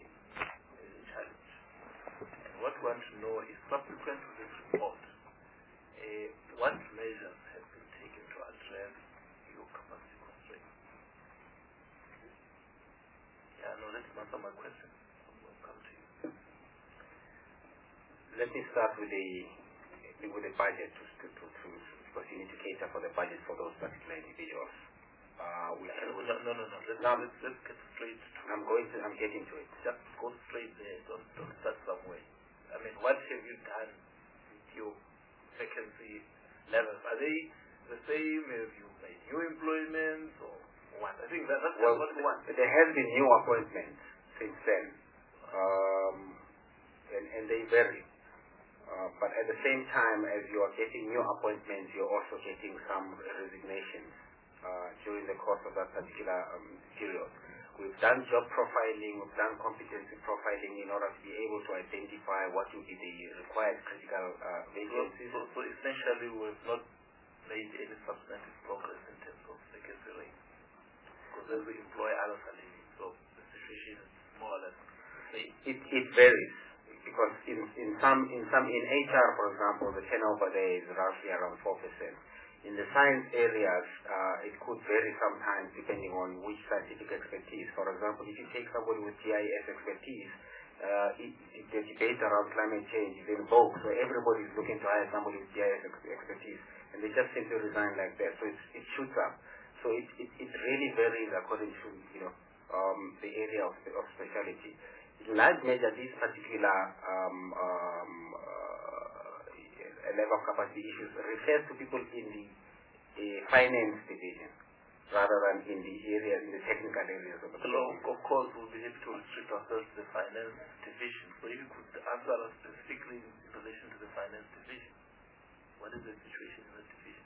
what we want to know is, subsequent to this report, uh, what measures have been taken to address your capacity constraints? Yeah, no, let me answer my question. We'll come to you. Let me start with the with the budget, to, to, to, to, because you need to cater for the budget for those particular individuals. Uh, we yeah, no, no, no, no. Let's, now, let's, let's get straight to I'm going to, I'm getting to it. Just go straight there. Don't, don't start somewhere. I mean, what have you done with your vacancy levels? Are they the same? Have you made new employments or what? I think that, that's well, what we want. There has been new appointments since then, um, and, and they vary. Uh, but at the same time, as you are getting new appointments, you're also getting some resignations uh, during the course of that particular um, period. We've done job profiling, we've done competency profiling in order to be able to identify what will be the required critical uh, vacancies. So, so essentially we've not made any substantive progress in terms of vacancy rate. Because as we employ others are leaving, so the situation is more or less the same. It, it varies, because in, in some, in some, in H R, for example, the turnover there is roughly around four percent. In the science areas, uh, it could vary sometimes depending on which scientific expertise. For example, if you take somebody with G I S expertise, uh, it, it, the debate around climate change is in vogue, so everybody is looking to hire somebody with G I S ex expertise, and they just simply resign like that. So it, it shoots up. So it, it, it really varies according to, you know, um, the area of, of specialty. In large measure, these particular um, um, uh, level of capacity issues refers to people in the uh, finance division rather than in the areas, in the technical areas of the law. Of course, we'll be able to restrict ourselves to the finance division. So if you could answer us specifically in relation to the finance division, what is the situation in that division?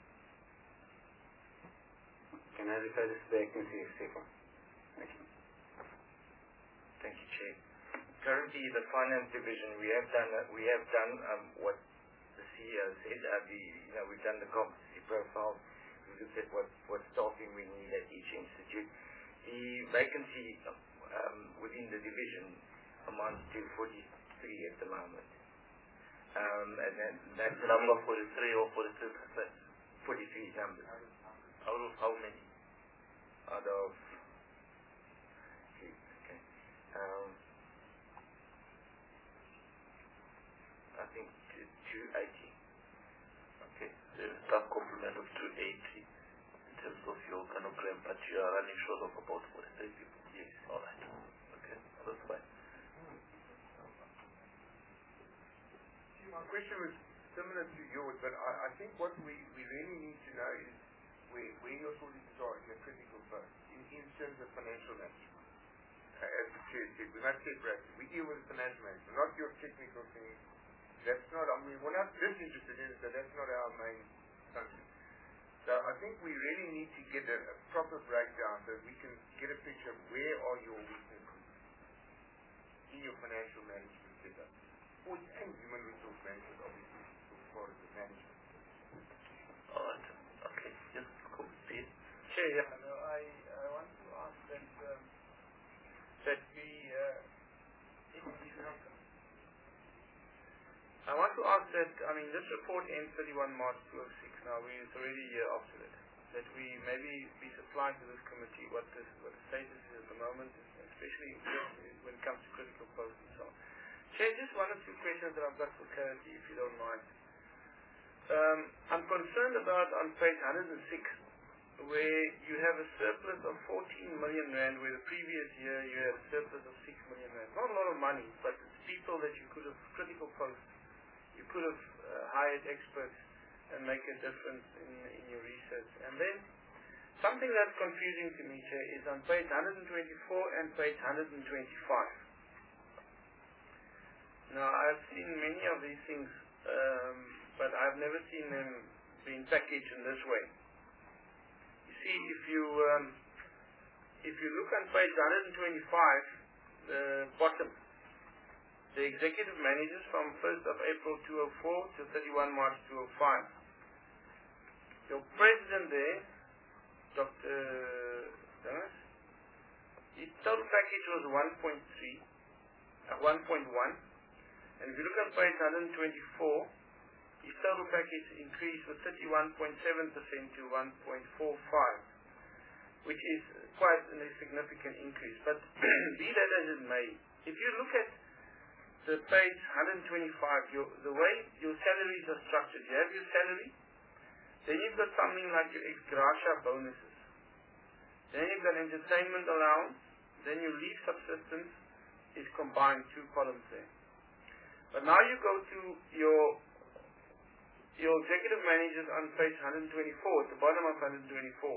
Can I refer this to the acting C F C? Thank you. currently the finance division, we have done uh, we have done um, what the C E O said. Uh, the, you know, we've done the competency profile. We looked at what what staffing we need at each institute. The vacancy um, within the division amounts to forty-three at the moment. Um, and then that's the number forty-three or forty-two, forty-three numbers. Out of how many? Out of okay. Um, I think two eighty. Okay, there is some complement of two eighty in terms of your organogram, but you are running short of about forty-three people. Yes, all right. Okay, that's fine. My question was similar to yours, but I, I think what we, we really need to know is where, where your sources are in the critical phase, in, in terms of financial management. Uh, as the chair said, we must separate. We deal with financial management, not your technical things. That's not, I mean, we're not disinterested in it, but that's not our main function. So I think we really need to get a, a proper breakdown so that we can get a picture of where are your weaknesses in your financial management setup. Or and human resource management, obviously, is part of the management. All right. Okay. Yes, cool. Please. Chair, yeah, no, I, I want to ask that um, that we uh, I want to ask that, I mean, this report ends thirty-one March two thousand six now, we, it's already a year after it, that we maybe be supplied to this committee what, this, what the status is at the moment, especially when it comes to critical posts and so on. Chair, just one or two questions that I've got for clarity, if you don't mind. Um, I'm concerned about on page one hundred six, where you have a surplus of fourteen million rand, where the previous year you had a surplus of six million rand. Not a lot of money, but it's people that you could have, critical posts, you could have uh, hired experts and make a difference in, in your research. And then, something that's confusing to me, Chair, is on page one hundred twenty-four and page one hundred twenty-five. Now, I've seen many of these things, um, but I've never seen them being packaged in this way. You see, if you um, if you look on page one hundred twenty-five, the bottom, the executive managers from first of April two thousand four to thirty-one March two thousand five. Your president there, Doctor Dennis, his total package was one point three, uh, one point one. And if you look at page one hundred twenty-four, his total package increased with thirty-one point seven percent to one point four five, which is quite a significant increase. But be that as it may, if you look at the page one hundred twenty-five, your, the way your salaries are structured, you have your salary, then you've got something like your ex gratia bonuses, then you've got entertainment allowance, then your leave subsistence is combined, two columns there. But now you go to your your executive managers on page one hundred twenty-four, at the bottom of one hundred twenty-four.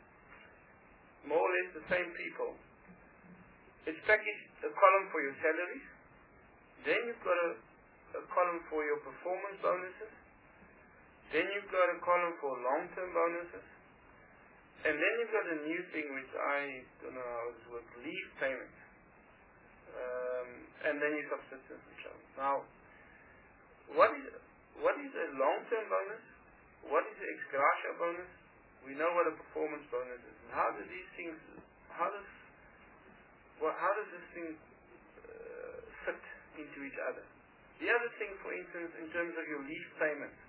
More or less the same people. It's packaged a column for your salaries. Then you've got a, a column for your performance bonuses. Then you've got a column for long-term bonuses. And then you've got a new thing which I don't know how it's with leave payments. Um, and then your subsistence and so on. Now, what is what is a long-term bonus? What is the ex gratia bonus? We know what a performance bonus is. And how do these things? How does well, how does this thing uh, fit into each other? The other thing, for instance, in terms of your leave payments,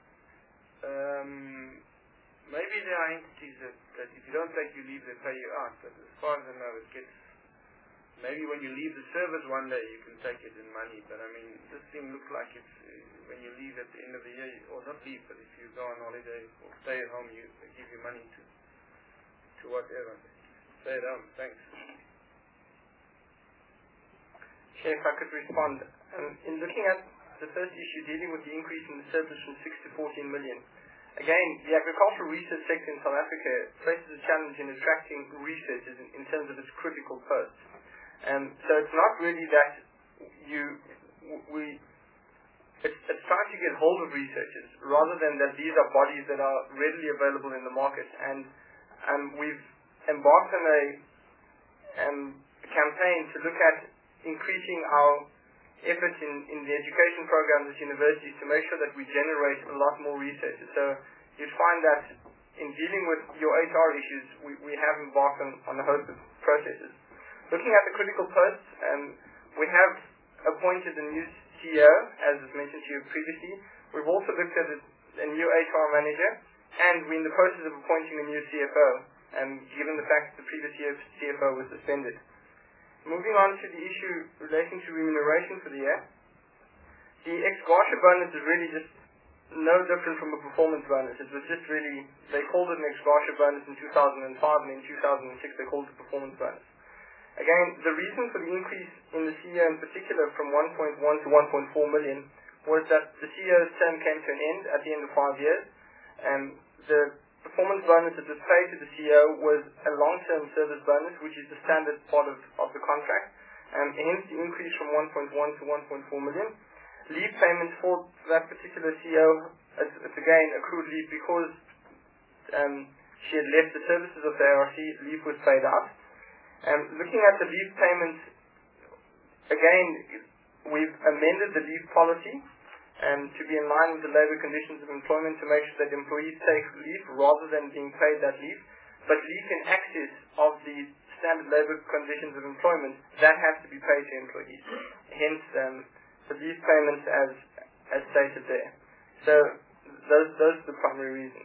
um, maybe there are entities that, that if you don't take your leave, they pay you out. But as far as I know, it gets. Maybe when you leave the service one day, you can take it in money. But I mean, this thing looks like it's uh, when you leave at the end of the year, or not leave, but if you go on holiday or stay at home, you they give you money to to whatever. Stay at home. Thanks. Chair, if I could respond. Um, in looking at the first issue dealing with the increase in the surplus from six to fourteen million, again, the agricultural research sector in South Africa faces a challenge in attracting researchers in, in terms of its critical posts. Um, so it's not really that you, we, it's, it's trying to get hold of researchers rather than that these are bodies that are readily available in the market. And um, we've embarked on a um, campaign to look at increasing our efforts in, in the education programs at universities to make sure that we generate a lot more researchers. So you'd find that in dealing with your H R issues, we, we have embarked on, on a host of processes. Looking at the critical posts, um, we have appointed a new C E O, as was mentioned to you previously. We've also looked at a, a new H R manager, and we're in the process of appointing a new C F O, um, given the fact that the previous year's C F O was suspended. Moving on to the issue relating to remuneration for the year. The ex-gratia bonus is really just no different from a performance bonus. It was just really, they called it an ex-gratia bonus in two thousand five, and in two thousand six they called it a performance bonus. Again, the reason for the increase in the C E O in particular from one point one to one point four million was that the C E O's term came to an end at the end of five years, and the performance bonus that was paid to the C E O was a long-term service bonus, which is the standard part of, of the contract, and hence the increase from one point one to one point four million. Leave payments for that particular C E O, it's, it's again accrued leave because um, she had left the services of the A R C, leave was paid out. Um, looking at the leave payments, again, we've amended the leave policy um, to be in line with the labour conditions of employment to make sure that employees take leave rather than being paid that leave. But leave in excess of the standard labour conditions of employment, that has to be paid to employees. Hence, um, the leave payments as as stated there. So those those are the primary reasons.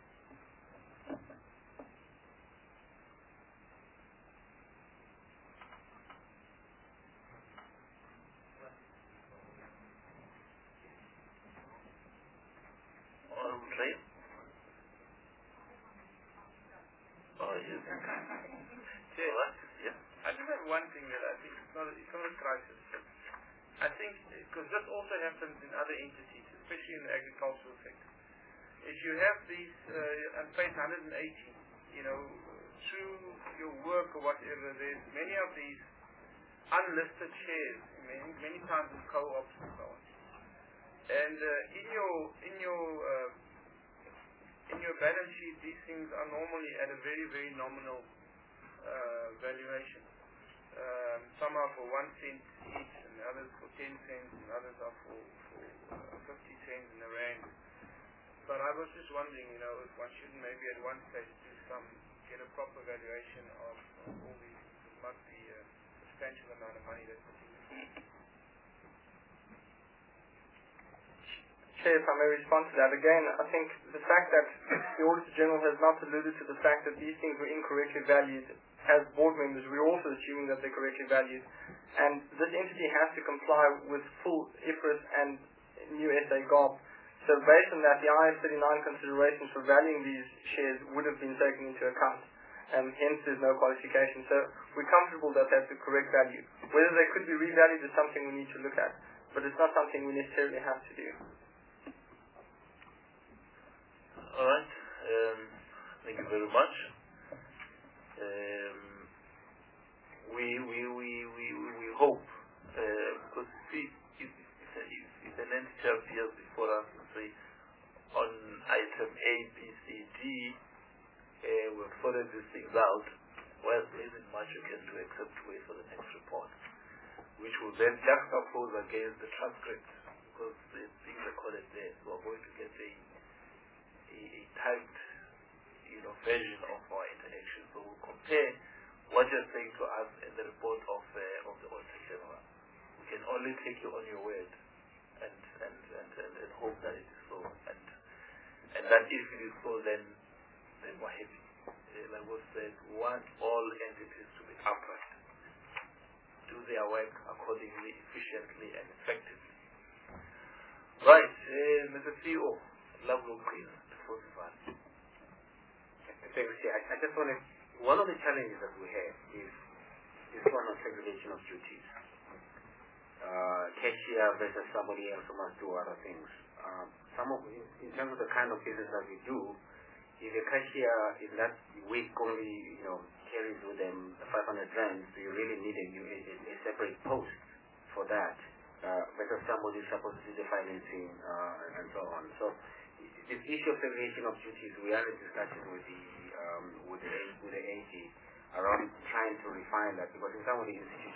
I just have one thing that I think it's not, it's not a crisis. I think, because this also happens in other entities, especially in the agricultural sector. If you have these, uh, on page one hundred eighty, you know, through your work or whatever, there's many of these unlisted shares, many, many times in co-ops and so on. And uh, in your, in your, uh, in your balance sheet, these things are normally at a very, very nominal uh, valuation. Um, some are for one cent each, and others for ten cents, and others are for, for uh, fifty cents in a rand. But I was just wondering, you know, if one shouldn't maybe at one stage do some, get a proper valuation of, of all these. It must be a substantial amount of money that's in. Chair, if I may respond to that again, I think the fact that the Auditor General has not alluded to the fact that these things were incorrectly valued, as board members, we're also assuming that they're correctly valued, and this entity has to comply with full I F R S and new S A G A R B. So based on that, the I S thirty-nine considerations for valuing these shares would have been taken into account, and hence there's no qualification. So we're comfortable that that's the correct value. Whether they could be revalued is something we need to look at, but it's not something we necessarily have to do. All right. Um, thank you very much. Um, we, we, we, we, we hope, uh, because see, if, if, if, if an entity appears before us and say, on item A, B, C, D, uh, we've sorted these things out, well, there isn't much you can do except wait for the next report, which will then juxtapose against the transcript, because the things are recorded there, so we're going to get a, a, a typed, you know, version of our interaction. So we'll compare what you're saying to us in the report of uh, of the Auditor General. We can only take you on your word and and, and, and, and hope that it is so. And and that if it is so, then then we're happy. Uh, like what said, we want all entities to be upright, do their work accordingly, efficiently, and effectively. Right, uh, Mister C E O, love will please before the fund. Thanks, yeah. I, I just want to, one of the challenges that we have is this one of segregation of duties. Uh, cashier versus somebody else who must do other things. Um, some of, in, in terms of the kind of business that we do, if a cashier in that week only, you know, carries with them five hundred rands, do you really need a, new, a, a separate post for that? Uh, versus somebody who's supposed to do the financing uh, and so on. So this issue of segregation of duties, we are in discussion with the um, with the with the A G around trying to refine that, because in some of the institutions,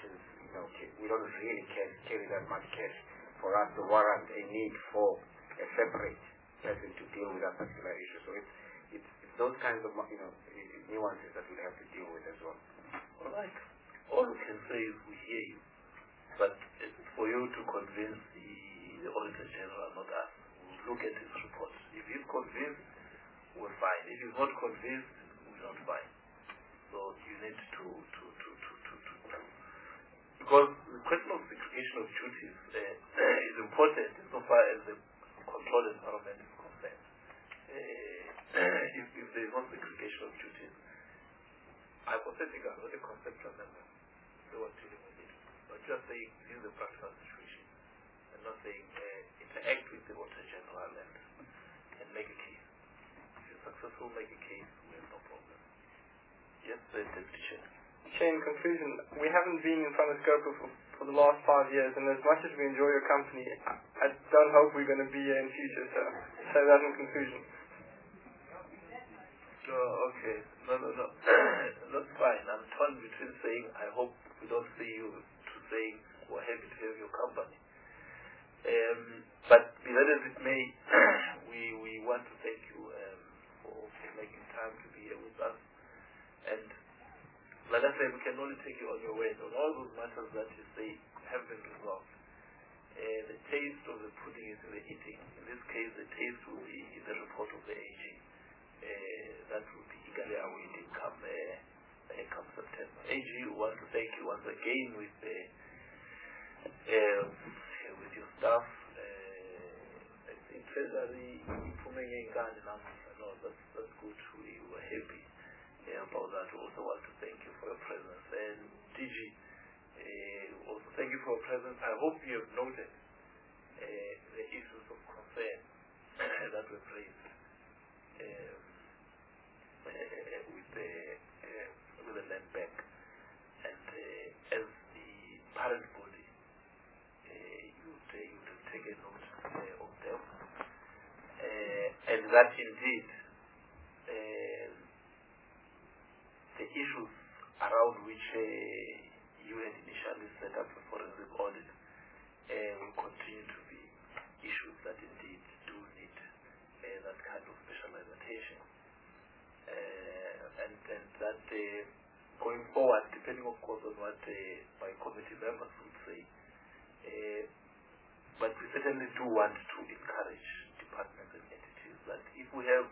you know, we don't really carry, carry that much cash for us to warrant a need for a separate person to deal with that particular issue. So it's, it's, it's those kinds of, you know, nuances that we have to deal with as well. All right. All we can say is we hear you, but it's for you to convince the, the Auditor General, not us. We'll look at his report. If he's convinced, we're fine. If he's not convinced, we're not fine. So you need to, to, to, to, to, to, to. Because the question of segregation of duties uh, is important insofar as the control environment is concerned. Uh, if, if there is no segregation of duties, hypothetical, not a conceptual number, they were dealing with it. But just saying, this is the practical situation, and not saying uh, interact with the Auditor General and, and make a case. If you're successful, make a case, we have no problem. Yes, the Deputy Chair. Chair, in conclusion, we haven't been in front of SCOPA for, for the last five years, and as much as we enjoy your company, I, I don't hope we're going to be here in future, so say that in conclusion. Oh, okay. No, no, no. That's fine. I'm torn between saying, I hope we don't see you, to saying, we're happy to have your company. Um, but be that as it may, we, we want to thank you um, for, for making time to be here with us. And like I said, we can only take you on your word on all those matters that you say have been resolved. Uh, the taste of the pudding is in the eating. In this case, the taste will be in the report of the A G. Uh, that will be eagerly awaiting come, uh, uh, come September. A G, we want to thank you once again with, uh, uh, with your staff. Uh, I think Treasury, Pumenge Ngani, no, that's, that's good. We were happy. Yeah, about that. We also want to thank you for your presence. And D G, uh, also thank you for your presence. I hope you have noted uh, the issues of concern that were raised um, uh, with, the, uh, with the land bank. And uh, as the parent body, uh, you would, uh, you would have taken note uh, of them. Uh, and that indeed uh, the issues around which uh, you had initially set up a forensic audit uh, will continue to be issues that indeed do need uh, that kind of specialized attention. Uh, and, and that uh, going forward, depending of course on what uh, my committee members would say, uh, but we certainly do want to encourage departments and entities that if we have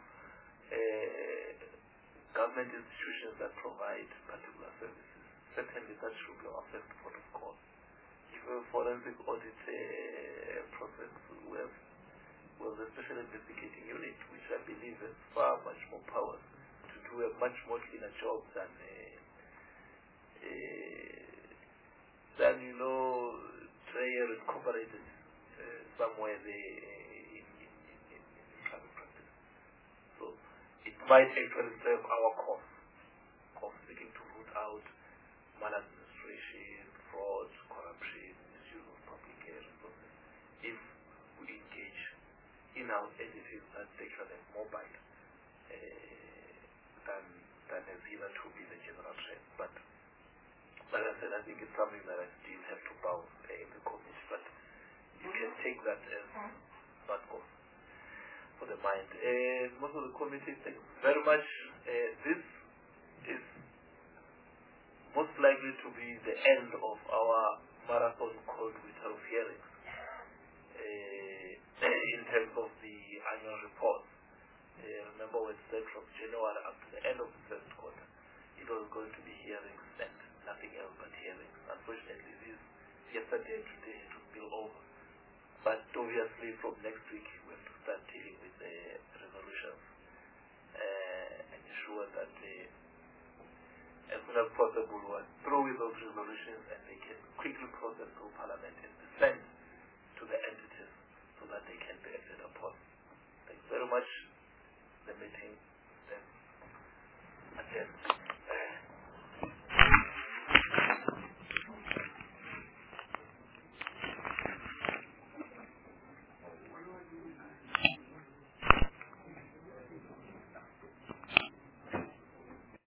uh, government institutions that provide particular services, certainly that should be our first port of call. If a forensic audit uh, process, we have, we have a special investigating unit, which I believe has far much more power to do a much more cleaner job than, uh, uh, than you know, Trayer Incorporated uh, somewhere there in, in, in, in, in private practice. So it might actually serve our cause of seeking to root out maladministration, fraud, corruption, misuse of public resources if we engage in-house entities that actually have mobile uh, than, than has hitherto been the general trend. But like I said, I think it's something that I still have to bounce uh, in the committee, but you can take that as that goes for the mind. Uh, most of the committee, thank you very much. Uh, this is most likely to be the end of our marathon called Winter of Hearings uh, in terms of the annual report. Uh, remember when it said from January up to the end of the first quarter, it was going to be hearings and nothing else but hearings. Unfortunately, this yesterday and today it will spill over. But obviously from next week we have to start dealing with the resolutions uh, and ensure that uh, as soon as possible we're through with those resolutions and they can quickly process through Parliament and be sent to the entities so that they can be acted upon. Thanks very much. The meeting then adjourned.